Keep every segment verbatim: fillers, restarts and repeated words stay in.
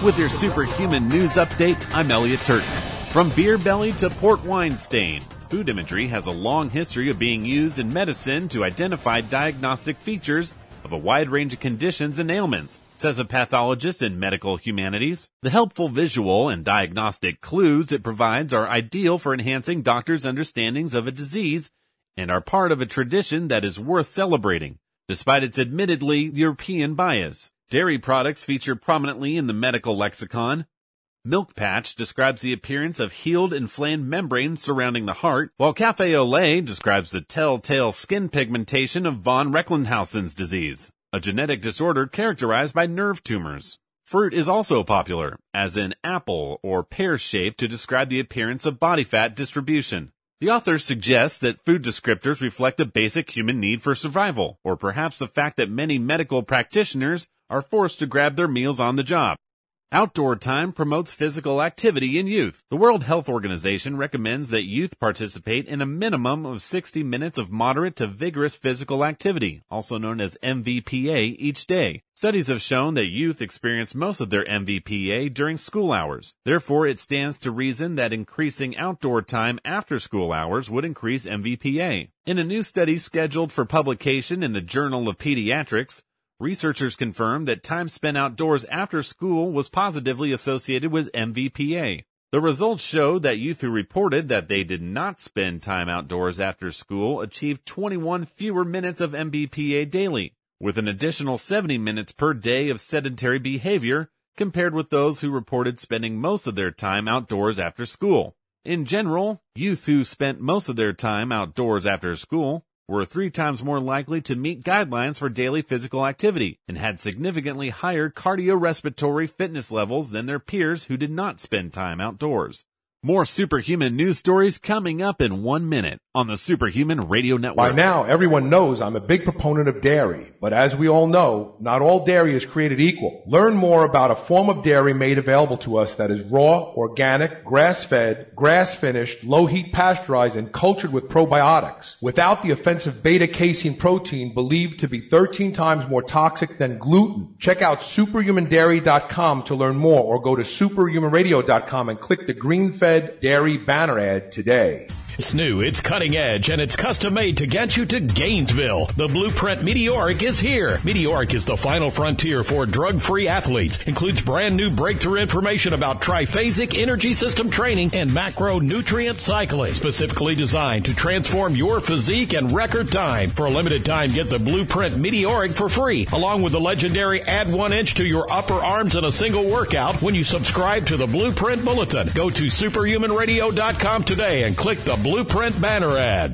With your superhuman news update, I'm Elliot Turton. From beer belly to port wine stain, food imagery has a long history of being used in medicine to identify diagnostic features of a wide range of conditions and ailments, says a pathologist in medical humanities. The helpful visual and diagnostic clues it provides are ideal for enhancing doctors' understandings of a disease and are part of a tradition that is worth celebrating, despite its admittedly European bias. Dairy products feature prominently in the medical lexicon. Milk Patch describes the appearance of healed inflamed membranes surrounding the heart, while Cafe au lait describes the telltale skin pigmentation of von Recklinghausen's disease, a genetic disorder characterized by nerve tumors. Fruit is also popular, as in apple or pear-shaped to describe the appearance of body fat distribution. The author suggests that food descriptors reflect a basic human need for survival, or perhaps the fact that many medical practitioners are forced to grab their meals on the job. Outdoor time promotes physical activity in youth. The World Health Organization recommends that youth participate in a minimum of sixty minutes of moderate to vigorous physical activity, also known as M V P A, each day. Studies have shown that youth experience most of their M V P A during school hours. Therefore, it stands to reason that increasing outdoor time after school hours would increase M V P A. In a new study scheduled for publication in the Journal of Pediatrics, researchers confirmed that time spent outdoors after school was positively associated with M V P A. The results showed that youth who reported that they did not spend time outdoors after school achieved twenty-one fewer minutes of M V P A daily, with an additional seventy minutes per day of sedentary behavior compared with those who reported spending most of their time outdoors after school. In general, youth who spent most of their time outdoors after school were three times more likely to meet guidelines for daily physical activity and had significantly higher cardiorespiratory fitness levels than their peers who did not spend time outdoors. More superhuman news stories coming up in one minute on the Superhuman Radio Network. By now, everyone knows I'm a big proponent of dairy, but as we all know, not all dairy is created equal. Learn more about a form of dairy made available to us that is raw, organic, grass-fed, grass-finished, low-heat pasteurized, and cultured with probiotics, without the offensive beta-casein protein believed to be thirteen times more toxic than gluten. Check out superhuman dairy dot com to learn more, or go to superhuman radio dot com and click the green-fed dairy banner ad today. It's new, it's cutting edge, and it's custom made to get you to Gainesville. The Blueprint Meteoric is here. Meteoric is the final frontier for drug-free athletes. Includes brand new breakthrough information about triphasic energy system training and macronutrient cycling. Specifically designed to transform your physique and record time. For a limited time, get the Blueprint Meteoric for free, along with the legendary Add One Inch to Your Upper Arms in a single workout when you subscribe to the Blueprint Bulletin. Go to superhuman radio dot com today and click the Blueprint banner ad.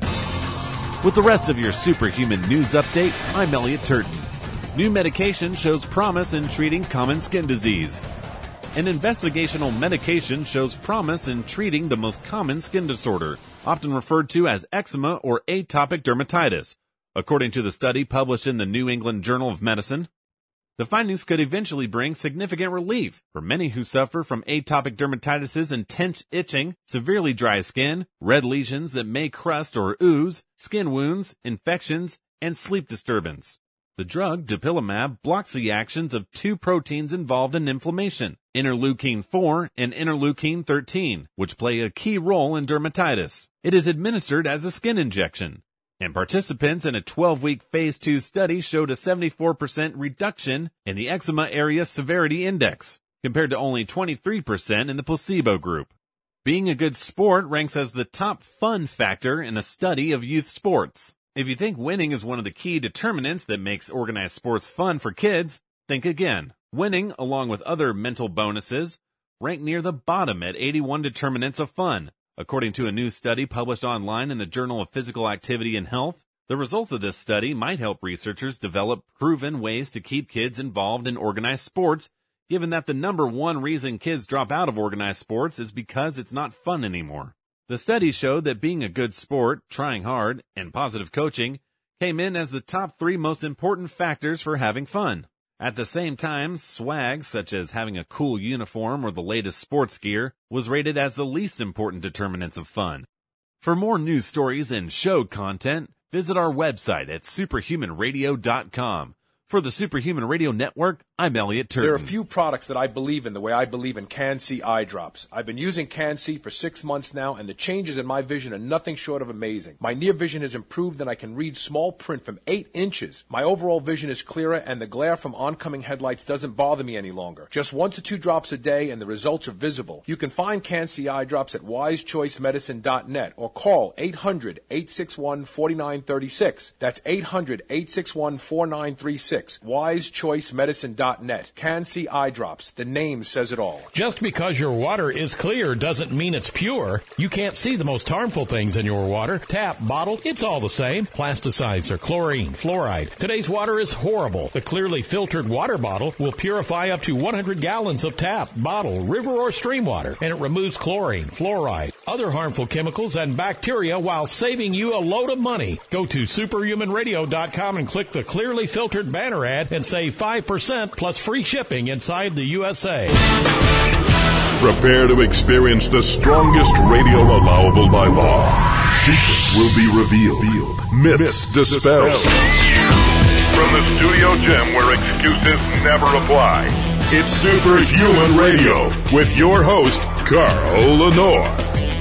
With the rest of your superhuman news update, I'm Elliot Turton. New medication shows promise in treating common skin disease. An investigational medication shows promise in treating the most common skin disorder, often referred to as eczema or atopic dermatitis, according to the study published in the New England Journal of Medicine. The findings could eventually bring significant relief for many who suffer from atopic dermatitis' intense itching, severely dry skin, red lesions that may crust or ooze, skin wounds, infections, and sleep disturbance. The drug, dupilumab, blocks the actions of two proteins involved in inflammation, interleukin four and interleukin thirteen, which play a key role in dermatitis. It is administered as a skin injection, and participants in a twelve-week phase two study showed a seventy-four percent reduction in the eczema area severity index, compared to only twenty-three percent in the placebo group. Being a good sport ranks as the top fun factor in a study of youth sports. If you think winning is one of the key determinants that makes organized sports fun for kids, think again. Winning, along with other mental bonuses, rank near the bottom at eighty-one determinants of fun. According to a new study published online in the Journal of Physical Activity and Health, the results of this study might help researchers develop proven ways to keep kids involved in organized sports, given that the number one reason kids drop out of organized sports is because it's not fun anymore. The study showed that being a good sport, trying hard, and positive coaching came in as the top three most important factors for having fun. At the same time, swag, such as having a cool uniform or the latest sports gear, was rated as the least important determinants of fun. For more news stories and show content, visit our website at superhuman radio dot com. For the Superhuman Radio Network, I'm Elliot Turton. There are a few products that I believe in the way I believe in Can-C eye drops. I've been using Can-C for six months now, and the changes in my vision are nothing short of amazing. My near vision has improved, and I can read small print from eight inches. My overall vision is clearer, and the glare from oncoming headlights doesn't bother me any longer. Just one to two drops a day, and the results are visible. You can find Can-C eye drops at wise choice medicine dot net or call eight hundred, eight six one, four nine three six. That's eight hundred, eight six one, four nine three six. wise choice medicine dot net. Can-C eye drops. The name says it all. Just because your water is clear doesn't mean it's pure. You can't see the most harmful things in your water. Tap, bottle, it's all the same. Plasticides or chlorine, fluoride. Today's water is horrible. The clearly filtered water bottle will purify up to one hundred gallons of tap, bottle, river, or stream water, and it removes chlorine, fluoride, other harmful chemicals, and bacteria while saving you a load of money. Go to superhuman radio dot com and click the clearly filtered banner ad and save five percent plus free shipping inside the U S A. Prepare to experience the strongest radio allowable by law. Secrets will be revealed. Myths dispelled. From the studio gym where excuses never apply, it's Superhuman Radio with your host, Carl Lenore.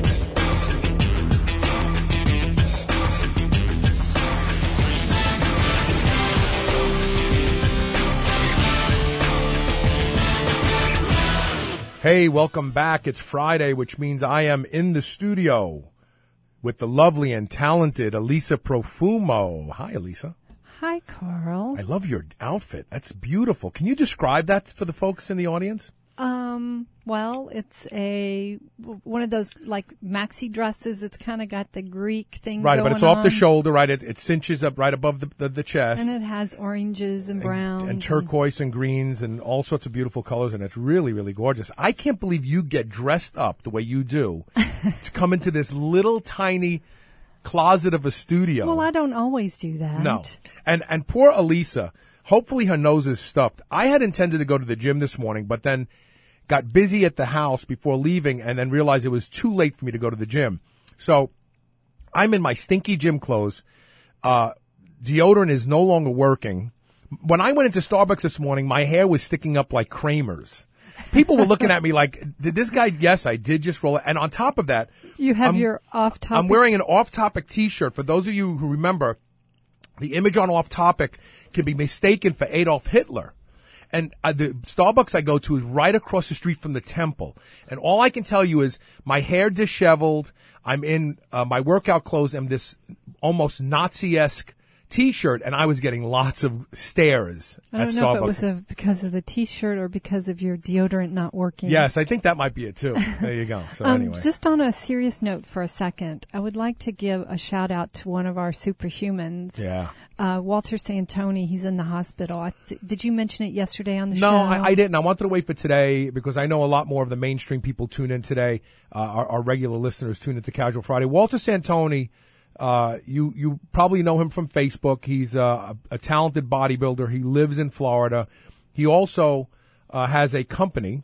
Hey, welcome back. It's Friday, which means I am in the studio with the lovely and talented Elisa Profumo. Hi, Elisa. Hi, Carl. I love your outfit. That's beautiful. Can you describe that for the folks in the audience? Um, well, it's a one of those like maxi dresses. It's kind of got the Greek thing right, going but it's off on. the shoulder, right? It, it cinches up right above the the, the chest. And it has oranges and browns. And, and turquoise and greens and all sorts of beautiful colors, and it's really, really gorgeous. I can't believe you get dressed up the way you do to come into this little tiny closet of a studio. Well, I don't always do that. No. And and poor Elisa, hopefully her nose is stuffed. I had intended to go to the gym this morning, but then got busy at the house before leaving and then realized it was too late for me to go to the gym. So I'm in my stinky gym clothes. Uh, deodorant is no longer working. When I went into Starbucks this morning, my hair was sticking up like Kramer's. People were looking at me like, did this guy, yes, I did just roll it. And on top of that, you have I'm, your off-topic. I'm wearing an off-topic t-shirt. For those of you who remember, the image on off-topic can be mistaken for Adolf Hitler. And uh, the Starbucks I go to is right across the street from the temple. And all I can tell you is my hair disheveled. I'm in uh, my workout clothes and this almost Nazi-esque T-shirt, and I was getting lots of stares I don't at know Starbucks. if it was a, because of the T-shirt or because of your deodorant not working. Yes, I think that might be it too. There you go. So um, anyway. Just on a serious note for a second, I would like to give a shout out to one of our superhumans. Yeah. Uh, Walter Santoni, he's in the hospital. I th- did you mention it yesterday on the no, show? No, I, I didn't. I wanted to wait for today because I know a lot more of the mainstream people tune in today. Uh, our, our regular listeners tune into Casual Friday. Walter Santoni, uh, you you probably know him from Facebook. He's uh, a, a talented bodybuilder. He lives in Florida. He also uh, has a company,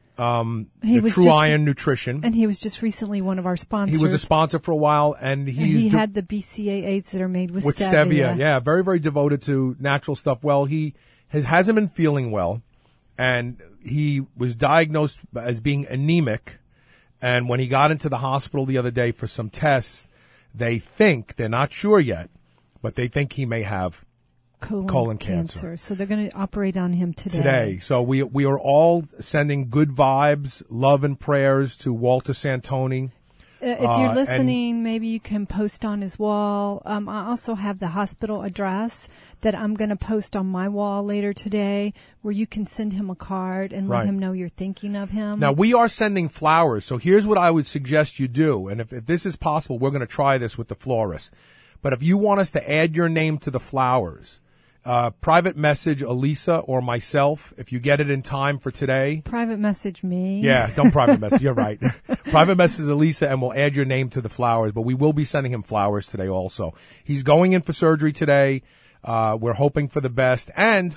um, he the True just, Iron Nutrition. And he was just recently one of our sponsors. He was a sponsor for a while, and he's and he de- had the B C A As that are made with, with stevia. stevia. Yeah, very, very devoted to natural stuff. Well, he has, hasn't been feeling well, and he was diagnosed as being anemic. And when he got into the hospital the other day for some tests, they think, they're not sure yet, but they think he may have colon, colon cancer. cancer. So they're going to operate on him today. Today. So we we are all sending good vibes, love and prayers to Walter Santoni. Uh, if you're Uh, listening, maybe you can post on his wall. Um, I also have the hospital address that I'm going to post on my wall later today, where you can send him a card and let Right. him know you're thinking of him. Now, we are sending flowers, so here's what I would suggest you do. And if, if this is possible, we're going to try this with the florist. But if you want us to add your name to the flowers, uh, private message Elisa or myself, if you get it in time for today. Private message me. Yeah, don't private message. You're right. Private message Elisa, and we'll add your name to the flowers. But we will be sending him flowers today also. He's going in for surgery today. Uh, we're hoping for the best. And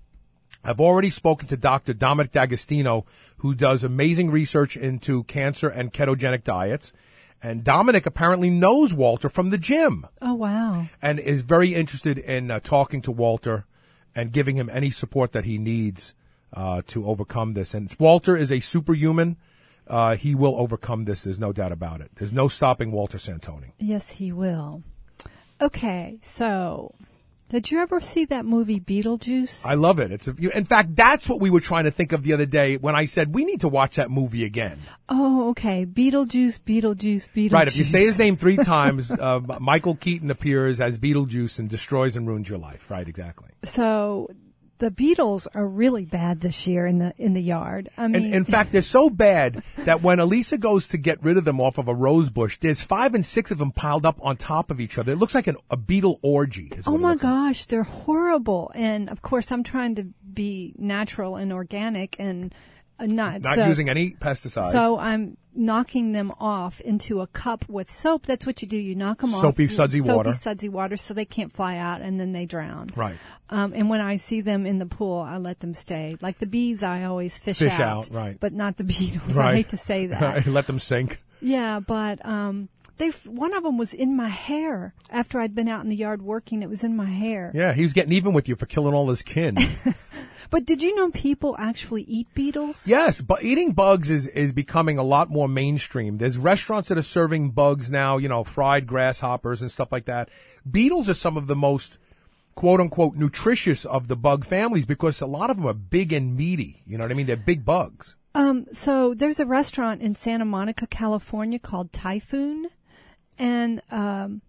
I've already spoken to Doctor Dominic D'Agostino, who does amazing research into cancer and ketogenic diets. And Dominic apparently knows Walter from the gym Oh, wow. and is very interested in uh, talking to Walter and giving him any support that he needs uh, to overcome this. And Walter is a superhuman. Uh, he will overcome this. There's no doubt about it. There's no stopping Walter Santoni. Yes, he will. Okay, so did you ever see that movie Beetlejuice? I love it. It's a, in fact, that's what we were trying to think of the other day when I said we need to watch that movie again. Oh, okay. Beetlejuice, Beetlejuice, Beetlejuice. Right. If you say his name three times, uh, Michael Keaton appears as Beetlejuice and destroys and ruins your life. Right. Exactly. So the Beatles are really bad this year in the in the yard. I mean, and, in fact, they're so bad that when Elisa goes to get rid of them off of a rose bush, there's five and six of them piled up on top of each other. It looks like an, a beetle orgy. Is what oh my gosh, like. They're horrible. And of course, I'm trying to be natural and organic and uh, not not so, using any pesticides. So I'm knocking them off into a cup with soap. That's what you do. You knock them Soapy, off. sudsy soapy, water. sudsy water, so they can't fly out and then they drown. Right. Um, and when I see them in the pool, I let them stay. Like the bees, I always fish, Fish out, out, right. But not the beetles. Right. I hate to say that. Let them sink. Yeah, but um, they one of them was in my hair after I'd been out in the yard working. It was in my hair. Yeah, he was getting even with you for killing all his kin. But did you know people actually eat beetles? Yes, but eating bugs is, is becoming a lot more mainstream. There's restaurants that are serving bugs now, you know, fried grasshoppers and stuff like that. Beetles are some of the most, quote unquote, nutritious of the bug families because a lot of them are big and meaty. You know what I mean? They're big bugs. Um, so there's a restaurant in Santa Monica, California called Typhoon. And, um,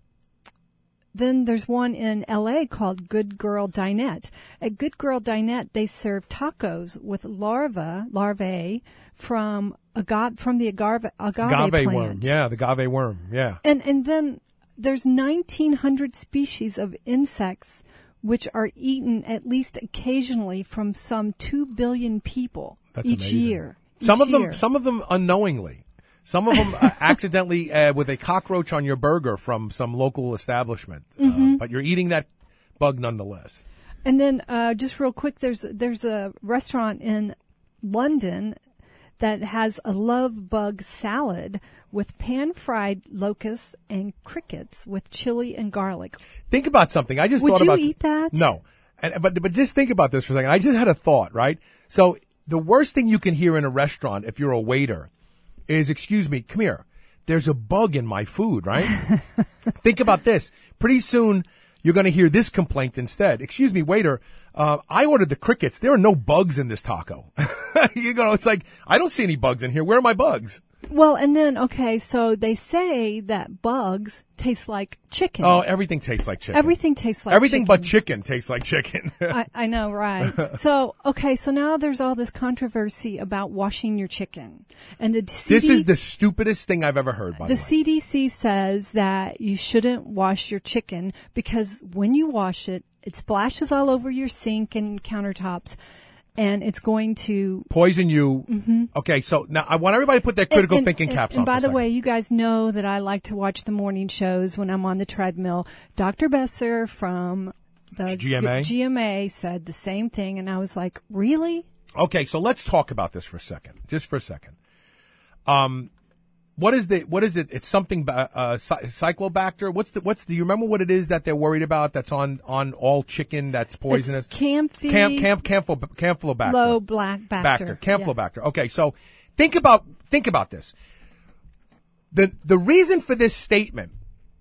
then there's one in L A called Good Girl Dinette. At Good Girl Dinette, they serve tacos with larvae, larvae from agave, from the agave, agave, agave plant. worm. Yeah, the agave worm. Yeah. And and then there's nineteen hundred species of insects which are eaten at least occasionally from some two billion people That's each amazing. year. Some each of them, year. some of them unknowingly. Some of them uh, accidentally uh, with a cockroach on your burger from some local establishment, Mm-hmm. uh, but you're eating that bug nonetheless. And then, uh, just real quick, there's there's a restaurant in London that has a love bug salad with pan-fried locusts and crickets with chili and garlic. Think about something. I just Would thought you about eat that? No, and, but but just think about this for a second. I just had a thought, right? So the worst thing you can hear in a restaurant if you're a waiter is, excuse me, come here. There's a bug in my food, right? Think about this. Pretty soon, you're going to hear this complaint instead. Excuse me, waiter, uh, I ordered the crickets. There are no bugs in this taco. You know, it's like, I don't see any bugs in here. Where are my bugs? Well, and then, okay, so they say that bugs taste like chicken. Oh, everything tastes like chicken. Everything tastes like Everything chicken. but chicken tastes like chicken. I, I know, right? So, okay, so now there's all this controversy about washing your chicken. And the C D, This is the stupidest thing I've ever heard, by the, the way. C D C says that you shouldn't wash your chicken because when you wash it, it splashes all over your sink and countertops. And it's going to Poison you. Mm-hmm. Okay, so now I want everybody to put their critical and, thinking and, caps and on. by for a the second. way, you guys know that I like to watch the morning shows when I'm on the treadmill. Doctor Besser from the G M A? G M A said the same thing, and I was like, really? Okay, so let's talk about this for a second, just for a second. Um, what is the what is it? It's something ba- uh, cy- cyclobacter. What's the what's the? You remember what it is that they're worried about? That's on, on all chicken that's poisonous. It's Camphi- Camp camp campho- Campylobacter. Low black bacter. Bacter. Campylobacter. Okay, so think about think about this. The the reason for this statement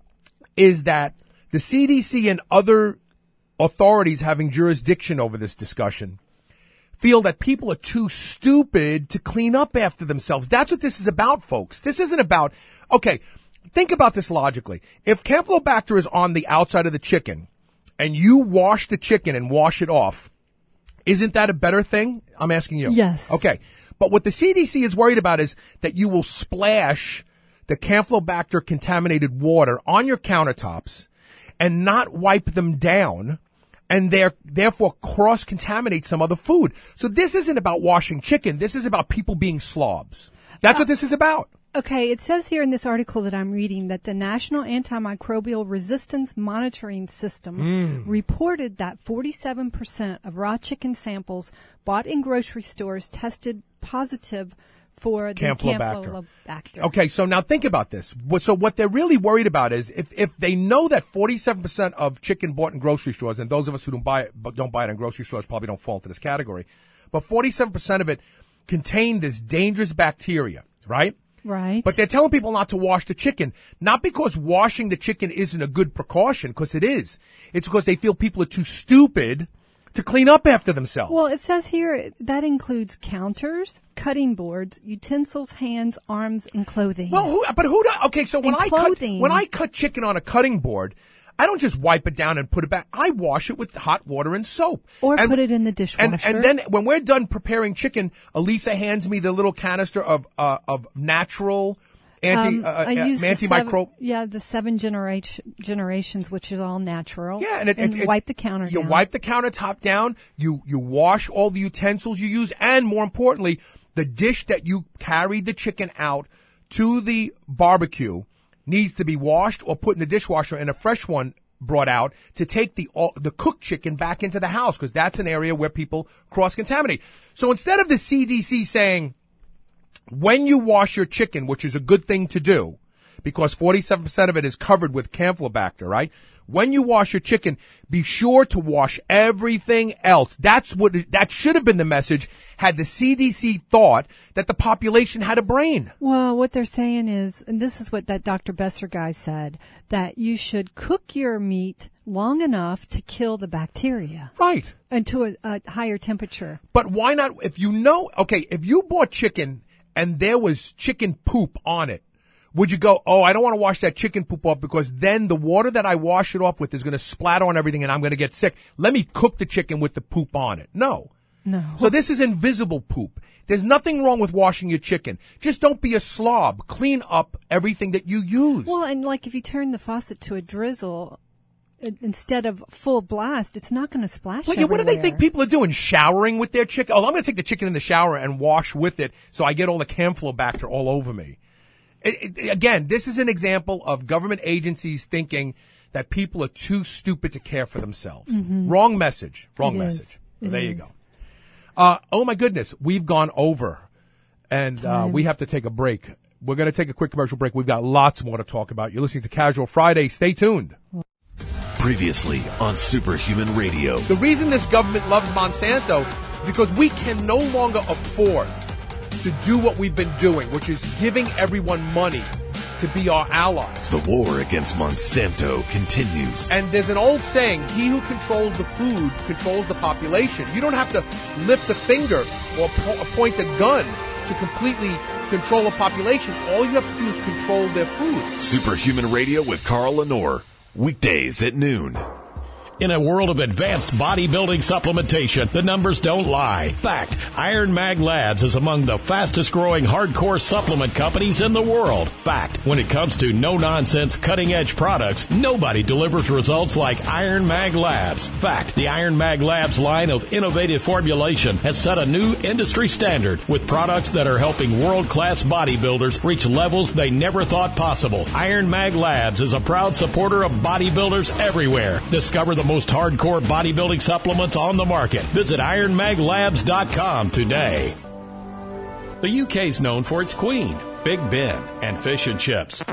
is that the C D C and other authorities having jurisdiction over this discussion feel that people are too stupid to clean up after themselves. That's what this is about, folks. This isn't about, okay, think about this logically. If Campylobacter is on the outside of the chicken and you wash the chicken and wash it off, isn't that a better thing? I'm asking you. Yes. Okay. But what the C D C is worried about is that you will splash the Campylobacter contaminated water on your countertops and not wipe them down, and they're, therefore cross-contaminate some other food. So this isn't about washing chicken. This is about people being slobs. That's what this is about. Okay, it says here in this article that I'm reading that the National Antimicrobial Resistance Monitoring System Mm. reported that forty-seven percent of raw chicken samples bought in grocery stores tested positive for the Campylobacter. Campylobacter. Okay, so now think about this. What- So what they're really worried about is if, if they know that forty-seven percent of chicken bought in grocery stores, and those of us who don't buy it, but don't buy it in grocery stores probably don't fall into this category, but forty-seven percent of it contain this dangerous bacteria, right? Right. But they're telling people not to wash the chicken, not because washing the chicken isn't a good precaution, because it is. It's because they feel people are too stupid to clean up after themselves. Well, it says here that includes counters, cutting boards, utensils, hands, arms, and clothing. Well, who, but who, do, okay, so when And I cut, clothing. when I cut chicken on a cutting board, I don't just wipe it down and put it back. I wash it with hot water and soap. Or and, put it in the dishwasher. And, and then when we're done preparing chicken, Elisa hands me the little canister of, uh, of natural anti, Um, uh, I uh, use the antimicrobial. seven, yeah, the seven generation, generations, which is all natural. Yeah, and, it, and it, it, wipe the counter You down. wipe the countertop down. You you wash all the utensils you use, and more importantly, the dish that you carried the chicken out to the barbecue needs to be washed or put in the dishwasher, and a fresh one brought out to take the all, the cooked chicken back into the house, because that's an area where people cross contaminate. So instead of the C D C saying, when you wash your chicken, which is a good thing to do, because forty-seven percent of it is covered with Campylobacter, right? When you wash your chicken, be sure to wash everything else. That's what, that should have been the message had the C D C thought that the population had a brain. Well, what they're saying is, and this is what that Doctor Besser guy said, that you should cook your meat long enough to kill the bacteria. Right. And to a, a higher temperature. But why not, if you know, okay, if you bought chicken and there was chicken poop on it, would you go, oh, I don't want to wash that chicken poop off because then the water that I wash it off with is going to splatter on everything and I'm going to get sick. Let me cook the chicken with the poop on it. No. No. So this is invisible poop. There's nothing wrong with washing your chicken. Just don't be a slob. Clean up everything that you use. Well, and like if you turn the faucet to a drizzle i- instead of full blast, it's not going to splash Well, yeah, what do they everywhere. think people are doing? Showering with their chicken? Oh, I'm going to take the chicken in the shower and wash with it so I get all the Campylobacter all over me. It, it, again, this is an example of government agencies thinking that people are too stupid to care for themselves. Mm-hmm. Wrong message. Wrong It message. is. So It there you is. go. Uh, oh my goodness, we've gone over, and uh, Time. we have to take a break. We're going to take a quick commercial break. We've got lots more to talk about. You're listening to Casual Friday. Stay tuned. Previously on Superhuman Radio. The reason this government loves Monsanto is because we can no longer afford to do what we've been doing, which is giving everyone money to be our allies. The war against Monsanto continues. And there's an old saying, he who controls the food controls the population. You don't have to lift a finger or po- point a gun to completely control a population. All you have to do is control their food. Superhuman Radio with Carl Lenore. Weekdays at noon. In a world of advanced bodybuilding supplementation, the numbers don't lie. Fact, Iron Mag Labs is among the fastest growing hardcore supplement companies in the world. Fact, when it comes to no-nonsense, cutting-edge products, nobody delivers results like Iron Mag Labs. Fact, the Iron Mag Labs line of innovative formulation has set a new industry standard with products that are helping world-class bodybuilders reach levels they never thought possible. Iron Mag Labs is a proud supporter of bodybuilders everywhere. Discover the most hardcore bodybuilding supplements on the market. Visit iron mag labs dot com today. The U K's known for its Queen, Big Ben, and fish and chips.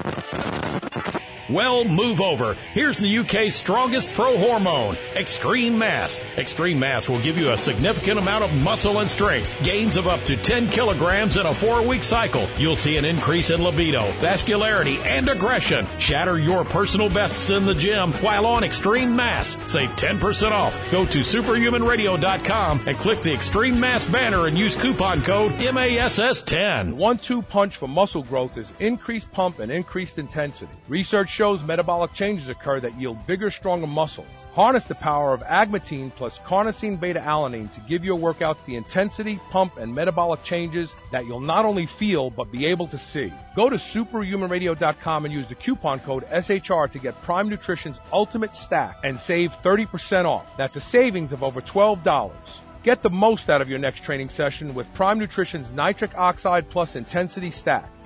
Well, move over. Here's the U K's strongest pro hormone, Extreme Mass. Extreme Mass will give you a significant amount of muscle and strength, gains of up to ten kilograms in a four-week cycle. You'll see an increase in libido, vascularity, and aggression. Shatter your personal bests in the gym while on Extreme Mass. Save ten percent off. Go to superhuman radio dot com and click the Extreme Mass banner and use coupon code M A S S ten. One two punch for muscle growth is increased pump and increased intensity. Research shows metabolic changes occur that yield bigger, stronger muscles. Harness the power of agmatine plus carnosine beta-alanine to give your workouts the intensity, pump, and metabolic changes that you'll not only feel but be able to see. Go to superhuman radio dot com and use the coupon code S H R to get Prime Nutrition's Ultimate Stack and save thirty percent off. That's a savings of over twelve dollars. Get the most out of your next training session with Prime Nutrition's Nitric Oxide Plus Intensity Stack.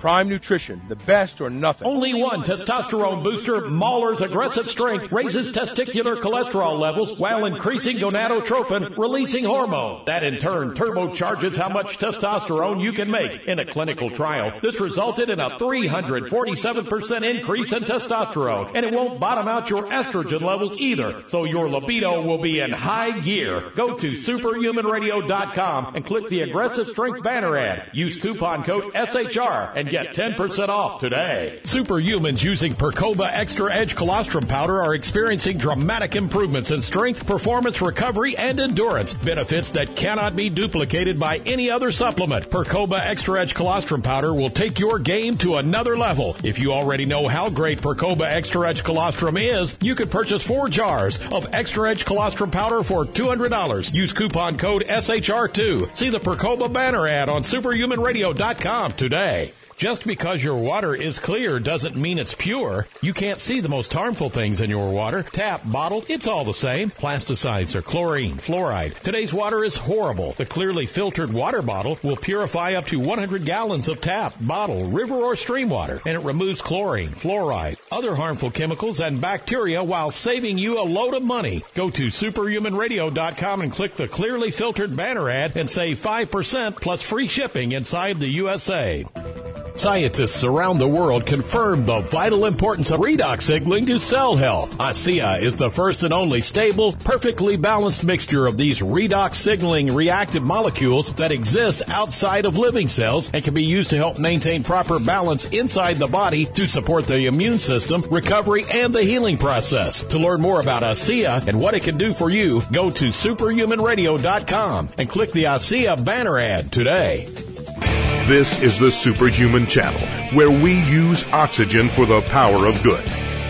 Prime Nutrition, the best or nothing. Only one testosterone booster, Mahler's Aggressive Strength, raises testicular cholesterol levels while increasing gonadotropin, releasing hormone. That in turn turbocharges how much testosterone you can make. In a clinical trial, this resulted in a three hundred forty-seven percent increase in testosterone, and it won't bottom out your estrogen levels either, so your libido will be in high gear. Go to superhuman radio dot com and click the Aggressive Strength banner ad. Use coupon code S H R and get ten percent off today. Superhumans using Percoba Extra Edge Colostrum Powder are experiencing dramatic improvements in strength, performance, recovery, and endurance. Benefits that cannot be duplicated by any other supplement. Percoba Extra Edge Colostrum Powder will take your game to another level. If you already know how great Percoba Extra Edge Colostrum is, you could purchase four jars of Extra Edge Colostrum Powder for two hundred dollars. Use coupon code S H R two. See the Percoba banner ad on superhuman radio dot com today. Just because your water is clear doesn't mean it's pure. You can't see the most harmful things in your water. Tap, bottle, it's all the same. Plasticizer, chlorine, fluoride. Today's water is horrible. The clearly filtered water bottle will purify up to one hundred gallons of tap, bottle, river, or stream water, and it removes chlorine, fluoride, other harmful chemicals, and bacteria while saving you a load of money. Go to superhuman radio dot com and click the clearly filtered banner ad and save five percent plus free shipping inside the U S A. Scientists around the world confirm the vital importance of redox signaling to cell health. ASEA is the first and only stable, perfectly balanced mixture of these redox signaling reactive molecules that exist outside of living cells and can be used to help maintain proper balance inside the body to support the immune system, recovery, and the healing process. To learn more about ASEA and what it can do for you, go to superhuman radio dot com and click the ASEA banner ad today. This is the Superhuman Channel, where we use oxygen for the power of good.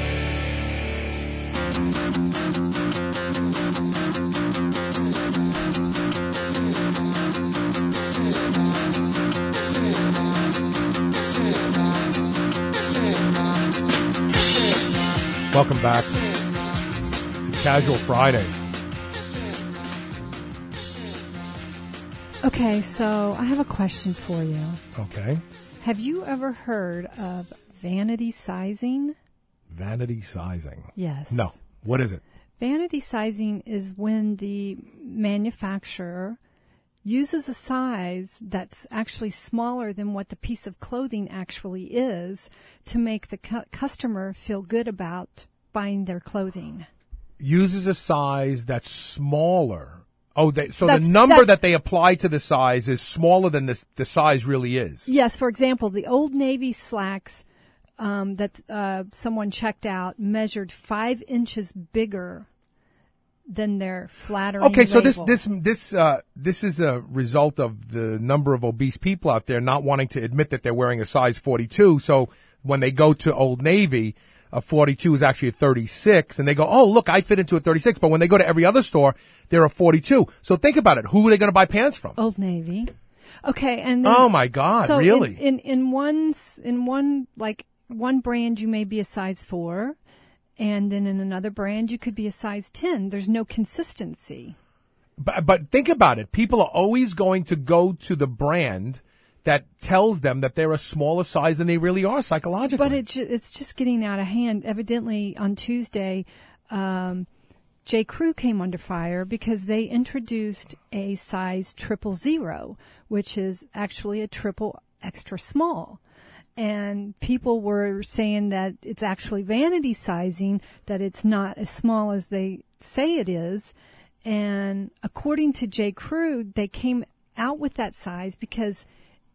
Welcome back to Casual Friday. Okay, so I have a question for you. Okay. Have you ever heard of vanity sizing? Vanity sizing? Yes. No. What is it? Vanity sizing is when the manufacturer uses a size that's actually smaller than what the piece of clothing actually is to make the cu- customer feel good about buying their clothing. Uses a size that's smaller. Oh, they, so That's- the number that's- that they apply to the size is smaller than the, the size really is. Yes, for example, the Old Navy slacks um, that uh, someone checked out measured five inches bigger than their flattering Okay, so this label. this this uh, this is a result of the number of obese people out there not wanting to admit that they're wearing a size forty-two. So when they go to Old Navy, a forty-two is actually a thirty-six, and they go, oh, look, I fit into a thirty-six. But when they go to every other store, they're a forty-two. So think about it. Who are they going to buy pants from? Old Navy. Okay, and then, Oh, my God, so really? In, in in one s- in one like one brand you may be a size four, and then in another brand you could be a size ten. There's no consistency. But, but think about it. People are always going to go to the brand that tells them that they're a smaller size than they really are psychologically. But it ju- it's just getting out of hand. Evidently, on Tuesday, um, J. Crew came under fire because they introduced a size triple zero, which is actually a triple extra small. And people were saying that it's actually vanity sizing, that it's not as small as they say it is. And according to J. Crew, they came out with that size because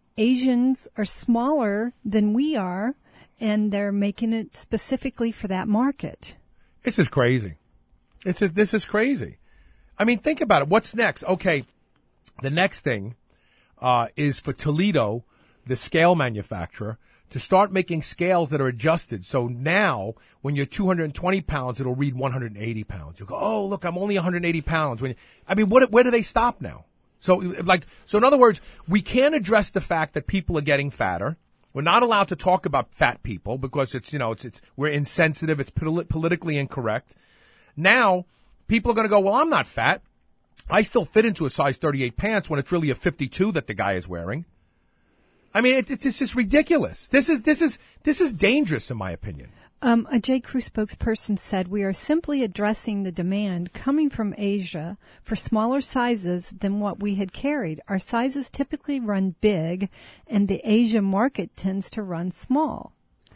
Asians are smaller than we are, and they're making it specifically for that market. This is crazy. It's a, this is crazy. I mean, think about it. What's next? Okay, the next thing uh, is for Toledo, the scale manufacturer, to start making scales that are adjusted. So now, when you're two hundred twenty pounds, it'll read one hundred eighty pounds. You go, oh, look, I'm only one hundred eighty pounds. When you, I mean, what, where do they stop now? So, like, so in other words, we can't address the fact that people are getting fatter. We're not allowed to talk about fat people because it's, you know, it's, it's, we're insensitive. It's poli- politically incorrect. Now, people are going to go, well, I'm not fat. I still fit into a size thirty-eight pants when it's really a fifty-two that the guy is wearing. I mean, it, it's it's just ridiculous. This is this is this is dangerous, in my opinion. Um, a J. Crew spokesperson said, "We are simply addressing the demand coming from Asia for smaller sizes than what we had carried. Our sizes typically run big, and the Asia market tends to run small."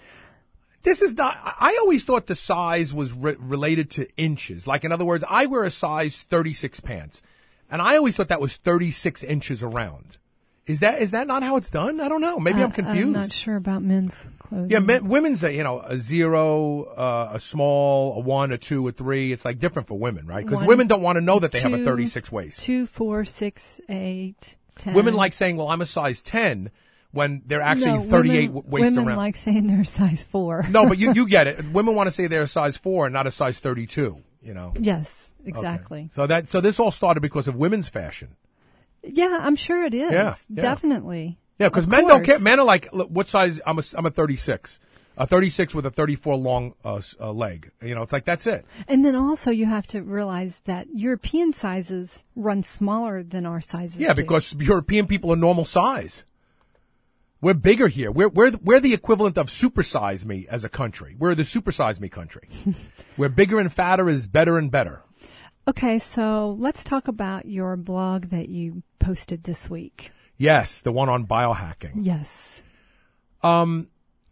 This is not, I always thought the size was re- related to inches. Like, in other words, I wear a size thirty-six pants, and I always thought that was thirty-six inches around. Is that is that not how it's done? I don't know. Maybe uh, I'm confused. I'm not sure about men's clothing. Yeah, men, women's, a, you know, a zero, uh, a small, a one, a two, a three. It's like different for women, right? Because women don't want to know that they two, have a thirty-six waist. Two, four, six, eight, ten. Women like saying, well, I'm a size ten when they're actually no, thirty-eight women, waist women around. Women like saying they're a size four. No, but you, you get it. Women want to say they're a size four and not a size thirty-two, you know? Yes, exactly. Okay. So that, so this all started because of women's fashion. Yeah, I'm sure it is. Yeah, yeah. Definitely. Yeah, because men don't care. Men are like, look, what size? I'm a, I'm a thirty-six. A thirty-six with a thirty-four long uh, uh, leg. You know, it's like, that's it. And then also you have to realize that European sizes run smaller than our sizes Yeah, do. because European people are normal size. We're bigger here. We're, we're, we're the equivalent of supersize me as a country. We're the supersize me country. We're bigger and fatter is better and better. Okay, so let's talk about your blog that you posted this week. Yes, the one on biohacking. Yes. Um,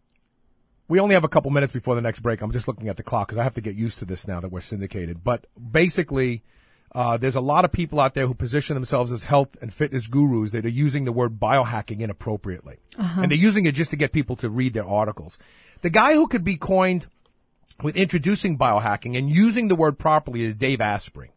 we only have a couple minutes before the next break. I'm just looking at the clock because I have to get used to this now that we're syndicated. But basically, uh, there's a lot of people out there who position themselves as health and fitness gurus that are using the word biohacking inappropriately. Uh-huh. And they're using it just to get people to read their articles. The guy who could be coined with introducing biohacking and using the word properly is Dave Asprey,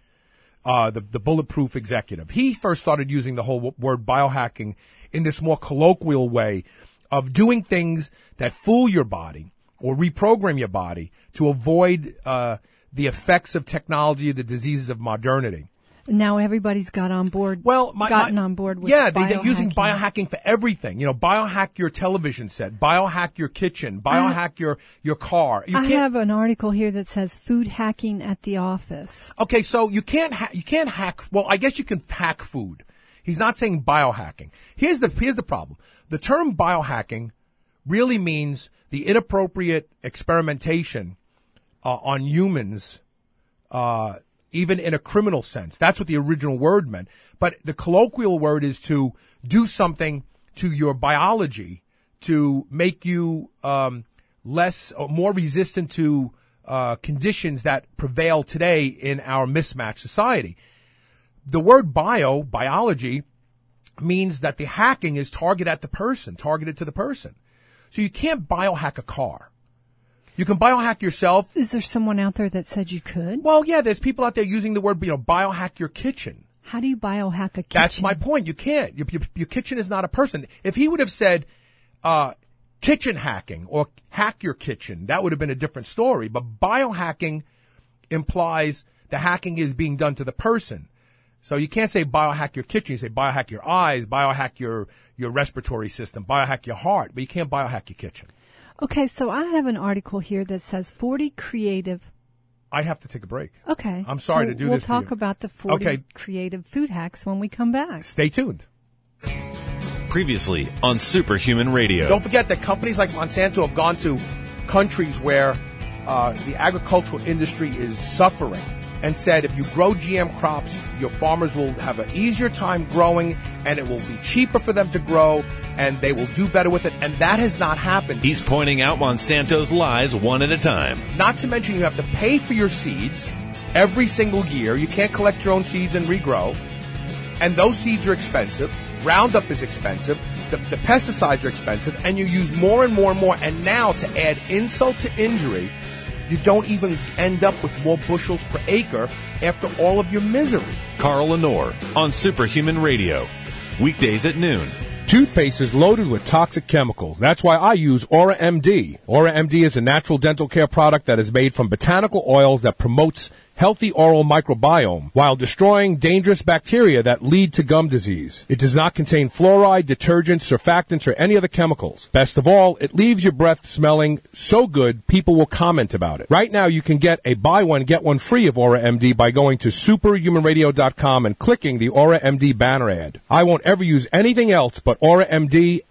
uh, the, the bulletproof executive. He first started using the whole w- word biohacking in this more colloquial way of doing things that fool your body or reprogram your body to avoid uh, the effects of technology, the diseases of modernity. Now everybody's got on board. Well, my, gotten my, on board with yeah, biohacking. they, they're using biohacking for everything. You know, biohack your television set, biohack your kitchen, biohack your your car. You I can't, have an article here that says food hacking at the office. Okay, so you can't ha- you can't hack. Well, I guess you can hack food. He's not saying biohacking. Here's the here's the problem. The term biohacking really means the inappropriate experimentation uh, on humans. Uh, even in a criminal sense. That's what the original word meant. But the colloquial word is to do something to your biology to make you um, less or more resistant to uh, conditions that prevail today in our mismatched society. The word bio, biology, means that the hacking is targeted at the person, targeted to the person. So you can't biohack a car. You can biohack yourself. Is there someone out there that said you could? Well, yeah, there's people out there using the word, you know, biohack your kitchen. How do you biohack a kitchen? That's my point. You can't. Your, your, your kitchen is not a person. If he would have said uh, kitchen hacking or hack your kitchen, that would have been a different story. But biohacking implies the hacking is being done to the person. So you can't say biohack your kitchen. You say biohack your eyes, biohack your, your respiratory system, biohack your heart. But you can't biohack your kitchen. Okay, so I have an article here that says forty creative. I have to take a break. Okay. I'm sorry well, to do we'll this to We'll talk you. about the forty okay. creative food hacks when we come back. Stay tuned. Previously on Superhuman Radio. Don't forget that companies like Monsanto have gone to countries where uh, the agricultural industry is suffering and said if you grow G M crops, your farmers will have an easier time growing and it will be cheaper for them to grow and they will do better with it. And that has not happened. He's pointing out Monsanto's lies one at a time. Not to mention you have to pay for your seeds every single year. You can't collect your own seeds and regrow. And those seeds are expensive. Roundup is expensive. The, the pesticides are expensive. And you use more and more and more. And now to add insult to injury, you don't even end up with more bushels per acre after all of your misery. Carl Lenore on Superhuman Radio. Weekdays at noon. Toothpaste is loaded with toxic chemicals. That's why I use Aura M D. Aura M D is a natural dental care product that is made from botanical oils that promotes healthy oral microbiome while destroying dangerous bacteria that lead to gum disease. It does not contain fluoride, detergents, surfactants, or any other chemicals. Best of all, it leaves your breath smelling so good people will comment about it. Right now, you can get a buy one, get one free of Aura M D by going to superhuman radio dot com and clicking the Aura M D banner ad. I won't ever use anything else but Aura M D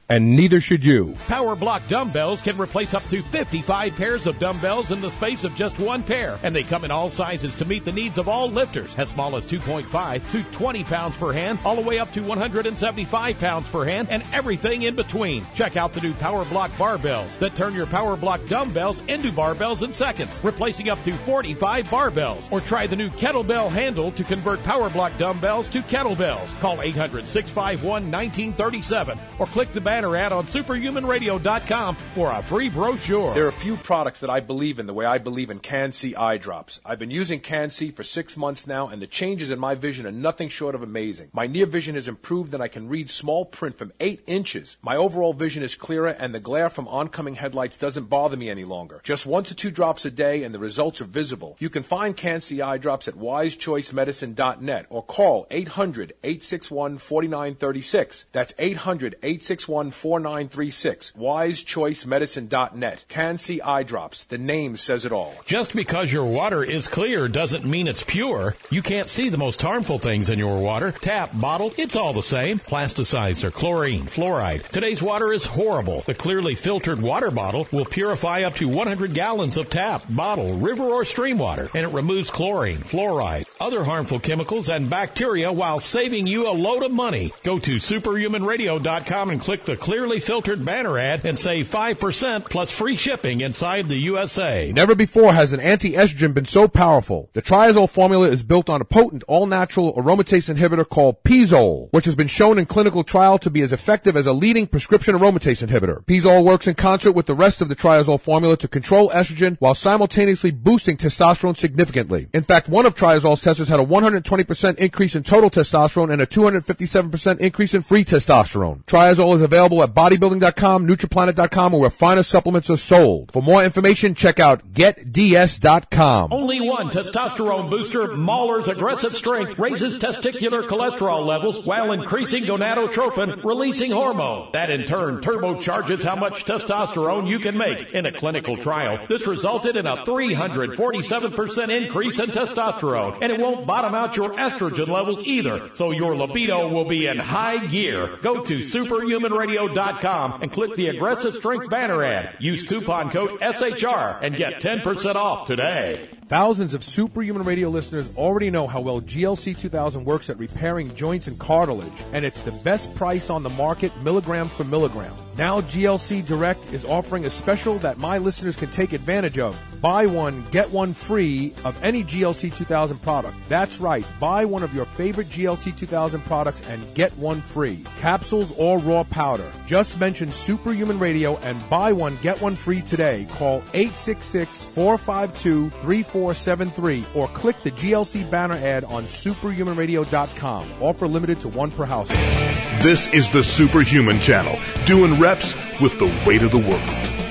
and neither should you. Power Block dumbbells can replace up to fifty-five pairs of dumbbells in the space of just one pair, and they come in all sizes to meet the needs of all lifters, as small as two point five to twenty pounds per hand, all the way up to one hundred seventy-five pounds per hand, and everything in between. Check out the new Power Block barbells that turn your Power Block dumbbells into barbells in seconds, replacing up to forty-five barbells. Or try the new kettlebell handle to convert Power Block dumbbells to kettlebells. Call eight hundred, six five one, one nine three seven or click the banner ad on superhuman radio dot com for a free brochure. There are a few products that I believe in the way I believe in Can-C eye drops. I've been using Can-C for six months now, and the changes in my vision are nothing short of amazing. My near vision has improved, and I can read small print from eight inches. My overall vision is clearer, and the glare from oncoming headlights doesn't bother me any longer. Just one to two drops a day, and the results are visible. You can find Can-C eye drops at wise choice medicine dot net or call eight hundred, eight six one, four nine three six. That's eight hundred, eight six one, four nine three six. wise choice medicine dot net. Can-C eye drops. The name says it all. Just because your water is clear doesn't mean it's pure. You can't see the most harmful things in your water. Tap, bottle, it's all the same. Plasticizer, chlorine, fluoride. Today's water is horrible. The clearly filtered water bottle will purify up to one hundred gallons of tap, bottle, river, or stream water, and it removes chlorine, fluoride, other harmful chemicals, and bacteria while saving you a load of money. Go to superhuman radio dot com and click the clearly filtered banner ad and save five percent plus free shipping inside the U S A. Never before has an anti-estrogen been so powerful. The Triazole formula is built on a potent all-natural aromatase inhibitor called Pizole, which has been shown in clinical trial to be as effective as a leading prescription aromatase inhibitor. Pizole works in concert with the rest of the Triazole formula to control estrogen while simultaneously boosting testosterone significantly. In fact, one of Triazole's testers had a one hundred twenty percent increase in total testosterone and a two hundred fifty-seven percent increase in free testosterone. Triazole is available at bodybuilding dot com, nutriplanet dot com, or where finer supplements are sold. For more information, check out get d s dot com. Only one testosterone booster, Mahler's Aggressive Strength, raises testicular cholesterol levels while increasing gonadotropin, releasing hormone. That in turn turbocharges how much testosterone you can make. In a clinical trial, this resulted in a three hundred forty-seven percent increase in testosterone, and it won't bottom out your estrogen levels either, so your libido will be in high gear. Go to superhuman radio dot com and click the Aggressive Strength banner ad. Use coupon code S H R and get ten percent off today. Thousands of Superhuman Radio listeners already know how well G L C two thousand works at repairing joints and cartilage, and it's the best price on the market, milligram for milligram. Now G L C Direct is offering a special that my listeners can take advantage of. Buy one, get one free of any G L C two thousand product. That's right, buy one of your favorite G L C two thousand products and get one free. Capsules or raw powder. Just mention Superhuman Radio and buy one, get one free today. Call eight six six, four five two, three four seven three or click the G L C banner ad on superhuman radio dot com. Offer limited to one per household. This is the Superhuman Channel, doing reps with the weight of the world.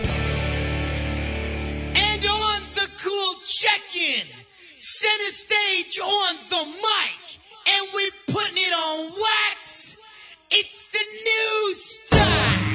And on the cool check-in, center stage on the mic, and we putting it on wax. It's the new style.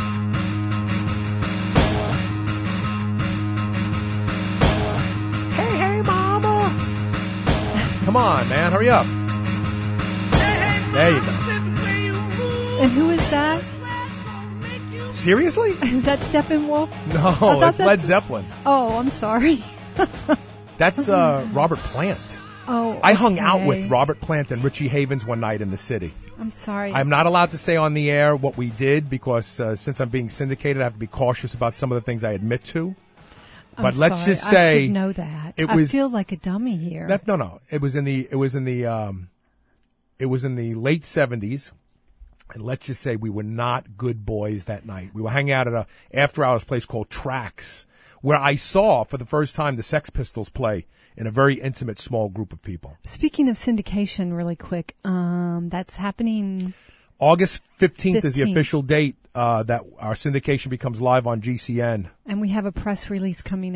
Hey, hey, mama. Come on, man, hurry up. There you go. And who is that? Seriously? Is that Steppenwolf? No, it's Led Zeppelin. Oh, I'm sorry. That's uh, Robert Plant. Oh, I hung out okay. with Robert Plant and Richie Havens one night in the city. I'm sorry. I'm not allowed to say on the air what we did because uh, since I'm being syndicated, I have to be cautious about some of the things I admit to. I'm But let's sorry. just say I should know that. it was, I feel like a dummy here. That, no, no. It was in the. It was in the. Um, it was in the late seventies. And let's just say we were not good boys that night. We were hanging out at a after-hours place called Trax, where I saw for the first time the Sex Pistols play in a very intimate, small group of people. Speaking of syndication, really quick, um, that's happening. August fifteenth, fifteenth is the official date uh, that our syndication becomes live on G C N. And we have a press release coming out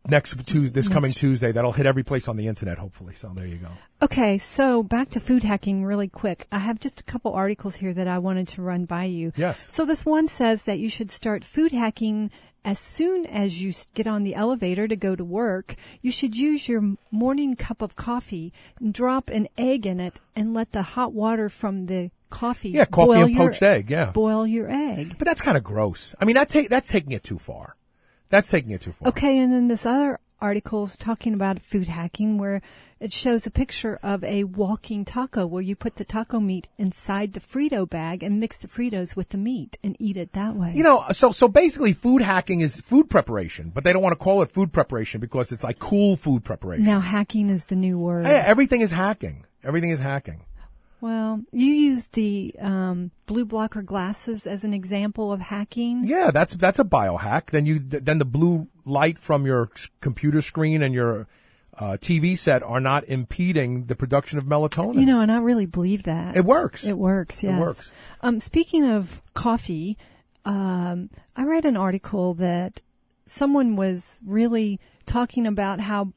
next Tuesday, this coming Next- Tuesday. That'll hit every place on the internet, hopefully. So there you go. Okay, so back to food hacking really quick. I have just a couple articles here that I wanted to run by you. Yes. So this one says that you should start food hacking as soon as you s- get on the elevator to go to work. You should use your morning cup of coffee and drop an egg in it and let the hot water from the coffee Yeah, coffee boil and your, poached egg, yeah. boil your egg. But that's kind of gross. I mean, that ta- that's taking it too far. That's taking it too far. Okay, and then this other article is talking about food hacking where it shows a picture of a walking taco where you put the taco meat inside the Frito bag and mix the Fritos with the meat and eat it that way. You know, so so basically food hacking is food preparation, but they don't want to call it food preparation because it's like cool food preparation. Now hacking is the new word. Yeah, everything is hacking. Everything is hacking. Well, you used the um, blue blocker glasses as an example of hacking. Yeah, that's that's a biohack. Then you then the blue light from your s- computer screen and your uh, T V set are not impeding the production of melatonin. You know, and I really believe that. It works. It works, yes. It works. Um, speaking of coffee, um, I read an article that someone was really talking about how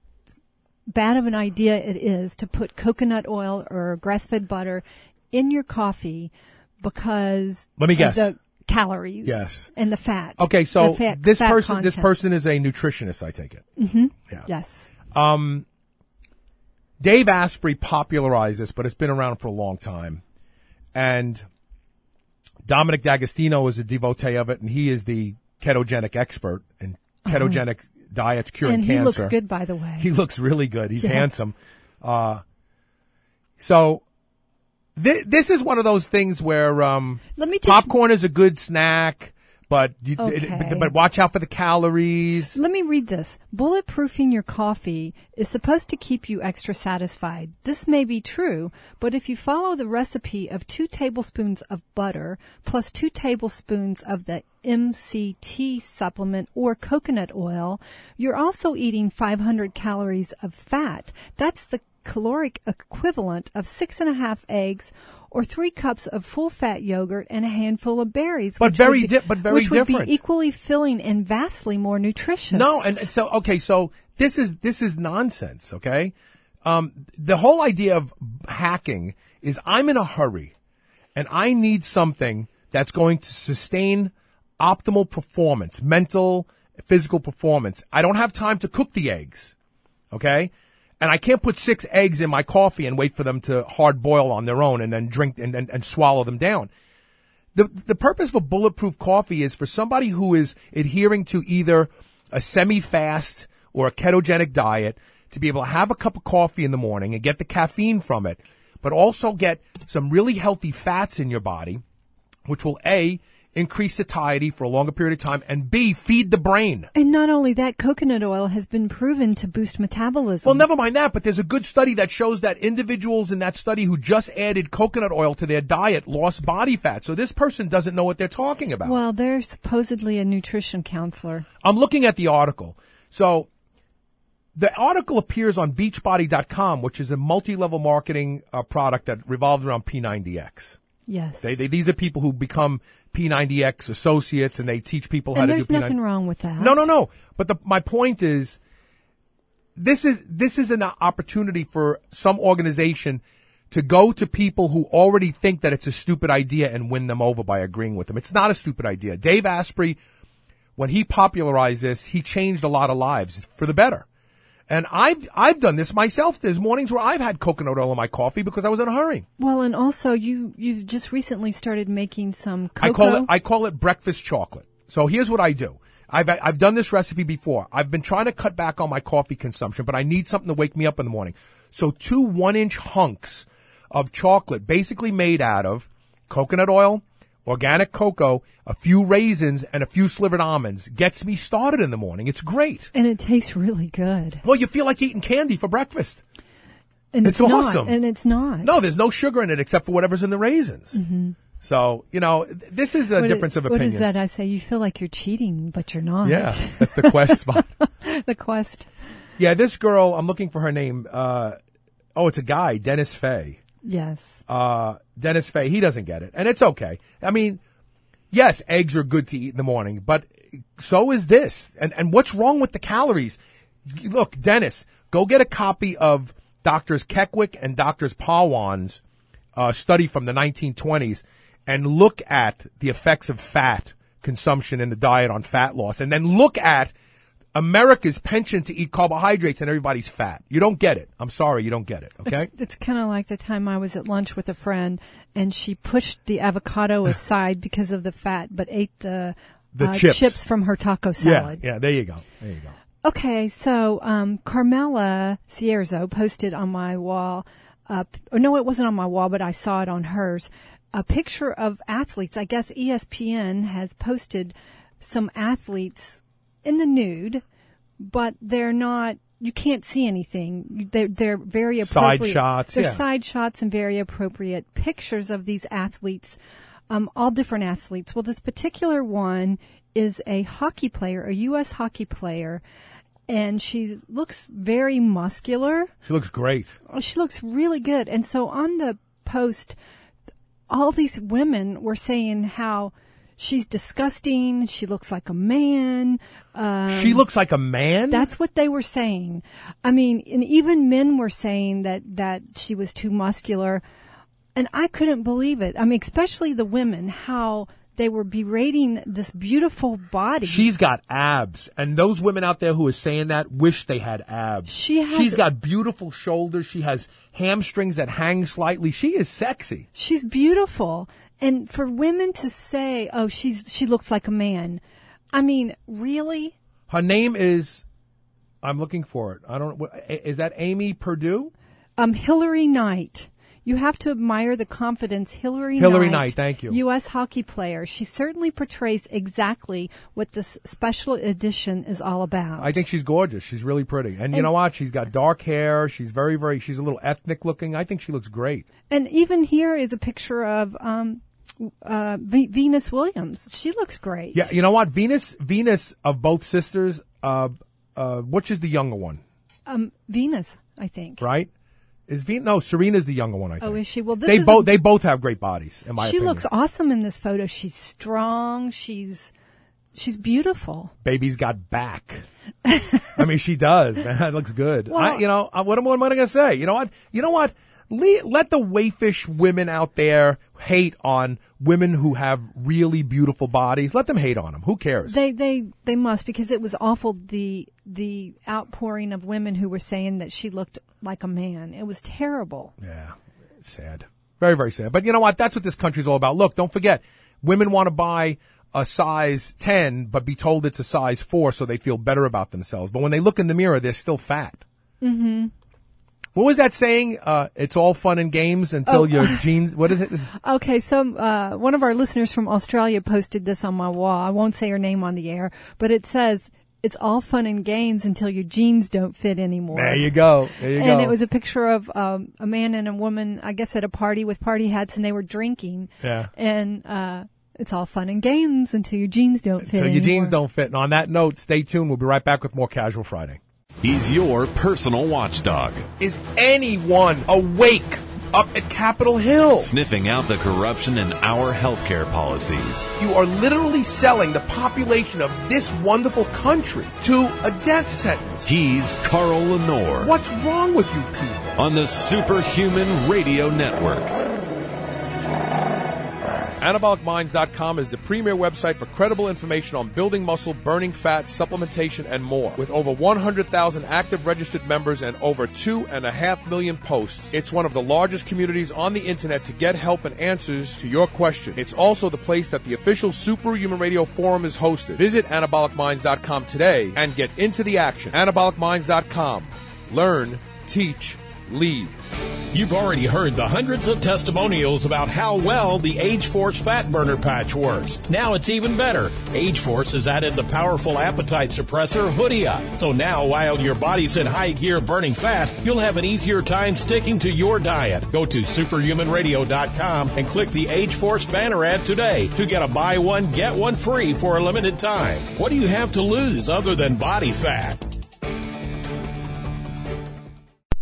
bad of an idea it is to put coconut oil or grass-fed butter in your coffee because Let me of guess. the calories Yes. and the fat. Okay, so The fat- this fat person this content. person is a nutritionist, I take it. Mm-hmm. Yeah. Yes. Um, Dave Asprey popularized this, but it's been around for a long time. And Dominic D'Agostino is a devotee of it, and he is the ketogenic expert in ketogenic diets curing And he cancer. looks good, by the way. He looks really good. He's Yeah. handsome. Uh, so th- this is one of those things where um, Let me just- popcorn is a good snack, but you, it- Okay. but, but watch out for the calories. Let me read this. Bulletproofing your coffee is supposed to keep you extra satisfied. This may be true, but if you follow the recipe of two tablespoons of butter plus two tablespoons of the M C T supplement or coconut oil, you're also eating five hundred calories of fat. That's the caloric equivalent of six and a half eggs or three cups of full-fat yogurt and a handful of berries. But which very would be, di- but very which would different. be equally filling and vastly more nutritious. No, and, and so okay, so this is this is nonsense. Okay, um, the whole idea of hacking is I'm in a hurry, and I need something that's going to sustain optimal performance, mental, physical performance. I don't have time to cook the eggs. Okay. And I can't put six eggs in my coffee and wait for them to hard boil on their own and then drink and, and, and swallow them down. The the purpose of bulletproof coffee is for somebody who is adhering to either a semi-fast or a ketogenic diet to be able to have a cup of coffee in the morning and get the caffeine from it, but also get some really healthy fats in your body, which will A, increase satiety for a longer period of time, and B, feed the brain. And not only that, coconut oil has been proven to boost metabolism. Well, never mind that, but there's a good study that shows that individuals in that study who just added coconut oil to their diet lost body fat. So this person doesn't know what they're talking about. Well, they're supposedly a nutrition counselor. I'm looking at the article. So the article appears on beachbody dot com, which is a multi-level marketing uh, product that revolves around P ninety X. Yes. They, they, these are people who become P ninety X associates, and they teach people how and to do there's P ninety X. nothing wrong with that. No, no, no. But the, my point is, this is this is an opportunity for some organization to go to people who already think that it's a stupid idea and win them over by agreeing with them. It's not a stupid idea. Dave Asprey, when he popularized this, he changed a lot of lives for the better. And I've I've done this myself. There's mornings where I've had coconut oil in my coffee because I was in a hurry. Well, and also you you've just recently started making some cocoa. I call it I call it breakfast chocolate. So here's what I do. I've I've done this recipe before. I've been trying to cut back on my coffee consumption, but I need something to wake me up in the morning. So two one-inch hunks of chocolate, basically made out of coconut oil, organic cocoa, a few raisins, and a few slivered almonds, gets me started in the morning. It's great. And it tastes really good. Well, you feel like eating candy for breakfast. And It's it's, awesome. Not, and it's not. No, there's no sugar in it except for whatever's in the raisins. Mm-hmm. So, you know, th- this is a What difference it- of What opinions. is that? I say you feel like you're cheating, but you're not. Yeah, that's the quest spot. The quest. Yeah, this girl, I'm looking for her name. Uh, oh, it's a guy, Dennis Fay. Yes. Uh, Dennis Fay, he doesn't get it. And it's okay. I mean, yes, eggs are good to eat in the morning, but so is this. And and what's wrong with the calories? Look, Dennis, go get a copy of Doctors Keckwick and Doctors Pawan's uh, study from the nineteen twenties and look at the effects of fat consumption in the diet on fat loss, and then look at America's penchant to eat carbohydrates and everybody's fat. You don't get it. I'm sorry, you don't get it, okay? It's, it's kind of like the time I was at lunch with a friend, and she pushed the avocado aside because of the fat, but ate the, the uh, chips. chips from her taco salad. Yeah, yeah, there you go. There you go. Okay, so um, Carmela Cierzo posted on my wall, uh, or no, it wasn't on my wall, but I saw it on hers, a picture of athletes. I guess E S P N has posted some athletes in the nude, but they're not, you can't see anything. They're, they're very appropriate. Side shots, They're yeah. side shots and very appropriate pictures of these athletes, um, all different athletes. Well, this particular one is a hockey player, a U S hockey player, and she looks very muscular. She looks great. She looks really good. And so on the post, all these women were saying how she's disgusting. She looks like a man. Um, she looks like a man? That's what they were saying. I mean, and even men were saying that, that she was too muscular. And I couldn't believe it. I mean, especially the women, how they were berating this beautiful body. She's got abs. And those women out there who are saying that wish they had abs. She has, She's got beautiful shoulders. She has hamstrings that hang slightly. She is sexy. She's beautiful. And for women to say, oh, she's she looks like a man. I mean, really? Her name is, I'm looking for it. I don't know. Is that Amy Purdue? Um, Hillary Knight. You have to admire the confidence. Hillary, Hillary Knight, Knight, thank you. U S hockey player. She certainly portrays exactly what this special edition is all about. I think she's gorgeous. She's really pretty. And, and you know what? She's got dark hair. She's very, very, she's a little ethnic looking. I think she looks great. And even here is a picture of um, uh, v- Venus Williams. She looks great. Yeah, you know what? Venus, Venus of both sisters, uh, uh, which is the younger one? Um, Venus, I think. Right? Is Venus? No, Serena's the younger one, I think. Oh, is she? Well, this they is both a, they both have great bodies, in my she opinion. looks awesome in this photo. She's strong. She's she's beautiful. Baby's got back. I mean, she does, man. That looks good. Well, I, you know, what am, what am I going to say? You know what? You know what? Le- let the wayfish women out there hate on women who have really beautiful bodies. Let them hate on them. Who cares? They they they must, because it was awful, the the outpouring of women who were saying that she looked like a man. It was terrible. Yeah, it's sad. Very, very sad. But you know what? That's what this country's all about. Look, don't forget, women want to buy a size ten, but be told it's a size four so they feel better about themselves. But when they look in the mirror, they're still fat. Mm-hmm. What was that saying? Uh, it's all fun and games until Oh. your jeans, what is it? Okay, so uh, one of our listeners from Australia posted this on my wall. I won't say her name on the air, but it says, it's all fun and games until your jeans don't fit anymore. There you go. There you and go. it was a picture of um, a man and a woman, I guess at a party with party hats, and they were drinking. Yeah. And uh, it's all fun and games until your jeans don't fit So anymore. your jeans don't fit. And on that note, stay tuned. We'll be right back with more Casual Friday. He's your personal watchdog, Is anyone awake up at Capitol Hill? sniffing out the corruption in our healthcare policies. You are literally selling the population of this wonderful country to a death sentence. He's Carl Lenore What's wrong with you people? on the Superhuman Radio Network. Anabolic Minds dot com is the premier website for credible information on building muscle, burning fat, supplementation, and more. With over one hundred thousand active registered members and over two and a half million posts, it's one of the largest communities on the internet to get help and answers to your question. It's also the place that the official Superhuman Radio Forum is hosted. Visit Anabolic Minds dot com today and get into the action. Anabolic Minds dot com. Learn, teach, lead. You've already heard the hundreds of testimonials about how well the Age Force Fat Burner Patch works. Now it's even better. Age Force has added the powerful appetite suppressor Hoodia. So now, while your body's in high gear burning fat, you'll have an easier time sticking to your diet. Go to Superhuman Radio dot com and click the Age Force banner ad today to get a buy one, get one free for a limited time. What do you have to lose other than body fat?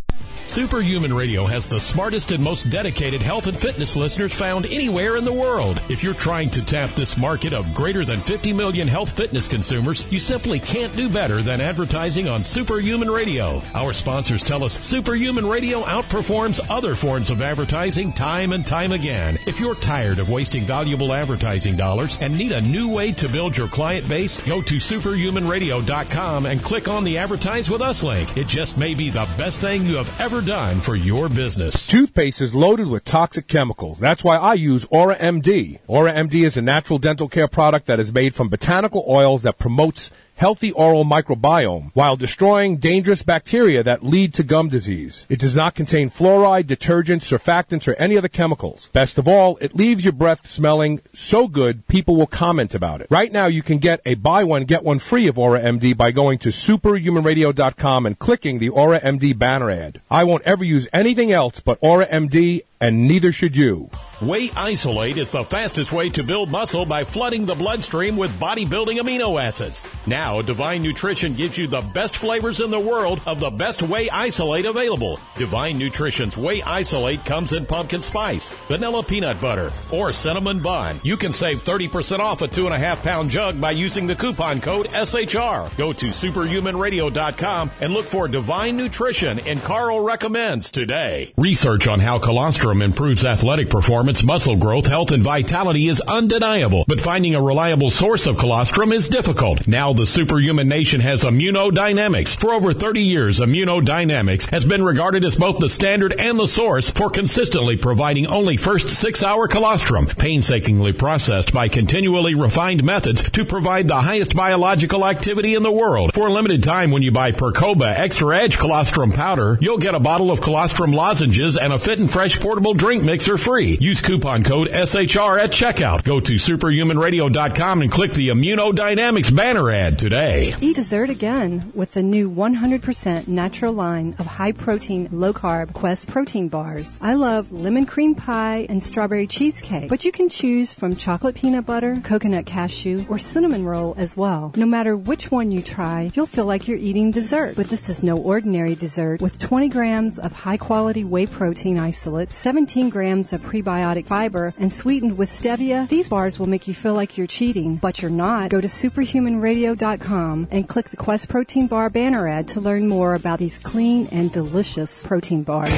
Superhuman Radio has the smartest and most dedicated health and fitness listeners found anywhere in the world. If you're trying to tap this market of greater than fifty million health fitness consumers, you simply can't do better than advertising on Superhuman Radio. Our sponsors tell us Superhuman Radio outperforms other forms of advertising time and time again. If you're tired of wasting valuable advertising dollars and need a new way to build your client base, go to superhuman radio dot com and click on the Advertise with Us link. It just may be the best thing you have ever done for your business. Toothpaste is loaded with toxic chemicals. That's why I use Aura M D. Aura M D is a natural dental care product that is made from botanical oils that promotes healthy oral microbiome while destroying dangerous bacteria that lead to gum disease. It does not contain fluoride, detergents, surfactants, or any other chemicals. Best of all, it leaves your breath smelling so good people will comment about it. Right now, you can get a buy one, get one free of Aura M D by going to superhuman radio dot com and clicking the Aura M D banner ad. I won't ever use anything else but Aura M D, and neither should you. Whey Isolate is the fastest way to build muscle by flooding the bloodstream with bodybuilding amino acids. Now, Divine Nutrition gives you the best flavors in the world of the best Whey Isolate available. Divine Nutrition's Whey Isolate comes in pumpkin spice, vanilla peanut butter, or cinnamon bun. You can save thirty percent off a two and a half pound jug by using the coupon code S H R. Go to superhuman radio dot com and look for Divine Nutrition and Carl Recommends today. Research on how colostrum improves athletic performance, muscle growth, health, and vitality is undeniable, but finding a reliable source of colostrum is difficult. Now the Superhuman Nation has Immunodynamics. For over thirty years, Immunodynamics has been regarded as both the standard and the source for consistently providing only first six-hour colostrum, painstakingly processed by continually refined methods to provide the highest biological activity in the world. For a limited time, when you buy Percoba Extra Edge Colostrum Powder, you'll get a bottle of colostrum lozenges and a Fit and Fresh portable drink mixer free. Use coupon code S H R at checkout. Go to superhuman radio dot com and click the Immunodynamics banner ad today. Eat dessert again with the new one hundred percent natural line of high-protein, low-carb Quest protein bars. I love lemon cream pie and strawberry cheesecake, but you can choose from chocolate peanut butter, coconut cashew, or cinnamon roll as well. No matter which one you try, you'll feel like you're eating dessert. But this is no ordinary dessert. With twenty grams of high-quality whey protein isolate, seventeen grams of prebiotic fiber, and sweetened with stevia, these bars will make you feel like you're cheating, but you're not. Go to superhuman radio dot com and click the Quest Protein Bar banner ad to learn more about these clean and delicious protein bars.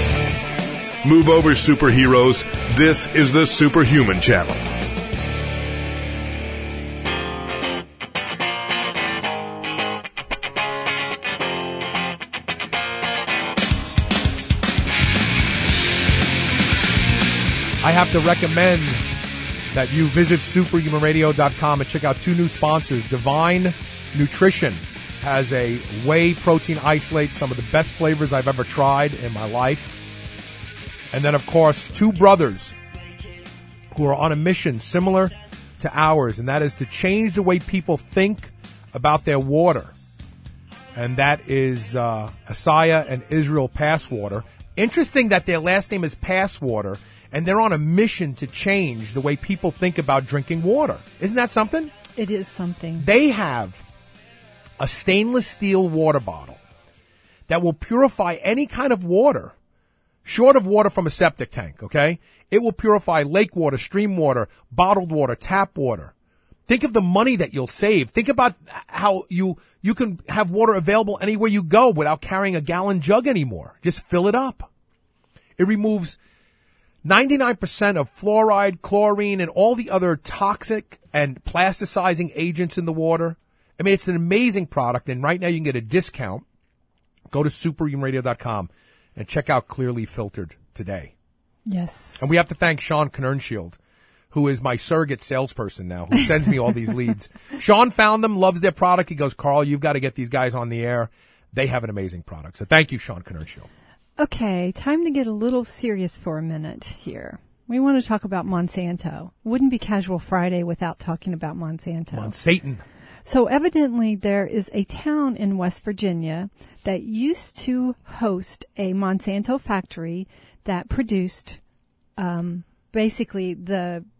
Move over, superheroes. This is the Superhuman Channel. I have to recommend that you visit superhuman radio dot com and check out two new sponsors. Divine Nutrition has a whey protein isolate, some of the best flavors I've ever tried in my life. And then, of course, two brothers who are on a mission similar to ours, and that is to change the way people think about their water. And that is uh, Asaya and Israel Passwater. Interesting that their last name is Passwater, and they're on a mission to change the way people think about drinking water. Isn't that something? It is something. They have a stainless steel water bottle that will purify any kind of water, short of water from a septic tank, okay? It will purify lake water, stream water, bottled water, tap water. Think of the money that you'll save. Think about how you you can have water available anywhere you go without carrying a gallon jug anymore. Just fill it up. It removes ninety-nine percent of fluoride, chlorine, and all the other toxic and plasticizing agents in the water. I mean, it's an amazing product, and right now you can get a discount. Go to superhuman radio dot com and check out Clearly Filtered today. Yes. And we have to thank Sean Kernenshield, who is my surrogate salesperson now, who sends me all these leads. Sean found them, loves their product. He goes, Carl, you've got to get these guys on the air. They have an amazing product. So thank you, Sean Kernenshield. Okay, time to get a little serious for a minute here. We want to talk about Monsanto. Wouldn't be Casual Friday without talking about Monsanto. Monsanto. So evidently there is a town in West Virginia that used to host a Monsanto factory that produced um, basically the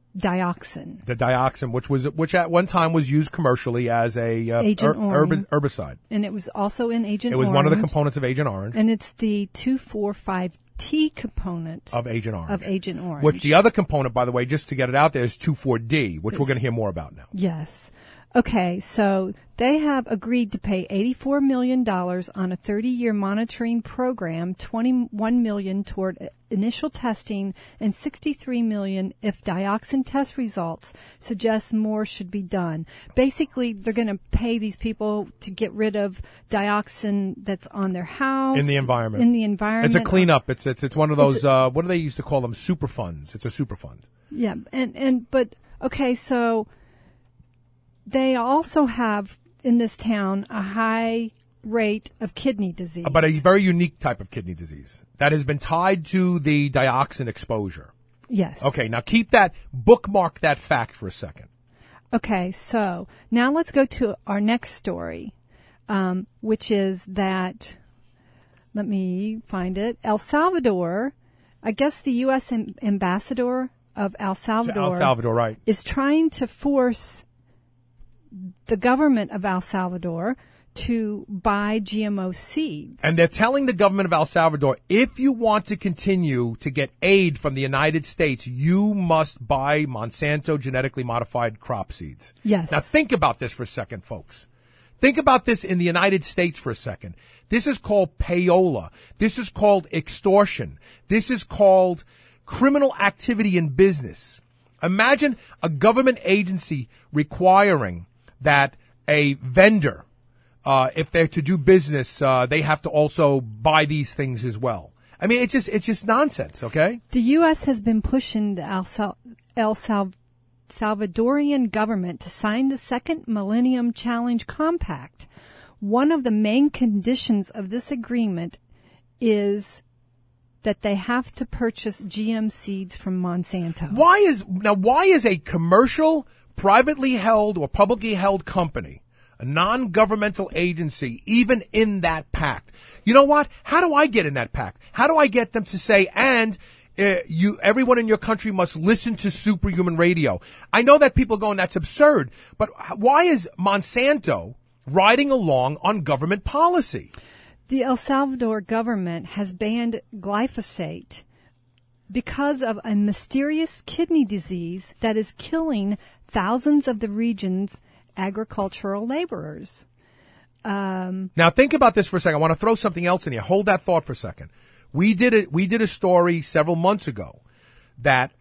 dioxin. The dioxin, which was which at one time was used commercially as a uh, Agent er, Orange. herbicide. And it was also in Agent It was Orange. one of the components of Agent Orange. And it's the two forty-five T component of Agent Orange. Of Agent Orange. Which the other component, by the way, just to get it out there, is two four D, which it's, we're going to hear more about now. Yes. Okay, so they have agreed to pay eighty-four million dollars on a thirty-year monitoring program, twenty-one million dollars toward initial testing, and sixty-three million dollars if dioxin test results suggest more should be done. Basically, they're going to pay these people to get rid of dioxin that's on their house. In the environment. In the environment. It's a cleanup. It's it's it's one of those, a, uh, what do they used to call them? Super funds. It's a super fund. Yeah, and, and but, okay, so they also have in this town a high rate of kidney disease. But a very unique type of kidney disease that has been tied to the dioxin exposure. Yes. Okay, now keep that, bookmark that fact for a second. Okay, so now let's go to our next story, um, which is that, let me find it, El Salvador, I guess the U S Am- ambassador of El Salvador, El Salvador, right, is trying to force the government of El Salvador to buy G M O seeds. And they're telling the government of El Salvador, if you want to continue to get aid from the United States, you must buy Monsanto genetically modified crop seeds. Yes. Now think about this for a second, folks. Think about this in the United States for a second. This is called payola. This is called extortion. This is called criminal activity in business. Imagine a government agency requiring that a vendor, uh, if they're to do business, uh, they have to also buy these things as well. I mean, it's just, it's just nonsense, okay? The U S has been pushing the El, Sal- El Sal- Salvadorian government to sign the Second Millennium Challenge Compact. One of the main conditions of this agreement is that they have to purchase G M seeds from Monsanto. Why is, now why is a commercial, privately held or publicly held company, a non-governmental agency, even in that pact? You know what? How do I get in that pact? How do I get them to say, and uh, you, everyone in your country must listen to Superhuman Radio? I know that people are going, that's absurd, but why is Monsanto riding along on government policy? The El Salvador government has banned glyphosate because of a mysterious kidney disease that is killing thousands of the region's agricultural laborers. Um, now think about this for a second. I want to throw something else in here. Hold that thought for a second. We did it. We did a story several months ago that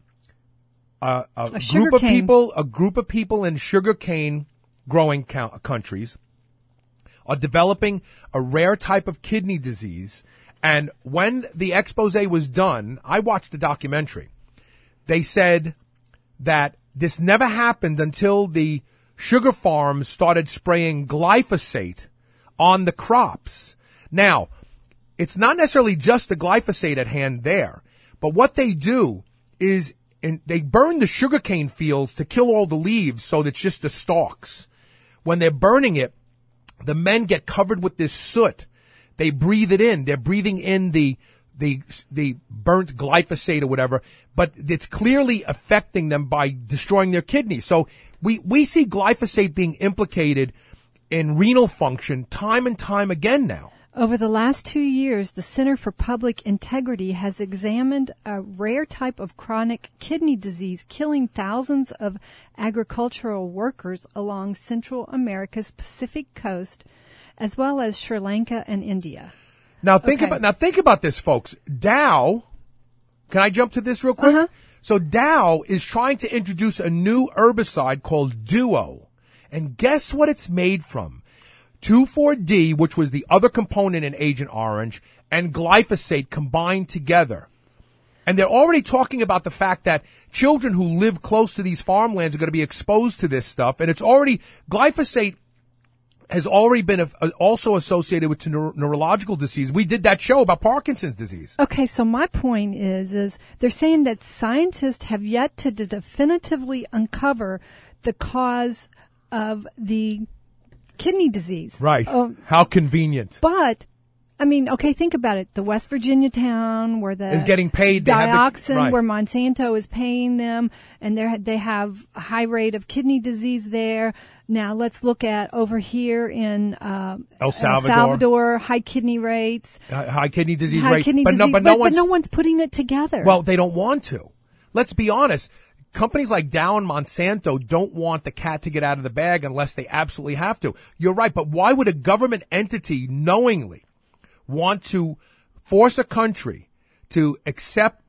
uh, a, a group of cane. people, a group of people in sugarcane growing co- countries, are developing a rare type of kidney disease. And when the expose was done, I watched the documentary. They said that this never happened until the sugar farms started spraying glyphosate on the crops. Now, it's not necessarily just the glyphosate at hand there, but what they do is in, they burn the sugarcane fields to kill all the leaves so that it's just the stalks. When they're burning it, the men get covered with this soot. They breathe it in. They're breathing in the the the burnt glyphosate or whatever, but it's clearly affecting them by destroying their kidneys. So we, we see glyphosate being implicated in renal function time and time again now. Over the last two years, the Center for Public Integrity has examined a rare type of chronic kidney disease killing thousands of agricultural workers along Central America's Pacific coast, as well as Sri Lanka and India. Now think Okay. about now think about this, folks. Dow, can I jump to this real quick? Uh-huh. So Dow is trying to introduce a new herbicide called Duo, and guess what it's made from? two four D, which was the other component in Agent Orange, and glyphosate combined together. And they're already talking about the fact that children who live close to these farmlands are going to be exposed to this stuff. And it's already, glyphosate has already been a, also associated with neuro, neurological disease. We did that show about Parkinson's disease. Okay, so my point is, is they're saying that scientists have yet to de- definitively uncover the cause of the kidney disease. Right. Um, How convenient. But I mean, okay, think about it. The West Virginia town where the is getting paid they dioxin, the, right. where Monsanto is paying them, and they they have a high rate of kidney disease there. Now let's look at over here in uh, El Salvador. El Salvador, high kidney rates, uh, high kidney disease high rate, kidney but disease, no, but, but, no one's, but no one's putting it together. Well, they don't want to. Let's be honest. Companies like Dow and Monsanto don't want the cat to get out of the bag unless they absolutely have to. You're right, but why would a government entity knowingly want to force a country to accept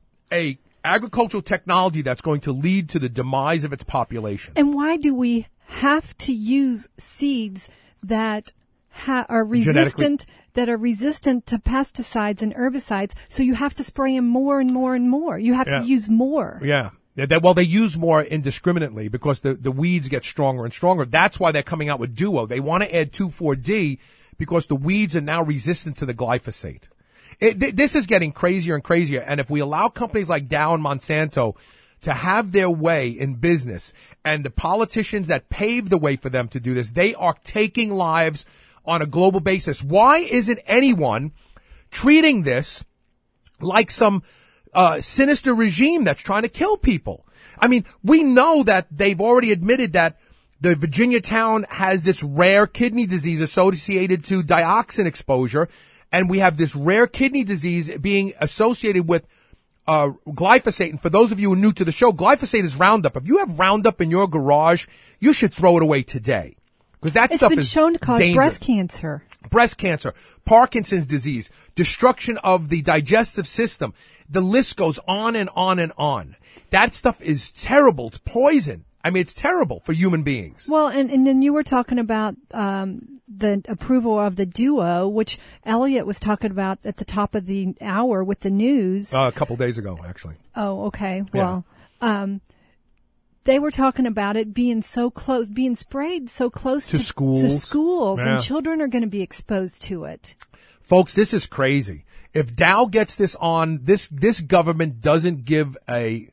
a agricultural technology that's going to lead to the demise of its population? And why do we have to use seeds that ha- are resistant that are resistant to pesticides and herbicides? So you have to spray them more and more and more. You have Yeah. to use more. Yeah. Yeah, they, well, they use more indiscriminately because the, the weeds get stronger and stronger. That's why they're coming out with Duo. They want to add two four D because the weeds are now resistant to the glyphosate. It, th- this is getting crazier and crazier. And if we allow companies like Dow and Monsanto to have their way in business and the politicians that pave the way for them to do this, they are taking lives on a global basis. Why isn't anyone treating this like some Uh, sinister regime that's trying to kill people? I mean, we know that they've already admitted that the Virginia town has this rare kidney disease associated to dioxin exposure, and we have this rare kidney disease being associated with uh glyphosate. And for those of you who are new to the show, glyphosate is Roundup. If you have Roundup in your garage, you should throw it away today. Because that It's stuff been is shown to cause dangerous. breast cancer. Breast cancer, Parkinson's disease, destruction of the digestive system. The list goes on and on and on. That stuff is terrible. It's poison. I mean, it's terrible for human beings. Well, and, and then you were talking about um, the approval of the Duo, which Elliot was talking about at the top of the hour with the news. Uh, a couple days ago, actually. Oh, okay. Well, yeah. um, they were talking about it being so close, being sprayed so close to, to schools, to schools, yeah. and children are going to be exposed to it. Folks, this is crazy. If Dow gets this on, this this government doesn't give a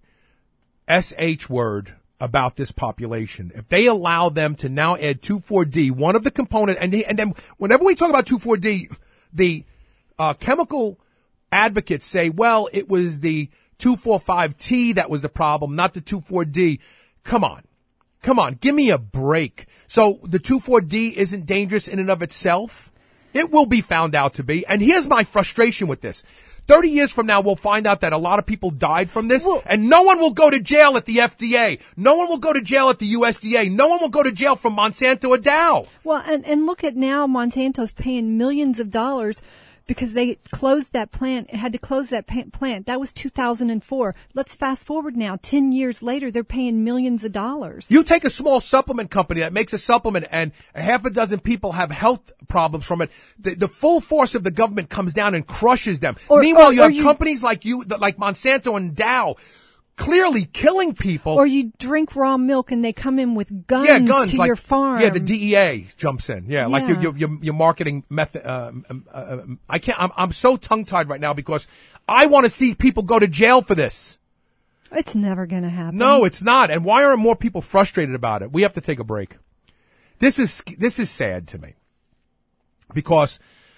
S H word about this population. If they allow them to now add two four D, one of the components, and, and then whenever we talk about two four D, the uh, chemical advocates say, well, it was the two forty-five T that was the problem, not the two four D. Come on. Come on. Give me a break. So the two four D isn't dangerous in and of itself? It will be found out to be. And here's my frustration with this. thirty years from now, we'll find out that a lot of people died from this, well, and no one will go to jail at the F D A. No one will go to jail at the U S D A. No one will go to jail from Monsanto or Dow. Well, and, and look at now, Monsanto's paying millions of dollars because they closed that plant, had to close that plant. That was two thousand four. Let's fast forward now. Ten years later, they're paying millions of dollars. You take a small supplement company that makes a supplement and a half a dozen people have health problems from it. The, the full force of the government comes down and crushes them. Or, Meanwhile, or, you have you, companies like you, like Monsanto and Dow, clearly killing people. Or you drink raw milk and they come in with guns, yeah, guns to like, your farm. Yeah, the D E A jumps in. Yeah, yeah. like your your your marketing method. Uh, uh, I can't. I'm I'm so tongue tied right now because I want to see people go to jail for this. It's never going to happen. No, it's not. And why aren't more people frustrated about it? We have to take a break. This is this is sad to me because.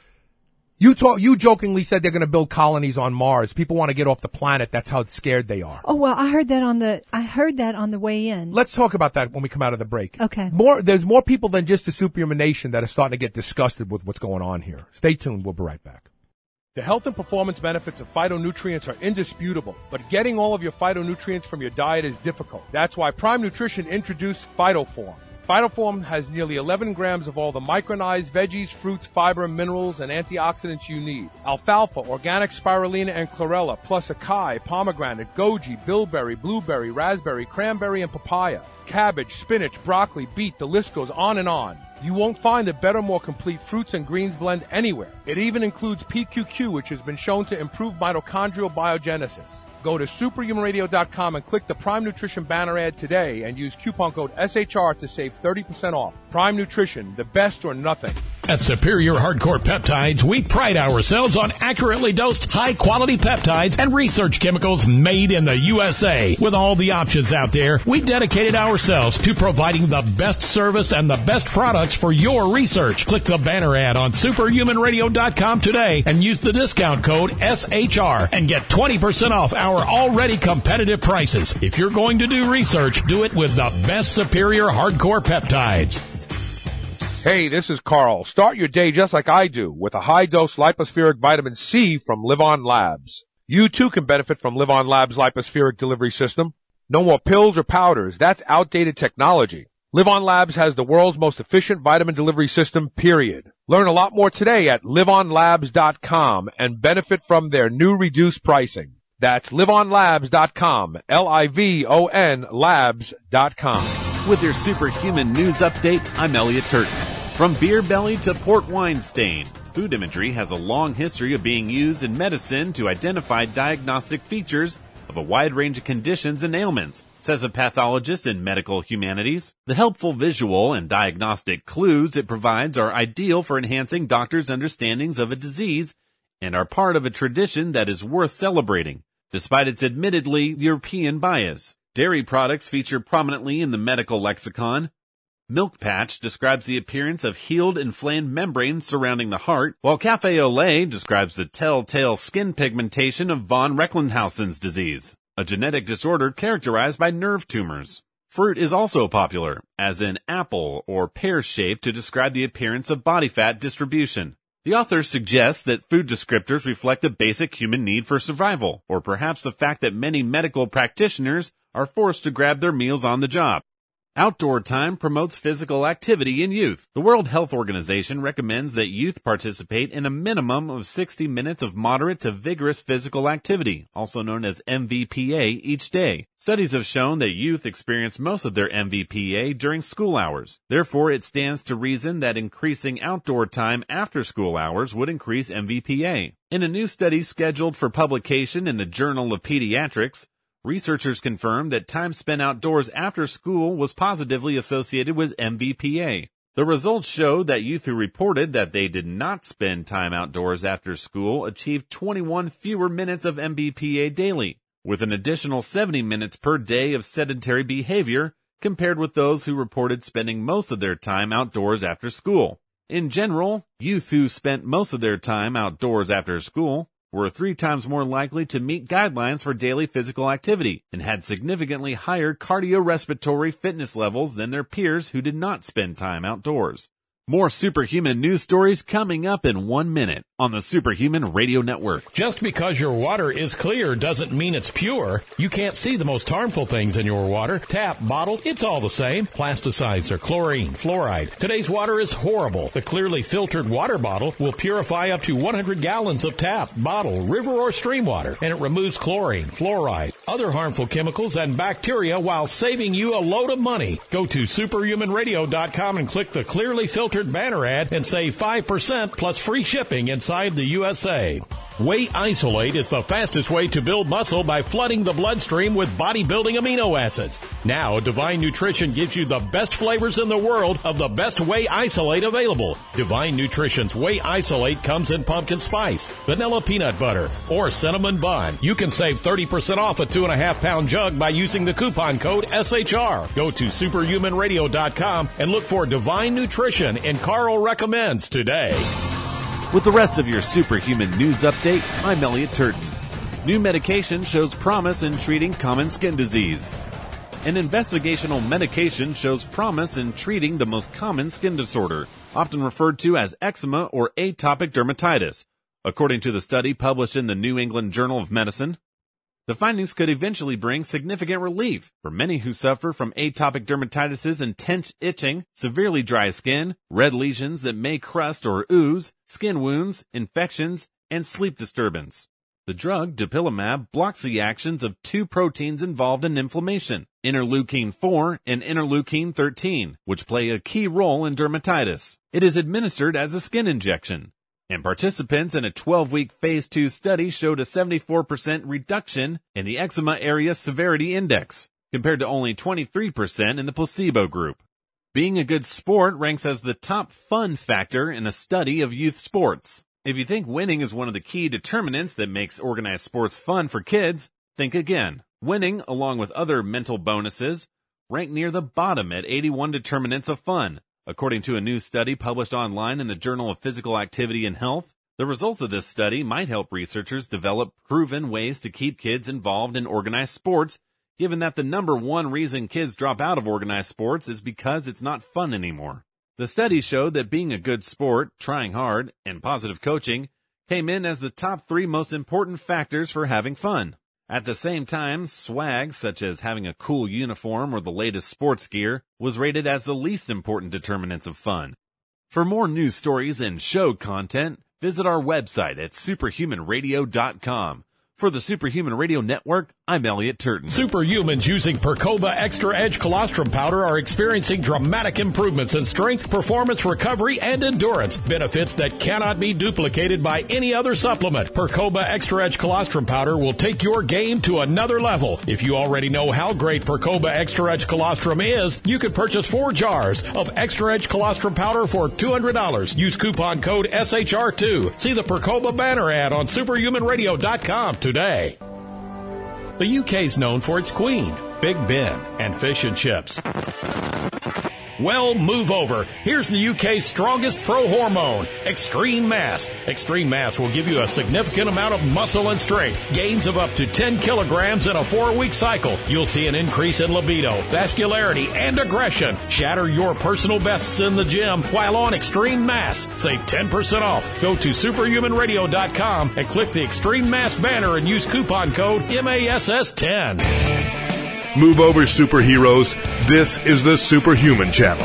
You talk, you jokingly said they're going to build colonies on Mars. People want to get off the planet. That's how scared they are. Oh, well, I heard that on the, I heard that on the way in. Let's talk about that when we come out of the break. Okay. More, there's more people than just the superhuman nation that are starting to get disgusted with what's going on here. Stay tuned. We'll be right back. The health and performance benefits of phytonutrients are indisputable, but getting all of your phytonutrients from your diet is difficult. That's why Prime Nutrition introduced PhytoForm. PhytoForm has nearly eleven grams of all the micronized veggies, fruits, fiber, minerals, and antioxidants you need. Alfalfa, organic spirulina, and chlorella, plus acai, pomegranate, goji, bilberry, blueberry, raspberry, cranberry, and papaya. Cabbage, spinach, broccoli, beet, the list goes on and on. You won't find a better, more complete fruits and greens blend anywhere. It even includes P Q Q, which has been shown to improve mitochondrial biogenesis. Go to superhuman radio dot com and click the Prime Nutrition banner ad today and use coupon code S H R to save thirty percent off. Prime Nutrition, the best or nothing. At Superior Hardcore Peptides, we pride ourselves on accurately dosed, high-quality peptides and research chemicals made in the U S A. With all the options out there, we dedicated ourselves to providing the best service and the best products for your research. Click the banner ad on superhuman radio dot com today and use the discount code S H R and get twenty percent off our already competitive prices. If you're going to do research, do it with the best Superior Hardcore Peptides. Hey, this is Carl. Start your day just like I do with a high-dose lipospheric vitamin C from Live On Labs. You too can benefit from Live On Labs' lipospheric delivery system. No more pills or powders. That's outdated technology. Live On Labs has the world's most efficient vitamin delivery system, period. Learn a lot more today at live on labs dot com and benefit from their new reduced pricing. That's live on labs dot com, L I V O N labs dot com. With your superhuman news update, I'm Elliot Turton. From beer belly to port wine stain, food imagery has a long history of being used in medicine to identify diagnostic features of a wide range of conditions and ailments, says a pathologist in medical humanities. The helpful visual and diagnostic clues it provides are ideal for enhancing doctors' understandings of a disease and are part of a tradition that is worth celebrating, despite its admittedly European bias. Dairy products feature prominently in the medical lexicon. Milk Patch describes the appearance of healed inflamed membranes surrounding the heart, while Café au lait describes the telltale skin pigmentation of von Recklinghausen's disease, a genetic disorder characterized by nerve tumors. Fruit is also popular, as in apple or pear-shaped to describe the appearance of body fat distribution. The author suggests that food descriptors reflect a basic human need for survival, or perhaps the fact that many medical practitioners are forced to grab their meals on the job. Outdoor time promotes physical activity in youth. The World Health Organization recommends that youth participate in a minimum of sixty minutes of moderate to vigorous physical activity, also known as M V P A, each day. Studies have shown that youth experience most of their M V P A during school hours. Therefore, it stands to reason that increasing outdoor time after school hours would increase M V P A. In a new study scheduled for publication in the Journal of Pediatrics, researchers confirmed that time spent outdoors after school was positively associated with M V P A. The results showed that youth who reported that they did not spend time outdoors after school achieved twenty-one fewer minutes of M V P A daily, with an additional seventy minutes per day of sedentary behavior compared with those who reported spending most of their time outdoors after school. In general, youth who spent most of their time outdoors after school were three times more likely to meet guidelines for daily physical activity and had significantly higher cardiorespiratory fitness levels than their peers who did not spend time outdoors. More superhuman news stories coming up in one minute on the Superhuman Radio Network. Just because your water is clear doesn't mean it's pure. You can't see the most harmful things in your water. Tap, bottle, it's all the same. Plasticides or chlorine, fluoride. Today's water is horrible. The clearly filtered water bottle will purify up to one hundred gallons of tap, bottle, river, or stream water, and it removes chlorine, fluoride, other harmful chemicals, and bacteria while saving you a load of money. Go to superhuman radio dot com and click the clearly filtered banner ad and save five percent plus free shipping inside the U S A. Whey Isolate is the fastest way to build muscle by flooding the bloodstream with bodybuilding amino acids. Now, Divine Nutrition gives you the best flavors in the world of the best Whey Isolate available. Divine Nutrition's Whey Isolate comes in pumpkin spice, vanilla peanut butter, or cinnamon bun. You can save thirty percent off a two and a half pound jug by using the coupon code S H R. Go to superhuman radio dot com and look for Divine Nutrition and Carl Recommends today. With the rest of your superhuman news update, I'm Elliot Turton. New medication shows promise in treating common skin disease. An investigational medication shows promise in treating the most common skin disorder, often referred to as eczema or atopic dermatitis, according to the study published in the New England Journal of Medicine. The findings could eventually bring significant relief for many who suffer from atopic dermatitis' intense itching, severely dry skin, red lesions that may crust or ooze, skin wounds, infections, and sleep disturbance. The drug, dupilumab, blocks the actions of two proteins involved in inflammation, interleukin four and interleukin thirteen, which play a key role in dermatitis. It is administered as a skin injection. And participants in a twelve-week phase two study showed a seventy-four percent reduction in the eczema area severity index, compared to only twenty-three percent in the placebo group. Being a good sport ranks as the top fun factor in a study of youth sports. If you think winning is one of the key determinants that makes organized sports fun for kids, think again. Winning, along with other mental bonuses, rank near the bottom at eighty-one determinants of fun. According to a new study published online in the Journal of Physical Activity and Health, the results of this study might help researchers develop proven ways to keep kids involved in organized sports, given that the number one reason kids drop out of organized sports is because it's not fun anymore. The study showed that being a good sport, trying hard, and positive coaching came in as the top three most important factors for having fun. At the same time, swag, such as having a cool uniform or the latest sports gear, was rated as the least important determinants of fun. For more news stories and show content, visit our website at superhuman radio dot com. For the Superhuman Radio Network, I'm Elliot Turton. Superhumans using Percoba Extra Edge Colostrum Powder are experiencing dramatic improvements in strength, performance, recovery, and endurance. Benefits that cannot be duplicated by any other supplement. Percoba Extra Edge Colostrum Powder will take your game to another level. If you already know how great Percoba Extra Edge Colostrum is, you could purchase four jars of Extra Edge Colostrum Powder for two hundred dollars. Use coupon code S H R two. See the Percoba banner ad on superhuman radio dot com today. The U K's known for its Queen, Big Ben, and fish and chips. Well, move over. Here's the U K's strongest pro hormone, Extreme Mass. Extreme Mass will give you a significant amount of muscle and strength, gains of up to ten kilograms in a four-week cycle. You'll see an increase in libido, vascularity, and aggression. Shatter your personal bests in the gym while on Extreme Mass. Save ten percent off. Go to superhuman radio dot com and click the Extreme Mass banner and use coupon code M A S S ten. Move over, superheroes. This is the Superhuman Channel.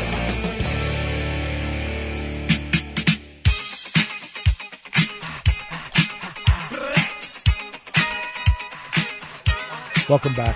Welcome back.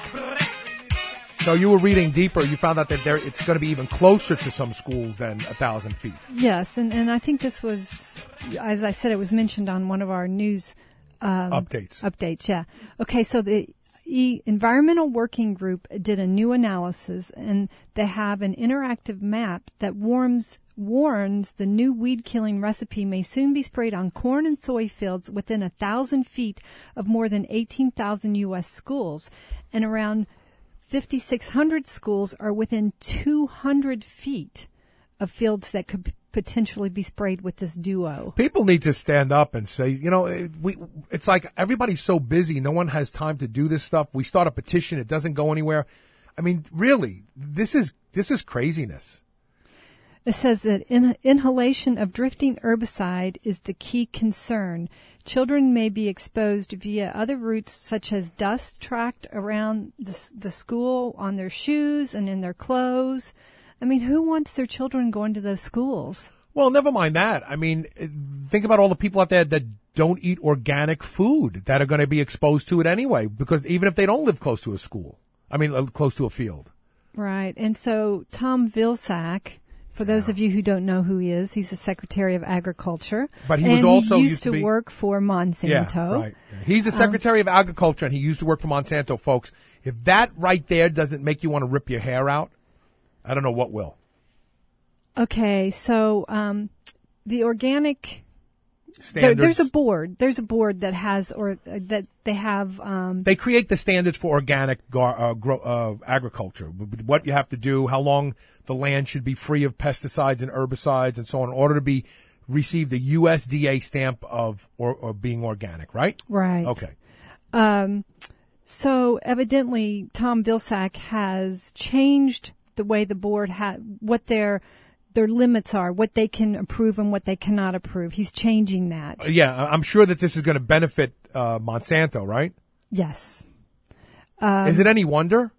So you were reading deeper. You found out that there it's going to be even closer to some schools than a thousand feet. Yes, and, and I think this was, as I said, it was mentioned on one of our news um, updates. Updates, yeah. Okay, so the E- Environmental Working Group did a new analysis, and they have an interactive map that warns warns the new weed-killing recipe may soon be sprayed on corn and soy fields within a thousand feet of more than eighteen thousand U S schools, and around fifty-six hundred schools are within two hundred feet of fields that could potentially be sprayed with this duo. People need to stand up and say, you know, we, it's like everybody's so busy. No one has time to do this stuff. We start a petition. It doesn't go anywhere. I mean, really, this is, this is craziness. It says that in, inhalation of drifting herbicide is the key concern. Children may be exposed via other routes such as dust tracked around the, the school, on their shoes and in their clothes. I mean, who wants their children going to those schools? Well, never mind that. I mean, think about all the people out there that don't eat organic food that are going to be exposed to it anyway, because even if they don't live close to a school, I mean, close to a field. Right. And so Tom Vilsack, for those yeah. of you who don't know who he is, he's the Secretary of Agriculture. But he was and also he used, used to, to be, work for Monsanto. Yeah, right. He's the Secretary um, of Agriculture, and he used to work for Monsanto, folks. If that right there doesn't make you want to rip your hair out, I don't know what will. Okay, so um, the organic there, there's a board. There's a board that has or uh, that they have. Um, they create the standards for organic gar, uh, grow, uh, agriculture. What you have to do, how long the land should be free of pesticides and herbicides, and so on, in order to be receive the U S D A stamp of or, or being organic. Right. Right. Okay. Um. So evidently, Tom Vilsack has changed the way the board had what their their limits are, what they can approve and what they cannot approve. He's changing that. Uh, yeah, I'm sure that this is going to benefit uh, Monsanto, right? Yes. Um, is it any wonder?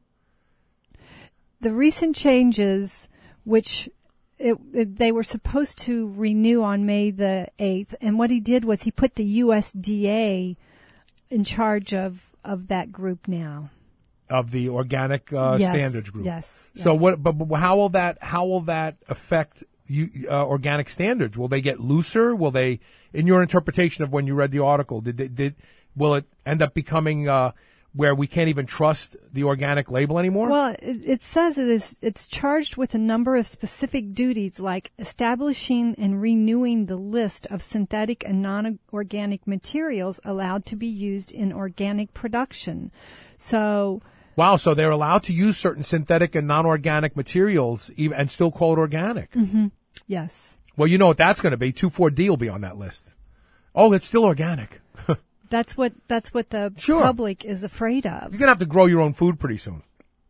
The recent changes, which it, it, they were supposed to renew on May the eighth, and what he did was he put the U S D A in charge of, of that group now. Of the organic uh, yes, standards group. Yes. So yes. what? But, but how will that? How will that affect you, uh, organic standards? Will they get looser? Will they? In your interpretation of when you read the article, did did, did will it end up becoming uh, where we can't even trust the organic label anymore? Well, it, it says it is, it's charged with a number of specific duties like establishing and renewing the list of synthetic and non-organic materials allowed to be used in organic production. So, wow, so they're allowed to use certain synthetic and non-organic materials even, and still call it organic. Mm-hmm. Yes. Well, you know what that's going to be. two four D will be on that list. Oh, it's still organic. That's what that's what the sure. public is afraid of. You're going to have to grow your own food pretty soon.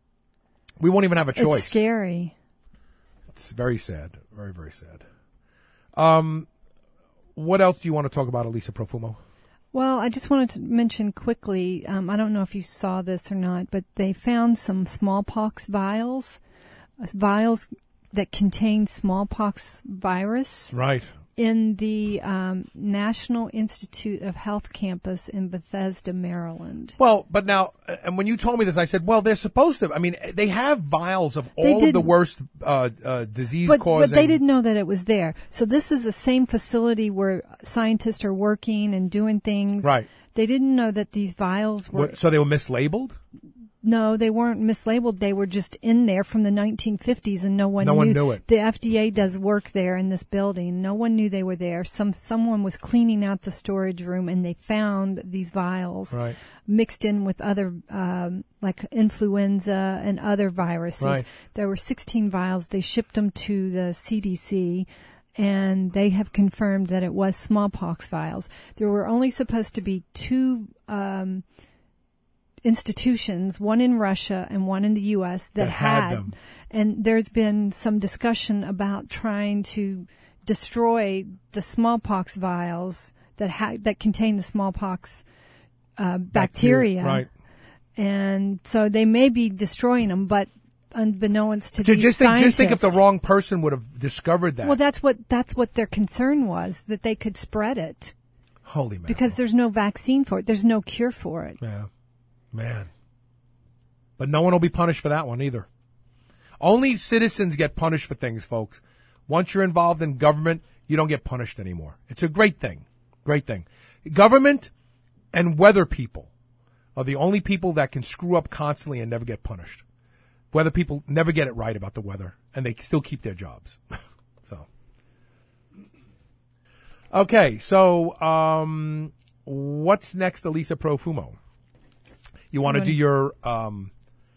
We won't even have a choice. It's scary. It's very sad. Very, very sad. Um, what else do you want to talk about, Elisa Profumo? Well, I just wanted to mention quickly, um, I don't know if you saw this or not, but they found some smallpox vials, uh, vials that contain smallpox virus. Right. In the um, National Institute of Health campus in Bethesda, Maryland. Well, but now, and when you told me this, I said, well, they're supposed to. I mean, they have vials of They all did- of the worst uh, uh, disease But, causing. but they didn't know that it was there. So this is the same facility where scientists are working and doing things. Right. They didn't know that these vials were... What, so they were mislabeled? No, they weren't mislabeled. They were just in there from the nineteen fifties, and no one No knew. one knew it. The F D A does work there in this building. No one knew they were there. Some someone was cleaning out the storage room, and they found these vials Right. mixed in with other, um, like influenza and other viruses. Right. There were sixteen vials. They shipped them to the C D C. And they have confirmed that it was smallpox vials. There were only supposed to be two um, institutions, one in Russia and one in the U S that, That had them. And there's been some discussion about trying to destroy the smallpox vials that ha- that contain the smallpox uh, bacteria. Right. And so they may be destroying them, but unbeknownst to Ju- these just think, scientists. just think if the wrong person would have discovered that. Well, that's what that's what their concern was, that they could spread it. Holy man. Because there's no vaccine for it. There's no cure for it. Yeah. Man. But no one will be punished for that one either. Only citizens get punished for things, folks. Once you're involved in government, you don't get punished anymore. It's a great thing. Great thing. Government and weather people are the only people that can screw up constantly and never get punished. Weather people never get it right about the weather, and they still keep their jobs. So, okay, so um, what's next, Elisa Profumo? You want to do your um,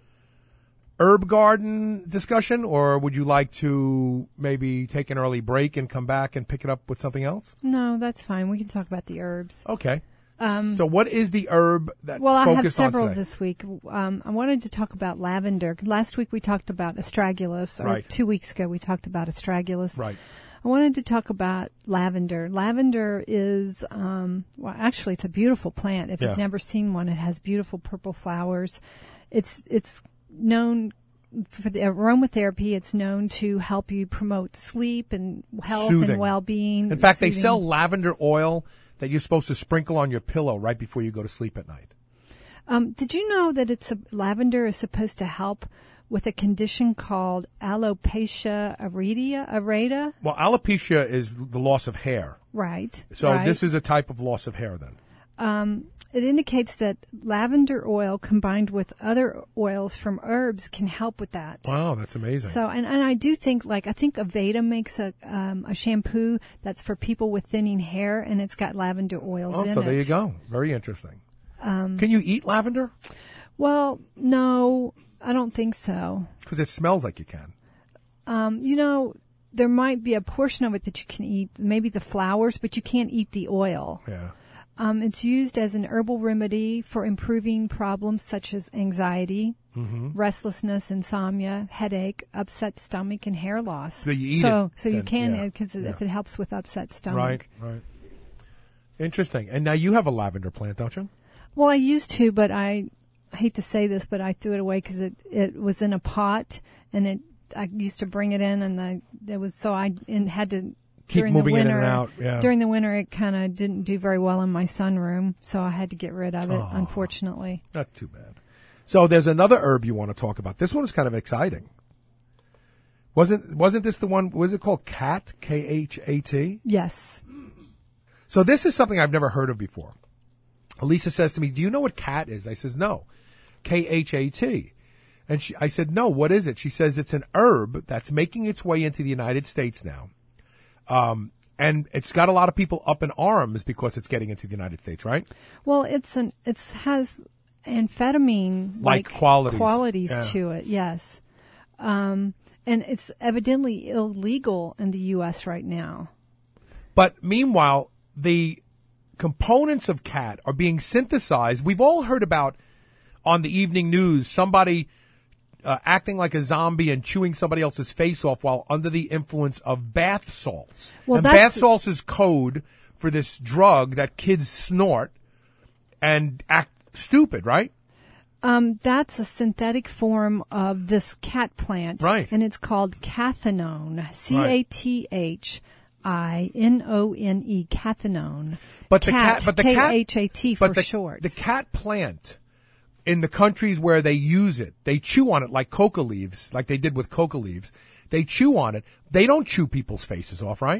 herb garden discussion, or would you like to maybe take an early break and come back and pick it up with something else? No, that's fine. We can talk about the herbs. Okay. Um, so what is the herb that Well, I have focused on several today? this week. Um, I wanted to talk about lavender. Last week we talked about astragalus, or Right. two weeks ago we talked about astragalus. Right. I wanted to talk about lavender. Lavender is, um, well, actually, it's a beautiful plant. If Yeah. you've never seen one, it has beautiful purple flowers. It's it's known for the aromatherapy. It's known to help you promote sleep and health Soothing. and well-being. In fact, they soothing. sell lavender oil that you're supposed to sprinkle on your pillow right before you go to sleep at night. Um, did you know that it's a, lavender is supposed to help with a condition called alopecia areata? Areata? Well, alopecia is the loss of hair. Right. So right. this is a type of loss of hair then. Um, it indicates that lavender oil combined with other oils from herbs can help with that. Wow, that's amazing. So, and, and I do think, like, I think Aveda makes a um, a shampoo that's for people with thinning hair, and it's got lavender oils oh, in so it. there you go. Very interesting. Um, Can you eat lavender? Well, no, I don't think so. Because it smells like you can. Um, you know, there might be a portion of it that you can eat, maybe the flowers, but you can't eat the oil. Yeah. Um, it's used as an herbal remedy for improving problems such as anxiety, Mm-hmm. restlessness, insomnia, headache, upset stomach, and hair loss. So you eat so, it, So you then, can, yeah, because yeah. if it helps with upset stomach. Right, right. Interesting. And now you have a lavender plant, don't you? Well, I used to, but I, I hate to say this, but I threw it away because it, it was in a pot, and it I used to bring it in, and the it was so I and had to Keep during moving the in winter, and out, yeah. During the winter, it kind of didn't do very well in my sunroom, so I had to get rid of it. Oh. Unfortunately, Not too bad. So there's another herb you want to talk about. This one is kind of exciting. Wasn't wasn't this the one? Was it called Cat? K H A T. yes. So this is something I've never heard of before. Elisa says to me, "Do you know what cat is?" I says, "No." K H A T. And she, I said, no, what is it? She says it's an herb that's making its way into the United States now. Um, and it's got a lot of people up in arms because it's getting into the United States, right? Well, it's an, it's has amphetamine like qualities, qualities yeah. to it. Yes. Um, and it's evidently illegal in the U S right now. But meanwhile, the components of cat are being synthesized. We've all heard about on the evening news somebody uh, acting like a zombie and chewing somebody else's face off while under the influence of bath salts. Well, and that's, bath salts is code for this drug that kids snort and act stupid, right? Um, that's a synthetic form of this cat plant. Right. And it's called cathinone. C A T H I N O N E, cathinone. But the cat, cat, but the cat, K H A T for but the, short. The cat plant, in the countries where they use it, they chew on it like coca leaves, like they did with coca leaves. They chew on it. They don't chew people's faces off, right?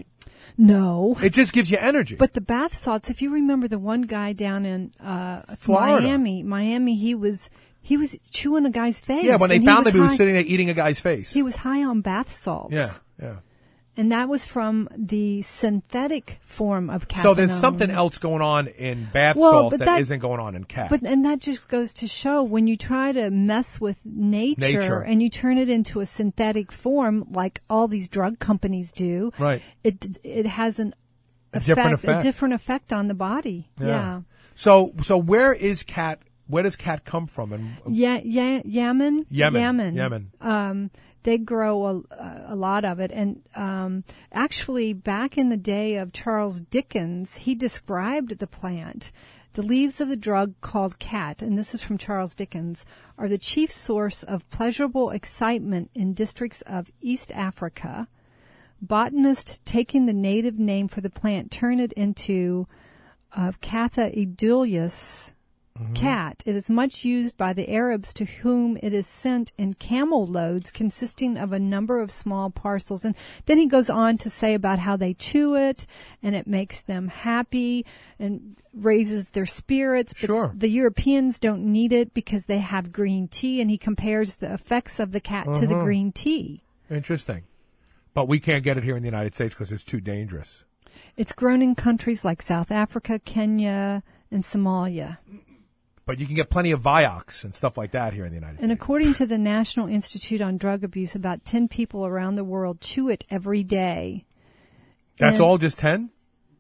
No. It just gives you energy. But the bath salts, if you remember the one guy down in uh Florida. Miami, Miami, he was he was chewing a guy's face. Yeah, when they and found he him, he was high, sitting there eating a guy's face. He was high on bath salts. Yeah, yeah. And that was from the synthetic form of cathinone. So there's something else going on in bath well, salts but that, that isn't going on in cat. But and that just goes to show when you try to mess with nature, Nature. and you turn it into a synthetic form, like all these drug companies do, right? It it has an a effect, different effect, a different effect on the body. Yeah. yeah. So so where is cat? Where does cat come from? And yeah, yeah, Yemen, Yemen, Yemen, Yemen. Um, they grow a, a lot of it, and um, actually, back in the day of Charles Dickens, he described the plant. The leaves of the drug called cat, and this is from Charles Dickens, are the chief source of pleasurable excitement in districts of East Africa. Botanists taking the native name for the plant turn it into uh, Catha edulis. Mm-hmm. Cat. It is much used by the Arabs, to whom it is sent in camel loads consisting of a number of small parcels. And then he goes on to say about how they chew it and it makes them happy and raises their spirits. But sure. The Europeans don't need it because they have green tea, and he compares the effects of the cat uh-huh. to the green tea. Interesting. But we can't get it here in the United States because it's too dangerous. It's grown in countries like South Africa, Kenya, and Somalia. But you can get plenty of Vioxx and stuff like that here in the United and States. And according to the National Institute on Drug Abuse, about ten people around the world chew it every day. That's and all, just ten?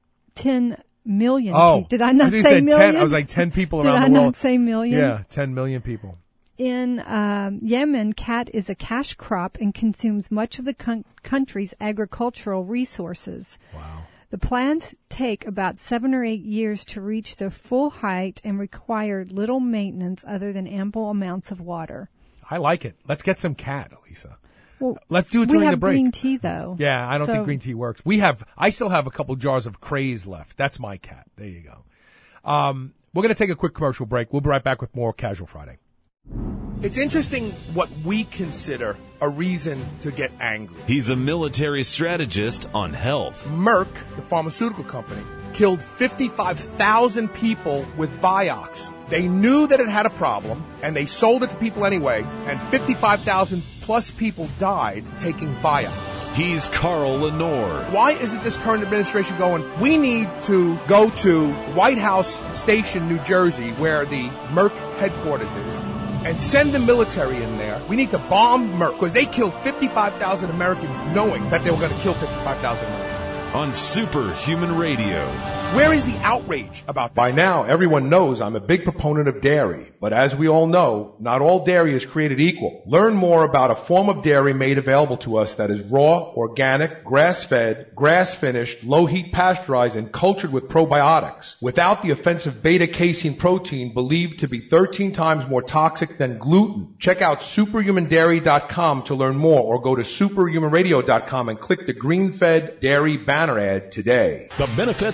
ten million. Oh. Pe- Did I not I say said million? ten. I was like ten people around Did the I world. not say million? Yeah, ten million people. In um, Yemen, cat is a cash crop and consumes much of the con- country's agricultural resources. Wow. The plants take about seven or eight years to reach their full height and require little maintenance other than ample amounts of water. I like it. Let's get some cat, Elisa. Well, let's do it we during have the break. Green tea, though. Yeah, I don't so, think green tea works. We have. I still have a couple jars of Craze left. That's my cat. There you go. Um, we're going to take a quick commercial break. We'll be right back with more Casual Friday. It's interesting what we consider a reason to get angry. He's a military strategist on health. Merck, the pharmaceutical company, killed fifty-five thousand people with Vioxx. They knew that it had a problem, and they sold it to people anyway, and fifty-five thousand plus people died taking Vioxx. He's Carl Lenore. Why isn't this current administration going, we need to go to White House Station, New Jersey, where the Merck headquarters is, and send the military in there. We need to bomb Merck, because they killed fifty-five thousand Americans knowing that they were going to kill fifty-five thousand Americans. On Superhuman Radio. Where is the outrage about that? By now, everyone knows I'm a big proponent of dairy. But as we all know, not all dairy is created equal. Learn more about a form of dairy made available to us that is raw, organic, grass-fed, grass-finished, low-heat pasteurized, and cultured with probiotics, without the offensive beta-casein protein believed to be thirteen times more toxic than gluten. Check out superhuman dairy dot com to learn more, or go to superhuman radio dot com and click the green-fed dairy banner ad today. The benefits of a key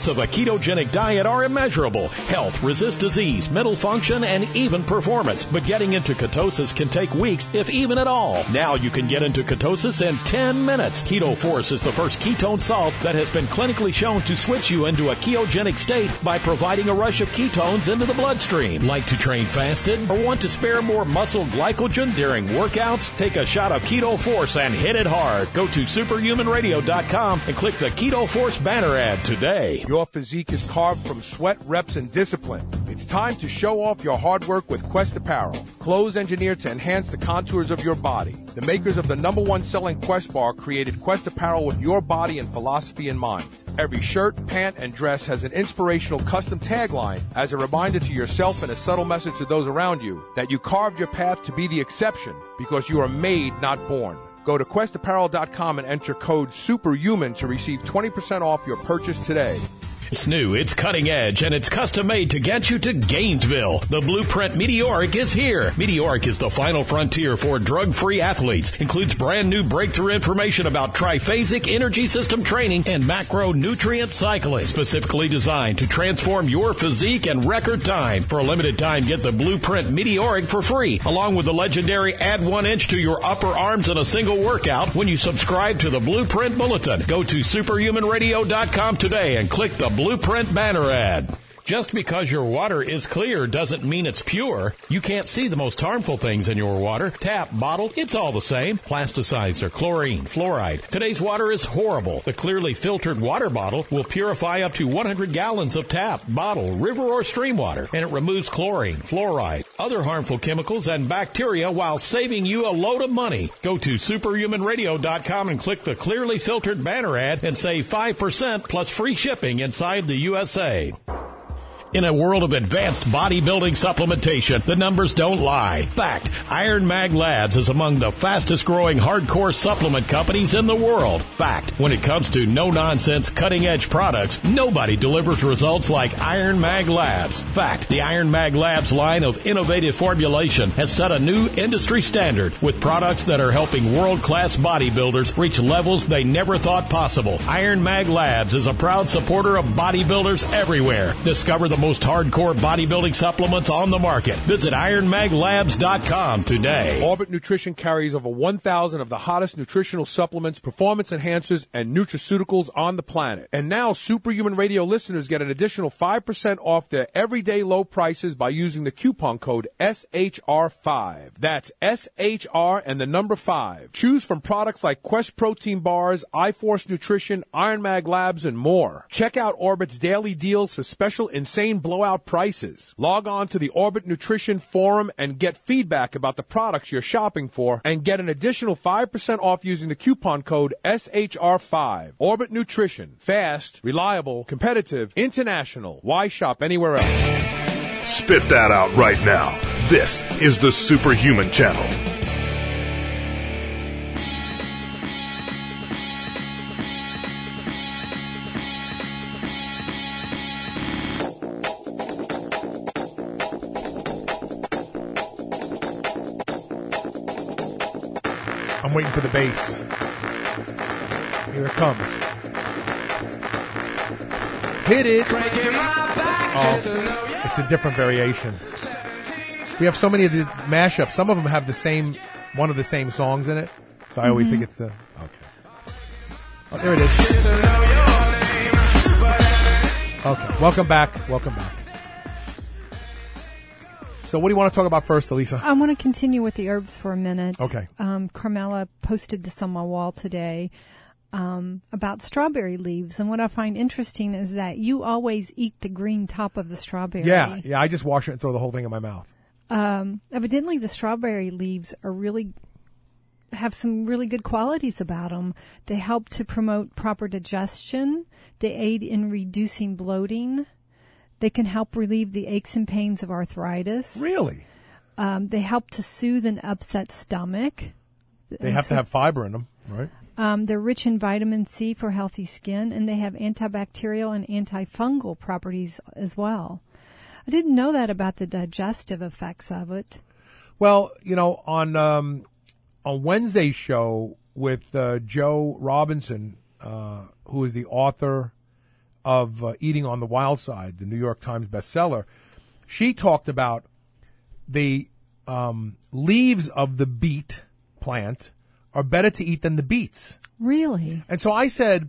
ketogenic diet are immeasurable. Health, resist disease, mental function, and even performance. But getting into ketosis can take weeks, if even at all. Now you can get into ketosis in ten minutes. Keto Force is the first ketone salt that has been clinically shown to switch you into a ketogenic state by providing a rush of ketones into the bloodstream. Like to train fasted or want to spare more muscle glycogen during workouts? Take a shot of Keto Force and hit it hard. Go to superhuman radio dot com and click the Keto Force banner ad today. Your physique is carved from sweat, reps, and discipline. It's time to show off your hard work with Quest Apparel. Clothes engineered to enhance the contours of your body. The makers of the number one selling Quest bar created Quest Apparel with your body and philosophy in mind. Every shirt, pant, and dress has an inspirational custom tagline as a reminder to yourself and a subtle message to those around you that you carved your path to be the exception because you are made, not born. Go to quest apparel dot com and enter code SUPERHUMAN to receive twenty percent off your purchase today. It's new, it's cutting edge, and it's custom made to get you to Gainesville. The Blueprint Meteoric is here. Meteoric is the final frontier for drug-free athletes. Includes brand new breakthrough information about triphasic energy system training and macronutrient cycling. Specifically designed to transform your physique in record time. For a limited time, get the Blueprint Meteoric for free, along with the legendary Add One Inch to Your Upper Arms in a Single Workout when you subscribe to the Blueprint Bulletin. Go to superhuman radio dot com today and click the Blueprint banner ad. Just because your water is clear doesn't mean it's pure. You can't see the most harmful things in your water. Tap, bottle, it's all the same. Plasticizer, chlorine, fluoride. Today's water is horrible. The clearly filtered water bottle will purify up to one hundred gallons of tap, bottle, river, or stream water, and it removes chlorine, fluoride, other harmful chemicals, and bacteria while saving you a load of money. Go to superhuman radio dot com and click the clearly filtered banner ad and save five percent plus free shipping inside the U S A. In a world of advanced bodybuilding supplementation, the numbers don't lie. Fact, Iron Mag Labs is among the fastest growing hardcore supplement companies in the world. Fact, when it comes to no-nonsense, cutting-edge products, nobody delivers results like Iron Mag Labs. Fact, the Iron Mag Labs line of innovative formulation has set a new industry standard with products that are helping world-class bodybuilders reach levels they never thought possible. Iron Mag Labs is a proud supporter of bodybuilders everywhere. Discover the most hardcore bodybuilding supplements on the market. Visit iron mag labs dot com today. Orbit Nutrition carries over one thousand of the hottest nutritional supplements, performance enhancers, and nutraceuticals on the planet. And now Superhuman Radio listeners get an additional five percent off their everyday low prices by using the coupon code S H R five. That's S H R and the number five. Choose from products like Quest Protein Bars, iForce Nutrition, Iron Mag Labs, and more. Check out Orbit's daily deals for special insane blowout prices. Log on to the Orbit Nutrition Forum and get feedback about the products you're shopping for and get an additional five percent off using the coupon code S H R five. Orbit Nutrition. Fast, reliable, competitive, international. Why shop anywhere else? Spit that out right now. This is the Superhuman Channel. I'm waiting for the bass. Here it comes. Hit it. Oh, it's a different variation. We have so many of the mashups. Some of them have the same, one of the same songs in it. So I always mm-hmm. think it's the, okay. Oh, there it is. Okay, welcome back. Welcome back. So what do you want to talk about first, Elisa? I want to continue with the herbs for a minute. Okay. Um, Carmela posted this on my wall today um, about strawberry leaves. And what I find interesting is that you always eat the green top of the strawberry. Yeah, yeah. I just wash it and throw the whole thing in my mouth. Um, evidently, the strawberry leaves are really have some really good qualities about them. They help to promote proper digestion. They aid in reducing bloating. They can help relieve the aches and pains of arthritis. Really? Um, they help to soothe an upset stomach. They have so, to have fiber in them, right? Um, they're rich in vitamin C for healthy skin, and they have antibacterial and antifungal properties as well. I didn't know that about the digestive effects of it. Well, you know, on um, on Wednesday's show with uh, Joe Robinson, uh, who is the author of uh, Eating on the Wild Side, the New York Times bestseller, she talked about the um, leaves of the beet plant are better to eat than the beets. Really? And so I said,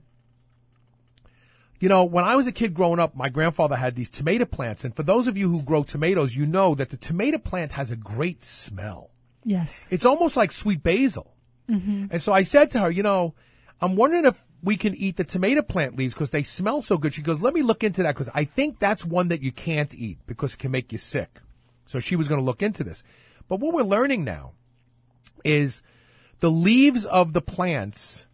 you know, when I was a kid growing up, my grandfather had these tomato plants. And for those of you who grow tomatoes, you know that the tomato plant has a great smell. Yes. It's almost like sweet basil. Mm-hmm. And so I said to her, you know, I'm wondering if we can eat the tomato plant leaves because they smell so good. She goes, let me look into that because I think that's one that you can't eat because it can make you sick. So she was going to look into this. But what we're learning now is the leaves of the plants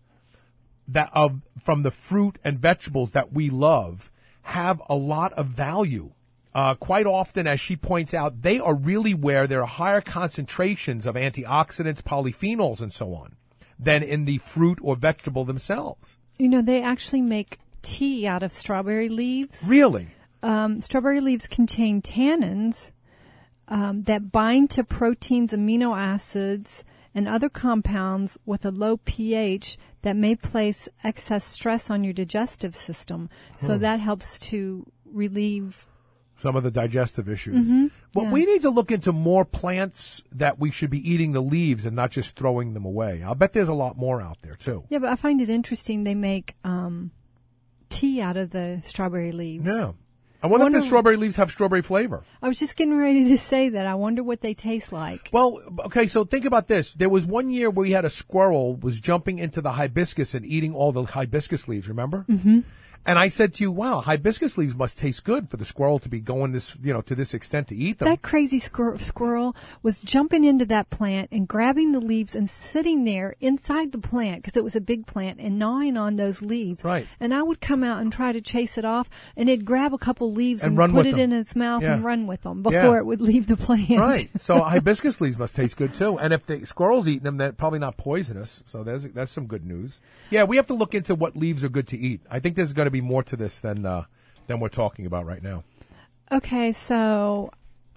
that of from the fruit and vegetables that we love have a lot of value. Uh, quite often, as she points out, they are really where there are higher concentrations of antioxidants, polyphenols, and so on than in the fruit or vegetable themselves. You know, they actually make tea out of strawberry leaves. Really? Um, strawberry leaves contain tannins um, that bind to proteins, amino acids, and other compounds with a low pH that may place excess stress on your digestive system. So Hmm. that helps to relieve Some of the digestive issues. Mm-hmm. But Yeah. we need to look into more plants that we should be eating the leaves and not just throwing them away. I'll bet there's a lot more out there, too. Yeah, but I find it interesting they make um, tea out of the strawberry leaves. Yeah. I wonder, Wonder- if the strawberry leaves have strawberry flavor. I was just getting ready to say that. I wonder what they taste like. Well, okay, so think about this. There was one year where we had a squirrel was jumping into the hibiscus and eating all the hibiscus leaves, remember? Mm-hmm. And I said to you, wow, hibiscus leaves must taste good for the squirrel to be going this, you know, to this extent to eat them. That crazy squir- squirrel was jumping into that plant and grabbing the leaves and sitting there inside the plant because it was a big plant and gnawing on those leaves. Right. And I would come out and try to chase it off, and it'd grab a couple leaves And and, run put with it them. in its mouth Yeah. and run with them before Yeah. it would leave the plant. Right. So hibiscus leaves must taste good too. And if the squirrel's eating them, they're probably not poisonous. So there's that's some good news. Yeah, we have to look into what leaves are good to eat. I think there's going to be more to this than uh, than we're talking about right now. Okay, so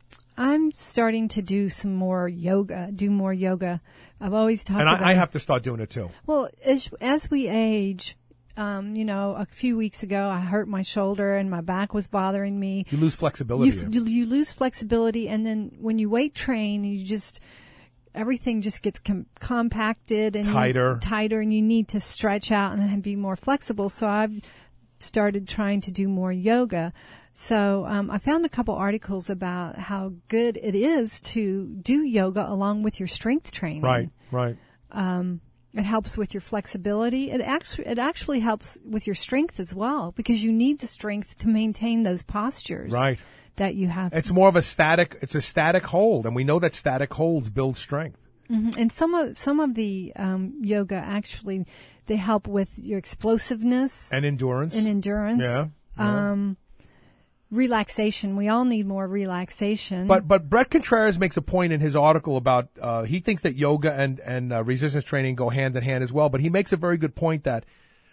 I'm starting to do some more yoga, do more yoga. I've always talked And about I, I have to start doing it too. Well, as, as we age, um, you know, a few weeks ago, I hurt my shoulder and my back was bothering me. You lose flexibility. You, you, you lose flexibility, and then when you weight train, you just everything just gets com- compacted and Tighter. you, tighter, and you need to stretch out and be more flexible. So I've started trying to do more yoga. So um, I found a couple articles about how good it is to do yoga along with your strength training. Right, right. Um, it helps with your flexibility. It actually it actually helps with your strength as well because you need the strength to maintain those postures. Right. That you have. It's more of a static. It's a static hold, and we know that static holds build strength. Mm-hmm. And some of some of the um, yoga actually they help with your explosiveness And endurance. and endurance. Yeah. yeah. Um, relaxation. We all need more relaxation. But but Brett Contreras makes a point in his article about uh, he thinks that yoga and and uh, resistance training go hand in hand as well. But he makes a very good point that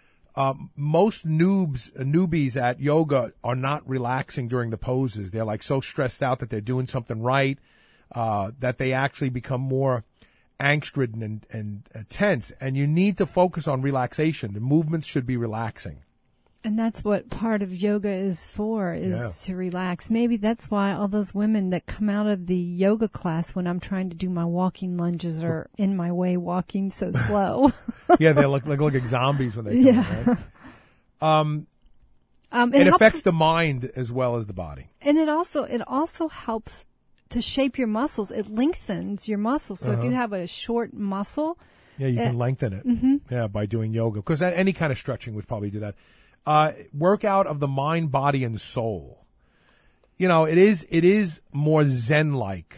um, most noobs uh, newbies at yoga are not relaxing during the poses. They're like so stressed out that they're doing something right uh, that they actually become more angst-ridden and, and uh, tense. And you need to focus on relaxation. The movements should be relaxing. And that's what part of yoga is for, is Yeah. to relax. Maybe that's why all those women that come out of the yoga class when I'm trying to do my walking lunges are in my way walking so slow. Yeah, they look, look like zombies when they come, Yeah. right? Um, um, it helps- affects the mind as well as the body. And it also it also helps to shape your muscles. It lengthens your muscles. So if Uh-huh. you have a short muscle, Yeah, you can Uh, lengthen it. mhm. Yeah, by doing yoga. Because any kind of stretching would probably do that. Uh, workout of the mind, body, and soul. You know, it is it is more Zen-like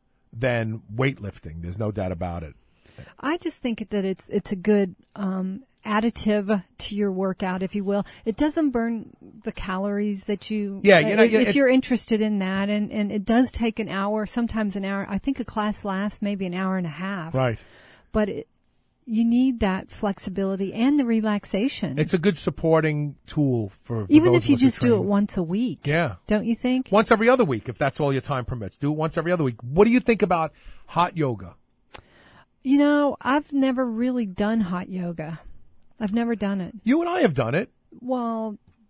than weightlifting. There's no doubt about it. I just think that it's it's a good um, additive to your workout, if you will. It doesn't burn the calories that you. Yeah, you know, if, yeah, if it's- you're interested in that, and and it does take an hour, sometimes an hour. I think a class lasts maybe an hour and a half. Right. But it, you need that flexibility and the relaxation. It's a good supporting tool for, for even those if you of us who just do it train. once a week. Yeah. Don't you think? Once every other week, if that's all your time permits. Do it once every other week. What do you think about hot yoga? You know, I've never really done hot yoga. I've never done it. You and I have done it. Well,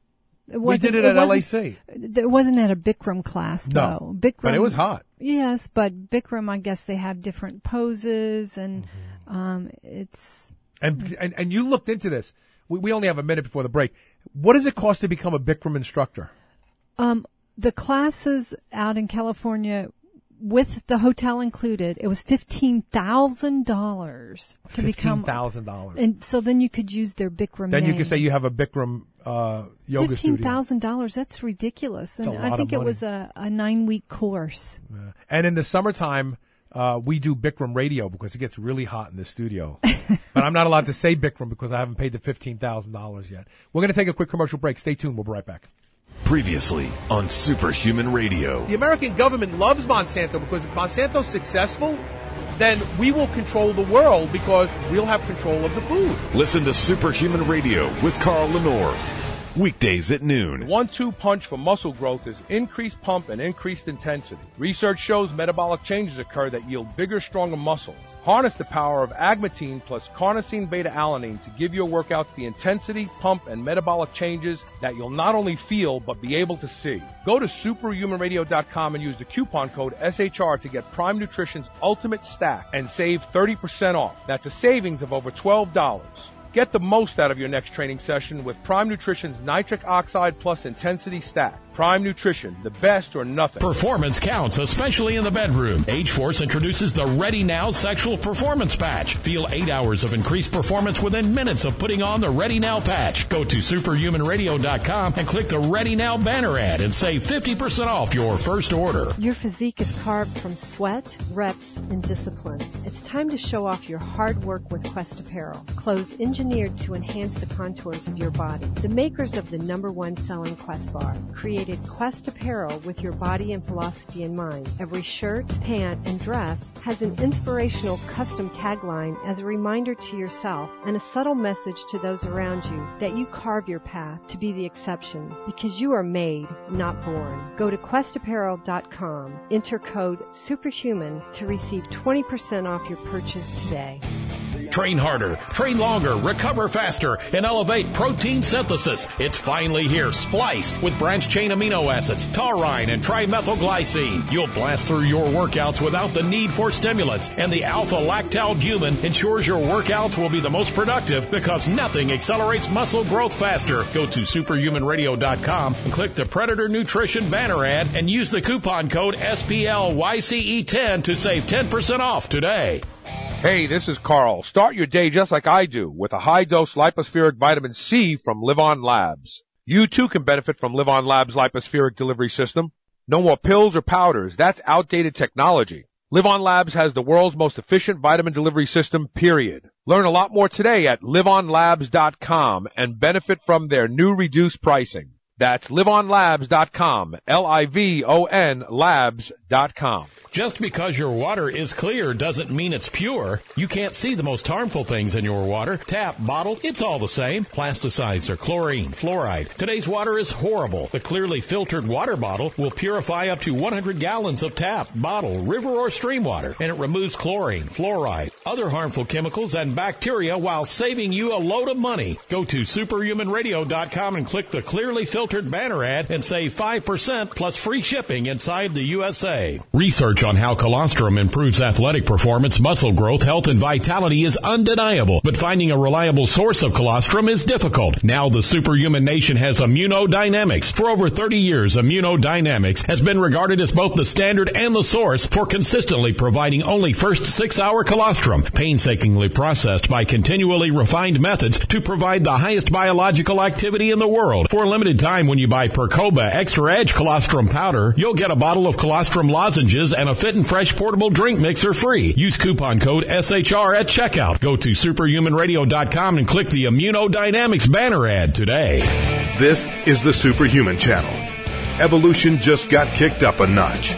It We did it, it at L A wasn't- C. It wasn't at a Bikram class, No, though. Bikram, but it was hot. Yes, but Bikram, I guess they have different poses, and Mm-hmm. um, it's And, and and you looked into this. We, we only have a minute before the break. What does it cost to become a Bikram instructor? um, the classes out in California with the hotel included. It was fifteen thousand dollars to Fifteen become, thousand dollars. and so then you could use their Bikram. Then you name. could say you have a Bikram uh, yoga Fifteen studio. thousand dollars. That's ridiculous, and a lot I of think it money. was a, a nine week course. And in the summertime, uh, we do Bikram radio because it gets really hot in the studio. But I'm not allowed to say Bikram because I haven't paid the fifteen thousand dollars yet. We're going to take a quick commercial break. Stay tuned. We'll be right back. Previously on Superhuman Radio. The American government loves Monsanto because if Monsanto's successful, then we will control the world because we'll have control of the food. Listen to Superhuman Radio with Carl Lenore. Weekdays at The noon. one two punch for muscle growth is increased pump and increased intensity. Research shows metabolic changes occur that yield bigger, stronger muscles. Harness the power of agmatine plus carnosine beta-alanine to give your workouts the intensity, pump, and metabolic changes that you'll not only feel but be able to see. Go to superhuman radio dot com and use the coupon code S H R to get Prime Nutrition's Ultimate Stack and save thirty percent off. That's a savings of over twelve dollars. Get the most out of your next training session with Prime Nutrition's Nitric Oxide Plus Intensity Stack. Prime Nutrition, the best or nothing. Performance counts, especially in the bedroom. Age-Force introduces the Ready Now Sexual Performance Patch. Feel eight hours of increased performance within minutes of putting on the Ready Now patch. Go to superhuman radio dot com and click the Ready Now banner ad and save fifty percent off your first order. Your physique is carved from sweat, reps, and discipline. It's time to show off your hard work with Quest Apparel. Clothes engineered to enhance the contours of your body. The makers of the number one selling Quest bar created Quest Apparel with your body and philosophy in mind. Every shirt, pant, and dress has an inspirational custom tagline as a reminder to yourself and a subtle message to those around you that you carve your path to be the exception because you are made, not born. Go to quest apparel dot com. Enter code SUPERHUMAN to receive twenty percent off your purchase today. Train harder, train longer, recover faster, and elevate protein synthesis. It's finally here. Splice with branched-chain amino acids, taurine, and trimethylglycine. You'll blast through your workouts without the need for stimulants. And the alpha-lactalbumin ensures your workouts will be the most productive because nothing accelerates muscle growth faster. Go to superhuman radio dot com and click the Predator Nutrition banner ad and use the coupon code S P L Y C E ten to save ten percent off today. Hey, this is Carl. Start your day just like I do with a high-dose lipospheric vitamin C from Live On Labs. You too can benefit from Live On Labs' lipospheric delivery system. No more pills or powders. That's outdated technology. Live On Labs has the world's most efficient vitamin delivery system, period. Learn a lot more today at live on labs dot com and benefit from their new reduced pricing. That's live on labs dot com, L I V O N labs dot com. Just because your water is clear doesn't mean it's pure. You can't see the most harmful things in your water. Tap, bottle, it's all the same. Plasticides or chlorine, fluoride. Today's water is horrible. The clearly filtered water bottle will purify up to one hundred gallons of tap, bottle, river, or stream water, and it removes chlorine, fluoride, other harmful chemicals, and bacteria while saving you a load of money. Go to superhuman radio dot com and click the clearly filtered banner ad and save five percent plus free shipping inside the U S A. Research on how colostrum improves athletic performance, muscle growth, health, and vitality is undeniable, but finding a reliable source of colostrum is difficult. Now the Superhuman Nation has Immunodynamics. For over thirty years, Immunodynamics has been regarded as both the standard and the source for consistently providing only first six-hour colostrum, painstakingly processed by continually refined methods to provide the highest biological activity in the world. For a limited time, when you buy Percoba Extra Edge Colostrum Powder, you'll get a bottle of colostrum lozenges and a Fit and Fresh portable drink mixer free. Use coupon code S H R at checkout. Go to superhuman radio dot com and click the Immunodynamics banner ad today. This is the Superhuman Channel. Evolution just got kicked up a notch.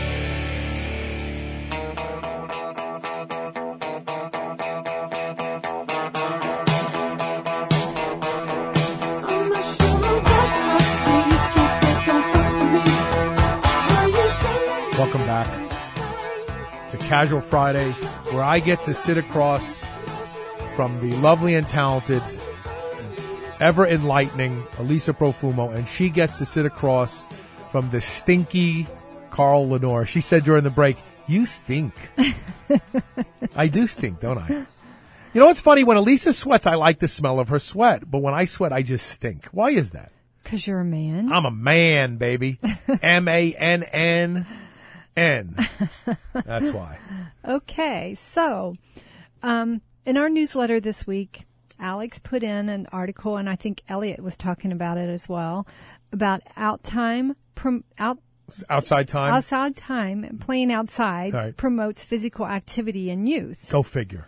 Welcome back to Casual Friday, where I get to sit across from the lovely and talented, ever enlightening Elisa Profumo, and she gets to sit across from the stinky Carl Lenore. She said during the break, "You stink." I do stink, don't I? You know what's funny? When Elisa sweats, I like the smell of her sweat, but when I sweat, I just stink. Why is that? Because you're a man. I'm a man, baby. M A N N N. That's why. Okay, so um, in our newsletter this week, Alex put in an article, and I think Elliot was talking about it as well, about out time, prom- out outside time, outside time, playing outside right. promotes physical activity in youth. Go figure.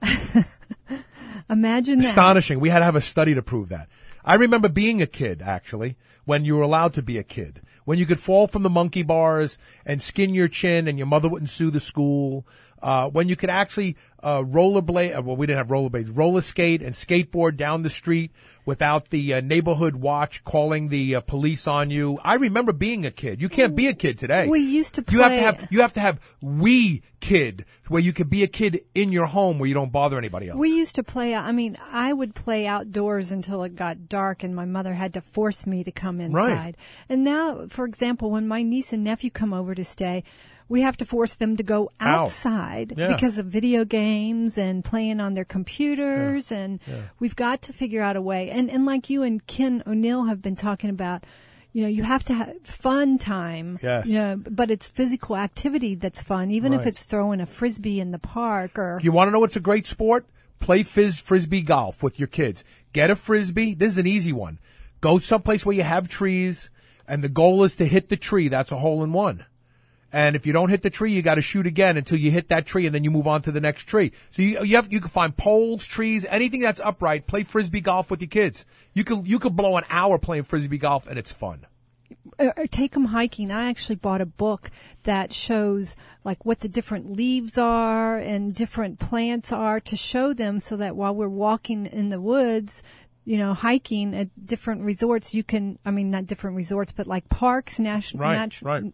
Imagine that. Astonishing. We had to have a study to prove that. I remember being a kid, actually, when you were allowed to be a kid. When you could fall from the monkey bars and skin your chin and your mother wouldn't sue the school. Uh, when you could actually uh, rollerblade, uh, well, we didn't have rollerblades, roller skate and skateboard down the street without the uh, neighborhood watch calling the uh, police on you. I remember being a kid. You can't be a kid today. We used to play. You have to have, you have to have we kid, where you could be a kid in your home where you don't bother anybody else. We used to play, I mean, I would play outdoors until it got dark and my mother had to force me to come inside. Right. And now, for example, when my niece and nephew come over to stay, we have to force them to go outside yeah. because of video games and playing on their computers. Yeah. And yeah. we've got to figure out a way. And, and like you and Ken O'Neill have been talking about, you know, you have to have fun time. Yes. You know, but it's physical activity that's fun, even right. if it's throwing a frisbee in the park or. You want to know what's a great sport? Play fizz, frisbee golf with your kids. Get a frisbee. This is an easy one. Go someplace where you have trees, and the goal is to hit the tree. That's a hole in one. And if you don't hit the tree, you got to shoot again until you hit that tree, and then you move on to the next tree. So you you have you can find poles, trees, anything that's upright. Play frisbee golf with your kids. You could you could blow an hour playing frisbee golf, and it's fun. Or take them hiking. I actually bought a book that shows like what the different leaves are and different plants are to show them, so that while we're walking in the woods, you know, hiking at different resorts, you can. I mean, not different resorts, but like parks, national, right, natural. right.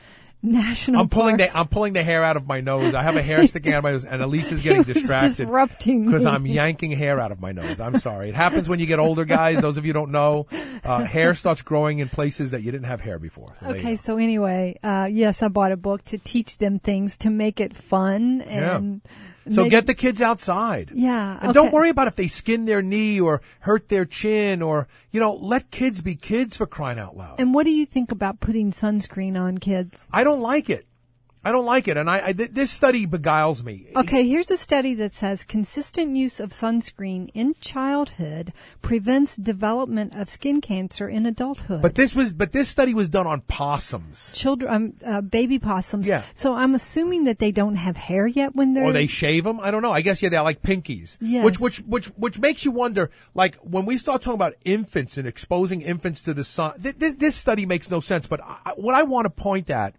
National I'm pulling parks. the I'm pulling the hair out of my nose. I have a hair sticking out of my nose, and Elisa's getting He was distracted disrupting because me. I'm yanking hair out of my nose. I'm sorry. It happens when you get older, guys. Those of you who don't know, uh, hair starts growing in places that you didn't have hair before. So there you Okay, go. so anyway, uh, yes, I bought a book to teach them things to make it fun and. Yeah. So make- get the kids outside. Yeah, And okay. don't worry about if they skin their knee or hurt their chin or, you know, let kids be kids, for crying out loud. And what do you think about putting sunscreen on kids? I don't like it. I don't like it. And I, I th- this study beguiles me. Okay, here's a study that says consistent use of sunscreen in childhood prevents development of skin cancer in adulthood. But this was, but this study was done on possums. Children, um, uh, baby possums. Yeah. So I'm assuming that they don't have hair yet when they're. Or they shave them. I don't know. I guess, yeah, they're like pinkies. Yes. Which, which, which, which makes you wonder, like, when we start talking about infants and exposing infants to the sun, th- th- this study makes no sense. But I, what I want to point at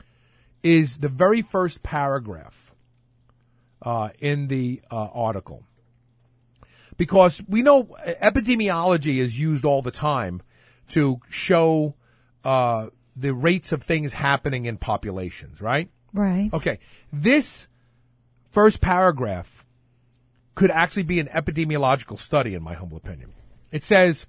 is the very first paragraph uh, in the uh, article. Because we know epidemiology is used all the time to show uh, the rates of things happening in populations, right? Right. Okay. This first paragraph could actually be an epidemiological study, in my humble opinion. It says,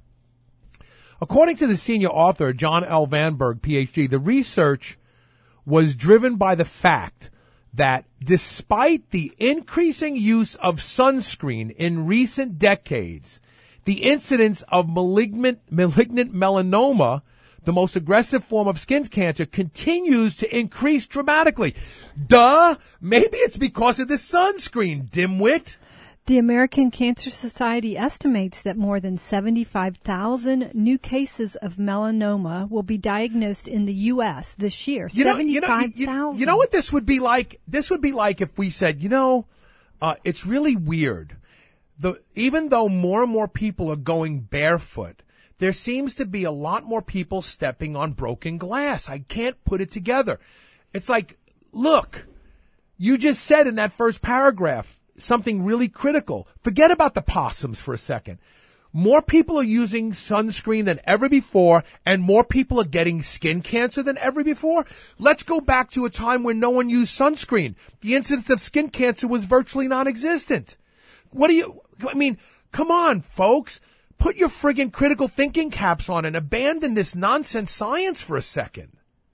according to the senior author, John L. Vanberg, P H D, the research was driven by the fact that despite the increasing use of sunscreen in recent decades, the incidence of malignant, malignant melanoma, the most aggressive form of skin cancer, continues to increase dramatically. Duh! Maybe it's because of the sunscreen, dimwit. The American Cancer Society estimates that more than seventy-five thousand new cases of melanoma will be diagnosed in the U S this year. You know, you know, seventy-five you, thousand. you know what this would be like? This would be like if we said, you know, uh, it's really weird. The, even though more and more people are going barefoot, there seems to be a lot more people stepping on broken glass. I can't put it together. It's like, look, you just said in that first paragraph something really critical. Forget about the possums for a second. More people are using sunscreen than ever before, and more people are getting skin cancer than ever before. Let's go back to a time when no one used sunscreen. The incidence of skin cancer was virtually non-existent. What do you, I mean, come on, folks. put your friggin' critical thinking caps on and abandon this nonsense science for a second.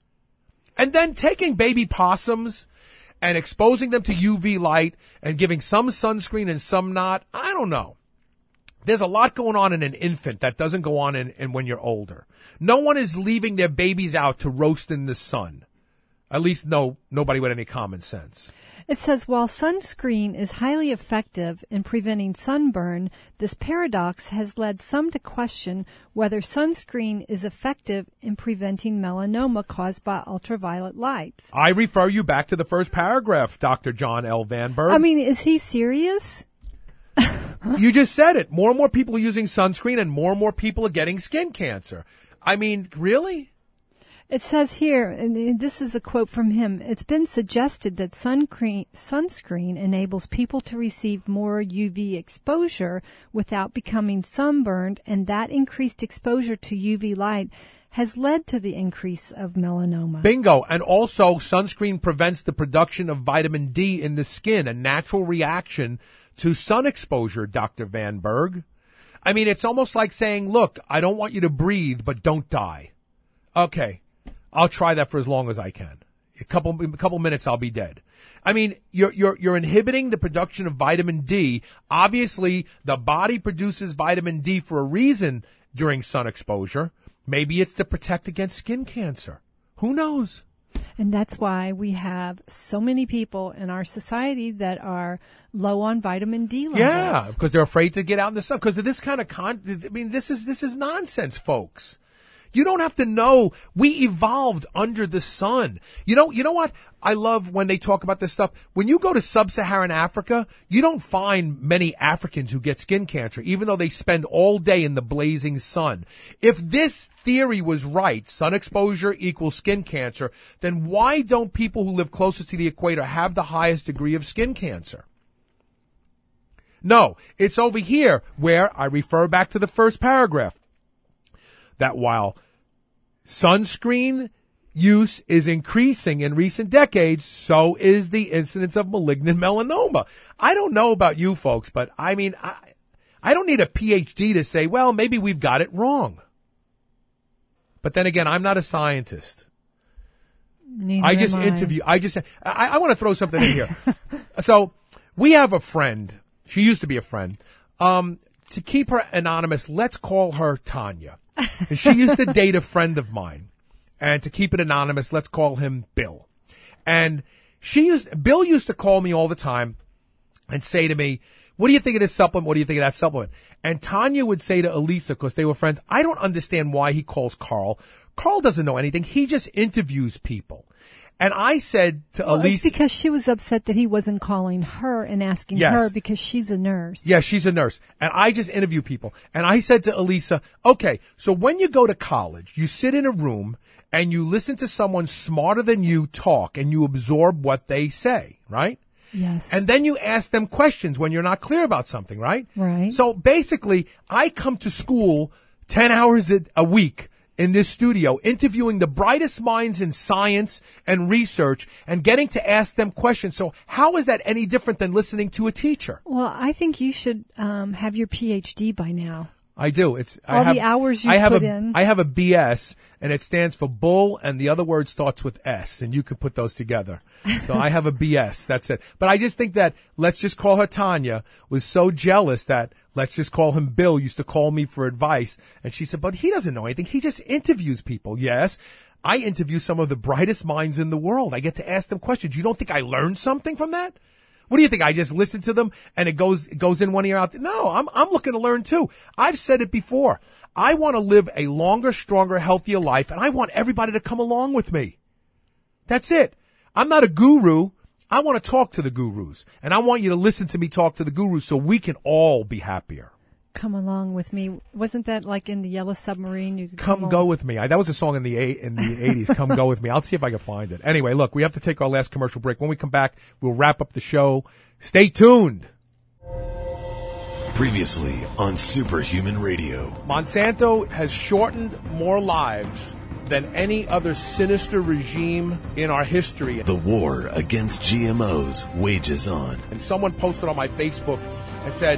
And then taking baby possums and exposing them to U V light and giving some sunscreen and some not, I don't know. There's a lot going on in an infant that doesn't go on in, in when you're older. No one is leaving their babies out to roast in the sun. At least no, nobody with any common sense. It says, while sunscreen is highly effective in preventing sunburn, this paradox has led some to question whether sunscreen is effective in preventing melanoma caused by ultraviolet lights. I refer you back to the first paragraph, Doctor John L. Van Berg. I mean, is he serious? You just said it. More and more people are using sunscreen and more and more people are getting skin cancer. I mean, really? It says here, and this is a quote from him, it's been suggested that sunscreen, sunscreen enables people to receive more U V exposure without becoming sunburned, and that increased exposure to U V light has led to the increase of melanoma. Bingo. And also, sunscreen prevents the production of vitamin D in the skin, a natural reaction to sun exposure, Doctor Van Berg. I mean, it's almost like saying, look, I don't want you to breathe, but don't die. Okay. I'll try that for as long as I can. A couple, a couple minutes, I'll be dead. I mean, you're, you're, you're inhibiting the production of vitamin D. Obviously, the body produces vitamin D for a reason during sun exposure. Maybe it's to protect against skin cancer. Who knows? And that's why we have so many people in our society that are low on vitamin D levels. Yeah, because they're afraid to get out in the sun. Because of this kind of con, I mean, this is, this is nonsense, folks. You don't have to know. We evolved under the sun. You know, you know what? I love when they talk about this stuff. When you go to sub-Saharan Africa, you don't find many Africans who get skin cancer, even though they spend all day in the blazing sun. If this theory was right, sun exposure equals skin cancer, then why don't people who live closest to the equator have the highest degree of skin cancer? No, it's over here where I refer back to the first paragraph. That while sunscreen use is increasing in recent decades, so is the incidence of malignant melanoma. I don't know about you folks, but I mean, I, I don't need a P H D to say, well, maybe we've got it wrong. But then again, I'm not a scientist. Neither I just am I. interview, I just, I, I want to throw something in here. So we have a friend. She used to be a friend. Um, to keep her anonymous, let's call her Tanya. And she used to date a friend of mine. And to keep it anonymous, let's call him Bill. And she used, Bill used to call me all the time and say to me, what do you think of this supplement? What do you think of that supplement? And Tanya would say to Elisa, because they were friends, I don't understand why he calls Carl. Carl doesn't know anything. He just interviews people. And I said to well, Elisa... It's because she was upset that he wasn't calling her and asking yes. her because she's a nurse. Yeah, she's a nurse. And I just interview people. And I said to Elisa, okay, so when you go to college, you sit in a room and you listen to someone smarter than you talk and you absorb what they say, right? Yes. And then you ask them questions when you're not clear about something, right? Right. So basically, I come to school ten hours a, a week in this studio, interviewing the brightest minds in science and research and getting to ask them questions. So how is that any different than listening to a teacher? Well, I think you should um, have your P H D by now. I do. It's all I have, the hours you I have put a, in. I have a B S, and it stands for bull, and the other word starts with S, and you can put those together. So I have a B S. That's it. But I just think that let's just call her Tanya was so jealous that let's just call him Bill used to call me for advice, and she said, but he doesn't know anything. He just interviews people. Yes. I interview some of the brightest minds in the world. I get to ask them questions. You don't think I learned something from that? What do you think? I just listen to them and it goes it goes in one ear out. No, I'm I'm looking to learn too. I've said it before. I want to live a longer, stronger, healthier life, and I want everybody to come along with me. That's it. I'm not a guru. I want to talk to the gurus, and I want you to listen to me talk to the gurus so we can all be happier. Come along with me. Wasn't that like in the Yellow Submarine? You could come, come go with me. I, that was a song in the eight, in the eighties. Come go with me. I'll see if I can find it. Anyway, look, we have to take our last commercial break. When we come back, we'll wrap up the show. Stay tuned. Previously on Superhuman Radio. Monsanto has shortened more lives than any other sinister regime in our history. The war against G M Os wages on. And someone posted on my Facebook and said,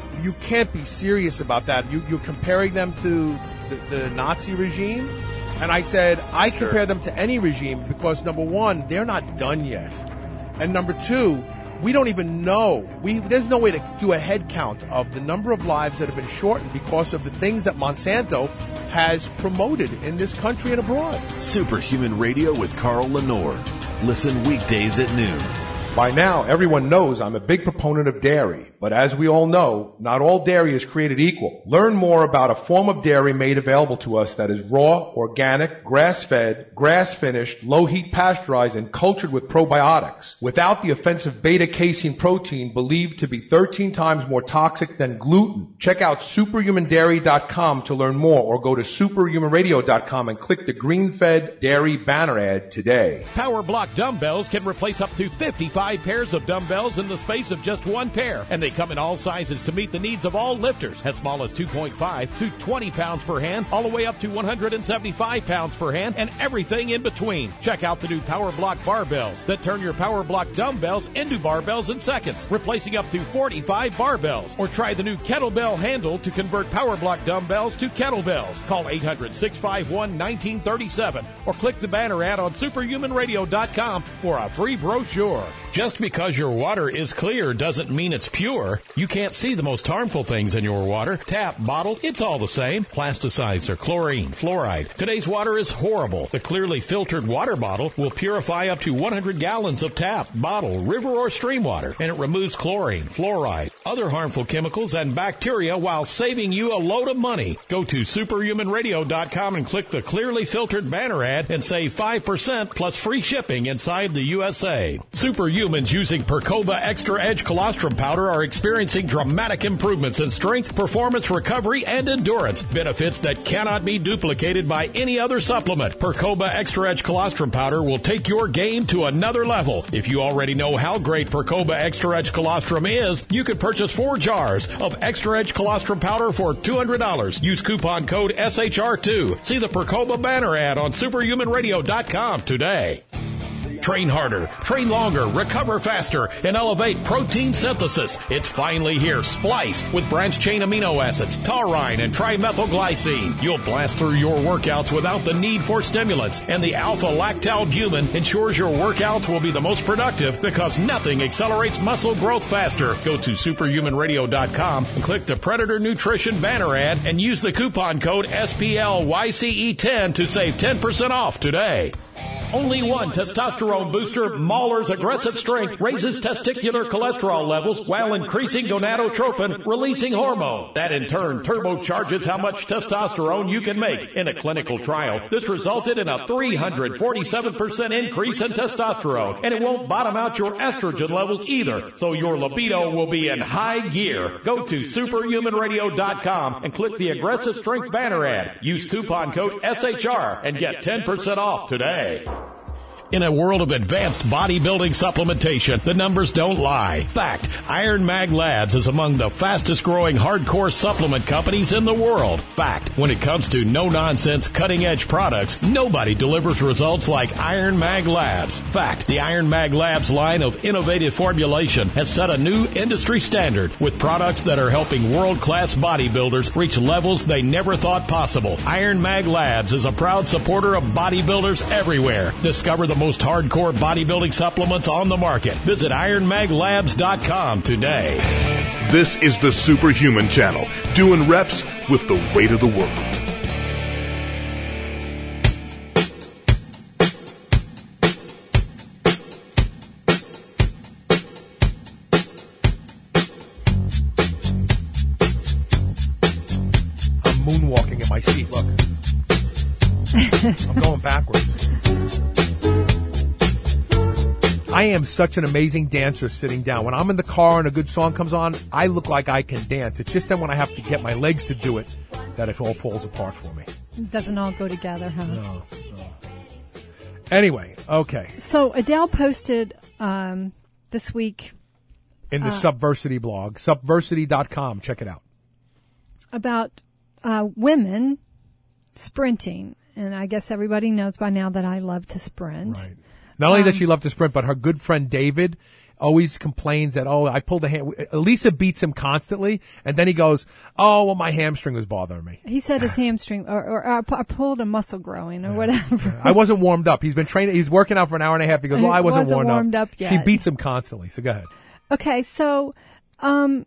you can't be serious about that. You, you're comparing them to the, the Nazi regime? And I said, I compare them to any regime because, number one, they're not done yet. And number two, we don't even know. We, there's no way to do a head count of the number of lives that have been shortened because of the things that Monsanto has promoted in this country and abroad. Superhuman Radio with Carl Lenore. Listen weekdays at noon. By now, everyone knows I'm a big proponent of dairy, but as we all know, not all dairy is created equal. Learn more about a form of dairy made available to us that is raw, organic, grass-fed, grass-finished, low-heat pasteurized, and cultured with probiotics, without the offensive beta-casein protein believed to be thirteen times more toxic than gluten. Check out superhuman dairy dot com to learn more, or go to superhuman radio dot com and click the green-fed dairy banner ad today. Power Block dumbbells can replace up to fifty-five pairs of dumbbells in the space of just one pair, and they come in all sizes to meet the needs of all lifters, as small as two point five to twenty pounds per hand, all the way up to one hundred seventy-five pounds per hand, and everything in between. Check out the new Power Block barbells that turn your Power Block dumbbells into barbells in seconds, replacing up to forty-five barbells. Or try the new kettlebell handle to convert Power Block dumbbells to kettlebells. Call eight hundred, six five one, one nine three seven or click the banner ad on superhuman radio dot com for a free brochure. Just because your water is clear doesn't mean it's pure. You can't see the most harmful things in your water. Tap, bottle, it's all the same. Plasticizer, chlorine, fluoride. Today's water is horrible. The clearly filtered water bottle will purify up to one hundred gallons of tap, bottle, river, or stream water, and it removes chlorine, fluoride, other harmful chemicals, and bacteria while saving you a load of money. Go to superhuman radio dot com and click the clearly filtered banner ad and save five percent plus free shipping inside the U S A. Superhuman Humans using Percoba Extra Edge Colostrum Powder are experiencing dramatic improvements in strength, performance, recovery, and endurance. Benefits that cannot be duplicated by any other supplement. Percoba Extra Edge Colostrum Powder will take your game to another level. If you already know how great Percoba Extra Edge Colostrum is, you could purchase four jars of Extra Edge Colostrum Powder for two hundred dollars. Use coupon code S H R two. See the Percoba banner ad on superhuman radio dot com today. Train harder, train longer, recover faster, and elevate protein synthesis. It's finally here. Splice with branched-chain amino acids, taurine, and trimethylglycine. You'll blast through your workouts without the need for stimulants. And the alpha-lactalbumin ensures your workouts will be the most productive because nothing accelerates muscle growth faster. Go to superhuman radio dot com and click the Predator Nutrition banner ad and use the coupon code S P L Y C E ten to save ten percent off today. Only one testosterone booster, Mahler's Aggressive Strength, raises testicular cholesterol levels while increasing gonadotropin, releasing hormone. That in turn turbocharges how much testosterone you can make. In a clinical trial, this resulted in a three hundred forty-seven percent increase in testosterone, and it won't bottom out your estrogen levels either, so your libido will be in high gear. Go to superhuman radio dot com and click the Aggressive Strength banner ad. Use coupon code S H R and get ten percent off today. In a world of advanced bodybuilding supplementation, the numbers don't lie. Fact, Iron Mag Labs is among the fastest growing hardcore supplement companies in the world. Fact, when it comes to no-nonsense, cutting-edge products, nobody delivers results like Iron Mag Labs. Fact, the Iron Mag Labs line of innovative formulation has set a new industry standard with products that are helping world-class bodybuilders reach levels they never thought possible. Iron Mag Labs is a proud supporter of bodybuilders everywhere. Discover the most hardcore bodybuilding supplements on the market. Visit iron mag labs dot com today. This is the Superhuman Channel, doing reps with the weight of the world. I'm moonwalking in my seat, look. I'm going backwards. I am such an amazing dancer sitting down. When I'm in the car and a good song comes on, I look like I can dance. It's just then when I have to get my legs to do it that it all falls apart for me. It doesn't all go together, huh? No, no. Anyway, okay. So Adele posted um, this week in the uh, Subversity blog, subversity dot com. Check it out. About uh, women sprinting. And I guess everybody knows by now that I love to sprint. Right. Not only um, does she love to sprint, but her good friend David always complains that, oh, I pulled a ham. Elisa beats him constantly, and then he goes, oh, well, my hamstring was bothering me. He said his hamstring, or, or, or I pulled a muscle growing, or whatever. I wasn't warmed up. He's been training. He's working out for an hour and a half. He goes, well, I wasn't, wasn't warmed, warmed up. up yet. She beats him constantly. So go ahead. Okay, so um,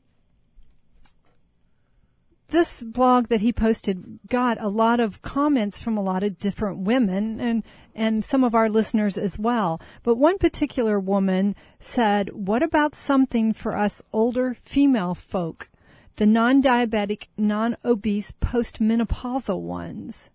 this blog that he posted got a lot of comments from a lot of different women and and some of our listeners as well. But one particular woman said, what about something for us older female folk, the non-diabetic, non-obese, postmenopausal ones?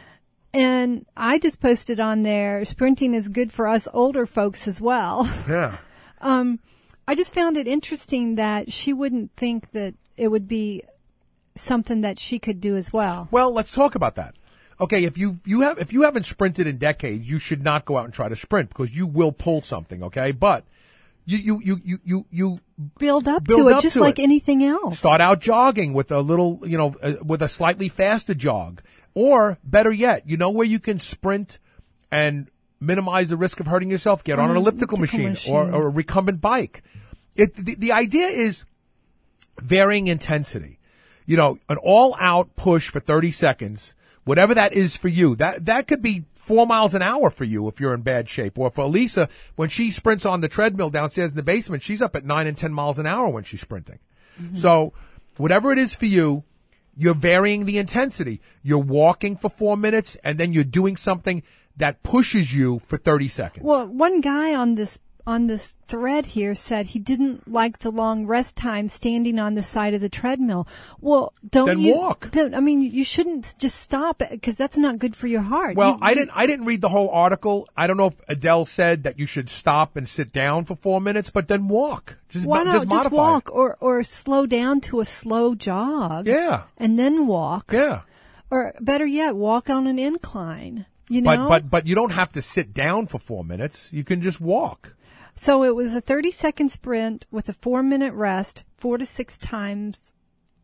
And I just posted on there, sprinting is good for us older folks as well. Yeah. um, I just found it interesting that she wouldn't think that it would be something that she could do as well. Well, let's talk about that. Okay, if you you have if you haven't sprinted in decades, you should not go out and try to sprint because you will pull something. Okay, but you you you you you, you build up build to it up just to like it. anything else. Start out jogging with a little, you know, uh, with a slightly faster jog, or better yet, you know where you can sprint and minimize the risk of hurting yourself. Get on an elliptical, elliptical machine, machine. Or, or a recumbent bike. It the, the idea is varying intensity. You know, an all-out push for thirty seconds, whatever that is for you. That that could be four miles an hour for you if you're in bad shape. Or for Elisa, when she sprints on the treadmill downstairs in the basement, she's up at nine and ten miles an hour when she's sprinting. Mm-hmm. So whatever it is for you, you're varying the intensity. You're walking for four minutes, and then you're doing something that pushes you for thirty seconds. Well, one guy on this on this thread here said he didn't like the long rest time standing on the side of the treadmill. Well, don't then you walk. Don't, I mean, you shouldn't just stop because that's not good for your heart. Well, you, I you, didn't I didn't read the whole article. I don't know if Adele said that you should stop and sit down for four minutes, but then walk. Just why not just, just modify walk it. or or slow down to a slow jog? Yeah. And then walk. Yeah. Or better yet, walk on an incline. You know? But but but you don't have to sit down for four minutes. You can just walk. So it was a thirty-second sprint with a four-minute rest, four to six times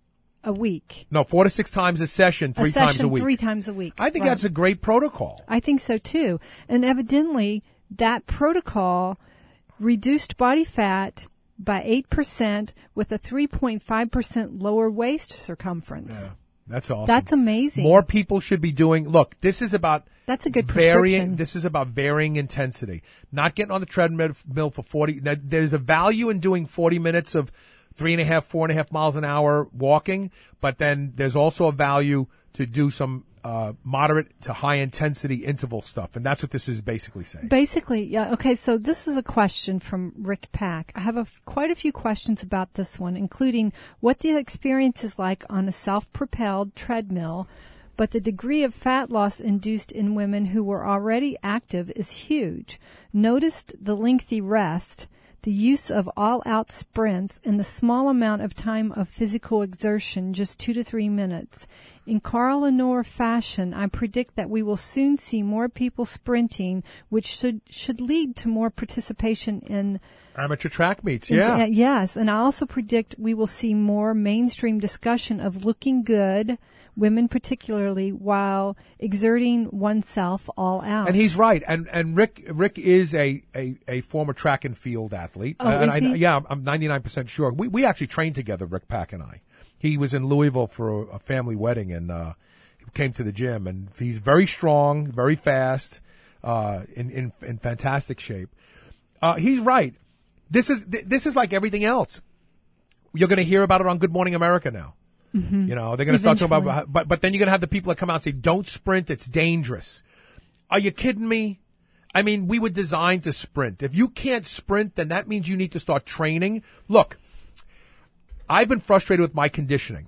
a week. No, four to six times a session, three a session, times a week. three times a week. I think right. that's a great protocol. I think so, too. And evidently, that protocol reduced body fat by eight percent with a three point five percent lower waist circumference. Yeah. That's awesome. That's amazing. More people should be doing, look, this is about That's a good varying, prescription. this is about varying intensity. Not getting on the treadmill for forty. Now, there's a value in doing forty minutes of three and a half, four and a half miles an hour walking, but then there's also a value to do some uh, moderate to high intensity interval stuff. And that's what this is basically saying. Basically, yeah. Okay, so this is a question from Rick Pack. I have a, quite a few questions about this one, including what the experience is like on a self-propelled treadmill, but the degree of fat loss induced in women who were already active is huge. Noticed the lengthy rest, the use of all-out sprints, and the small amount of time of physical exertion, just two to three minutes. In Carl Lenore fashion, I predict that we will soon see more people sprinting, which should should lead to more participation in amateur track meets. in, Yeah. uh, yes, and I also predict we will see more mainstream discussion of looking good, women particularly, while exerting oneself all out. And he's right. And and Rick Rick is a, a, a former track and field athlete. Oh, and is I, he? Yeah, I'm ninety-nine percent sure. We we actually trained together, Rick Pack and I. He was in Louisville for a, a family wedding, and uh, he came to the gym. And he's very strong, very fast, uh, in, in in fantastic shape. Uh, he's right. This is this is like everything else. You're going to hear about it on Good Morning America now. Mm-hmm. You know, they're going to start talking Eventually. about, but but then you're going to have the people that come out and say, "Don't sprint; it's dangerous." Are you kidding me? I mean, we were designed to sprint. If you can't sprint, then that means you need to start training. Look. I've been frustrated with my conditioning.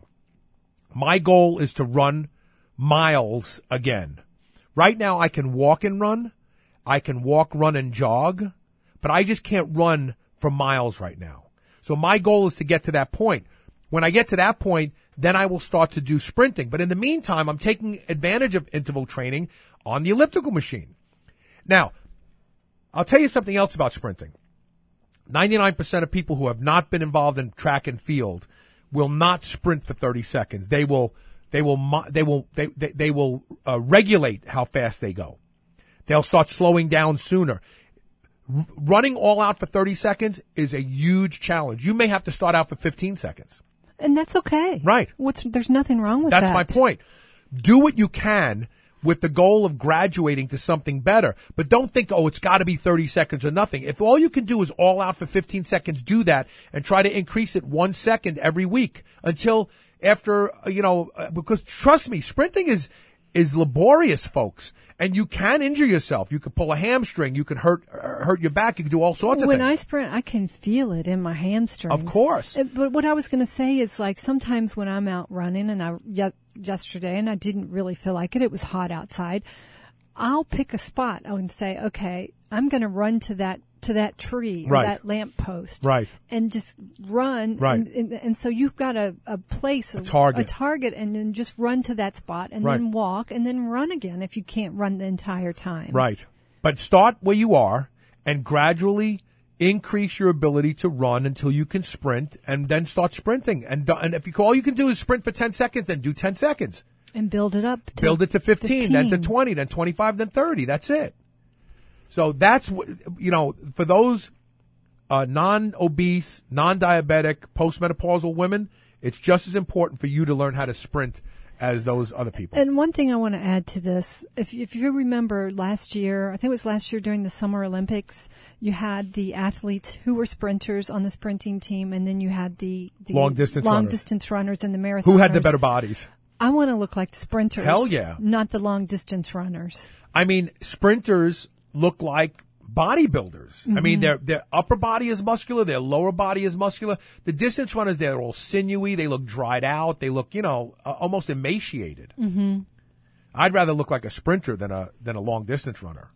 My goal is to run miles again. Right now I can walk and run. I can walk, run, and jog, but I just can't run for miles right now. So my goal is to get to that point. When I get to that point, then I will start to do sprinting. But in the meantime, I'm taking advantage of interval training on the elliptical machine. Now, I'll tell you something else about sprinting. ninety-nine percent of people who have not been involved in track and field will not sprint for thirty seconds. They will, they will, they will, they, they, they will uh, regulate how fast they go. They'll start slowing down sooner. R- running all out for thirty seconds is a huge challenge. You may have to start out for fifteen seconds. And that's okay. Right. What's there's nothing wrong with That's that. my point. Do what you can with the goal of graduating to something better. But don't think, oh, it's got to be thirty seconds or nothing. If all you can do is all out for fifteen seconds, do that and try to increase it one second every week until after, you know, because trust me, sprinting is is laborious, folks. And you can injure yourself. You could pull a hamstring. You could hurt uh, hurt your back. You can do all sorts of when things. When I sprint, I can feel it in my hamstrings. Of course. Uh, But what I was going to say is, like, sometimes when I'm out running, and I ye- yesterday, and I didn't really feel like it. It was hot outside. I'll pick a spot. I would say, okay, I'm going to run to that to that tree or Right. that lamp post, Right. and just run. Right. And, and, and so you've got a, a place, A target. a target, and then just run to that spot, and Right. then walk, and then run again if you can't run the entire time. Right. But start where you are and gradually increase your ability to run until you can sprint, and then start sprinting. And do- and if you all you can do is sprint for ten seconds, then do ten seconds. And build it up. To Build it to fifteen, then to fifteen. twenty, then twenty-five, then thirty. That's it. So that's what, you know, for those uh, non-obese, non-diabetic, postmenopausal women, it's just as important for you to learn how to sprint as those other people. And one thing I want to add to this, if, if you remember last year, I think it was last year during the Summer Olympics, you had the athletes who were sprinters on the sprinting team, and then you had the, the Long distance long runners. distance runners and the marathoners. Who had the better bodies? I want to look like the sprinters. Hell yeah. Not the long distance runners. I mean, sprinters look like bodybuilders. I mean, their their upper body is muscular, their lower body is muscular. The distance runners, they're all sinewy. They look dried out. They look, you know, uh, almost emaciated. Mm-hmm. I'd rather look like a sprinter than a than a long distance runner.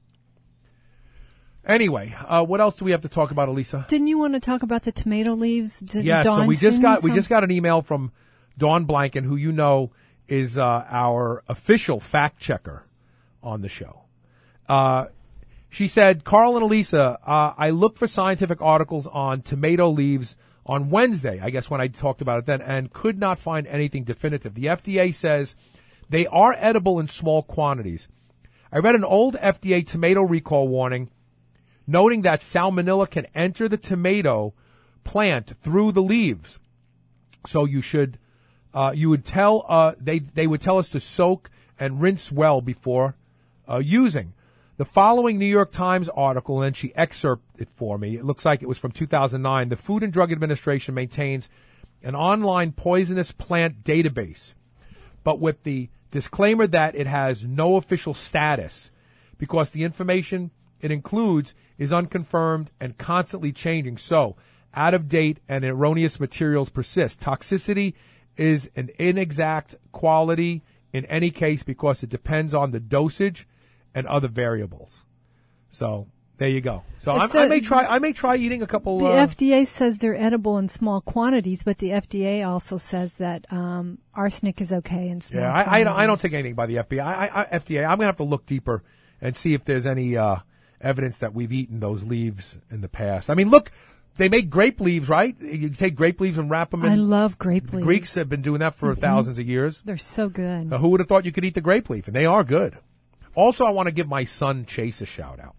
Anyway, uh, what else do we have to talk about, Elisa? Didn't you want to talk about the tomato leaves? Did Yeah, Dawn so we just send got you we just some? got an email from Dawn Blanken, who you know is uh, our official fact checker on the show. Uh, she said, Carl and Elisa, uh, I looked for scientific articles on tomato leaves on Wednesday, I guess when I talked about it then, and could not find anything definitive. The F D A says they are edible in small quantities. I read an old F D A tomato recall warning noting that salmonella can enter the tomato plant through the leaves. So you should, uh, you would tell, uh, they, they would tell us to soak and rinse well before, uh, using. The following New York Times article, and she excerpted it for me. It looks like it was from two thousand nine. The Food and Drug Administration maintains an online poisonous plant database, but with the disclaimer that it has no official status because the information it includes is unconfirmed and constantly changing. So, out of date and erroneous materials persist. Toxicity is an inexact quality in any case because it depends on the dosage and other variables. So there you go. So I, I may try. I may try eating a couple. The uh, F D A says they're edible in small quantities, but the F D A also says that um, arsenic is okay in small Yeah, I, I quantities. don't. I don't take anything by the F D A. I, I, F D A. I'm gonna have to look deeper and see if there's any uh, evidence that we've eaten those leaves in the past. I mean, look, they make grape leaves, right? You take grape leaves and wrap them in. I love grape the leaves. Greeks have been doing that for Mhm. thousands of years. They're so good. Uh, who would have thought you could eat the grape leaf? And they are good. Also, I want to give my son Chase a shout out.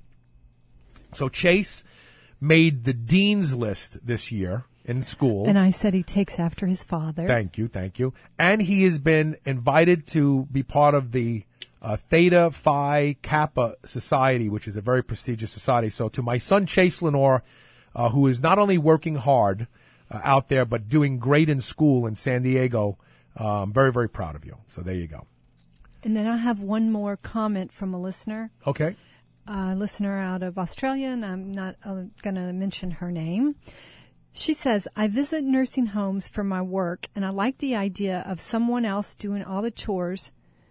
So Chase made the dean's list this year in school. And I said he takes after his father. Thank you, thank you. And he has been invited to be part of the uh, Theta Phi Kappa Society, which is a very prestigious society. So to my son Chase Lenore, uh, who is not only working hard uh, out there, but doing great in school in San Diego, uh, I'm very, very proud of you. So there you go. And then I have one more comment from a listener. Okay. A listener out of Australia, and I'm not uh, going to mention her name. She says, I visit nursing homes for my work, and I like the idea of someone else doing all the chores,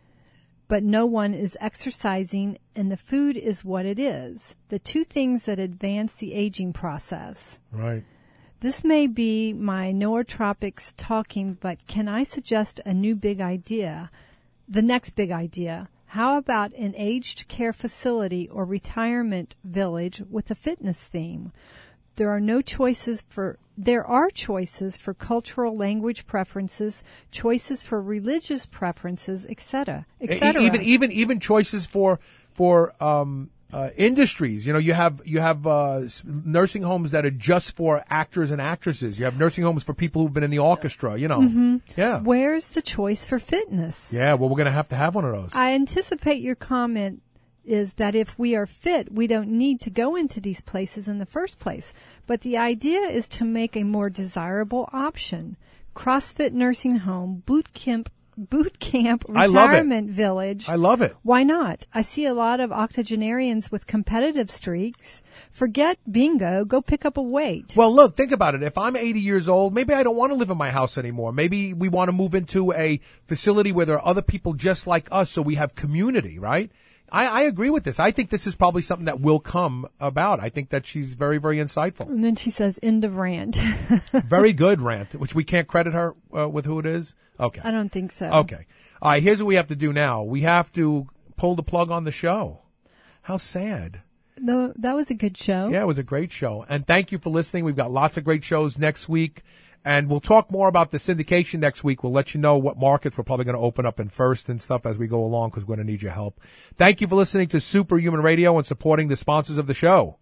but no one is exercising, and the food is what it is. The two things that advance the aging process. Right. This may be my nootropics talking, but can I suggest a new big idea? The next big idea. How about an aged care facility or retirement village with a fitness theme? There are no choices for, there are choices for cultural language preferences, choices for religious preferences, et cetera, et cetera. Even, even, even choices for, for, um, uh, industries. You know, you have you have uh, nursing homes that are just for actors and actresses. You have nursing homes for people who've been in the orchestra. You know, mm-hmm. yeah. Where's the choice for fitness? Yeah, well, we're going to have to have one of those. I anticipate your comment is that if we are fit, we don't need to go into these places in the first place. But the idea is to make a more desirable option. CrossFit nursing home, boot camp, boot camp retirement village. I love it. Why not? I see a lot of octogenarians with competitive streaks. Forget bingo. Go pick up a weight. Well, look, think about it. If I'm eighty years old, maybe I don't want to live in my house anymore. Maybe we want to move into a facility where there are other people just like us, so we have community, right? I, I agree with this. I think this is probably something that will come about. I think that she's very, very insightful. And then she says, end of rant. Very good rant, which we can't credit her uh, with who it is. Okay. I don't think so. Okay. All right, here's what we have to do now. We have to pull the plug on the show. How sad. No, that was a good show. Yeah, it was a great show. And thank you for listening. We've got lots of great shows next week. And we'll talk more about the syndication next week. We'll let you know what markets we're probably going to open up in first and stuff as we go along because we're going to need your help. Thank you for listening to Superhuman Radio and supporting the sponsors of the show.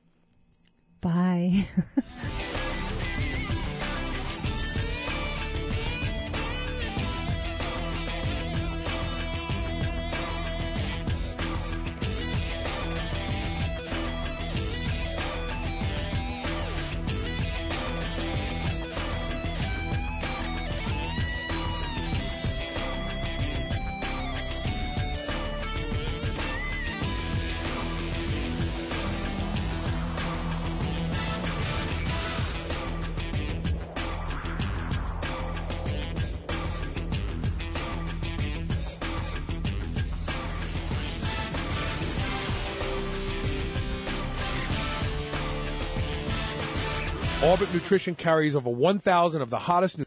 Bye. Orbit Nutrition carries over one thousand of the hottest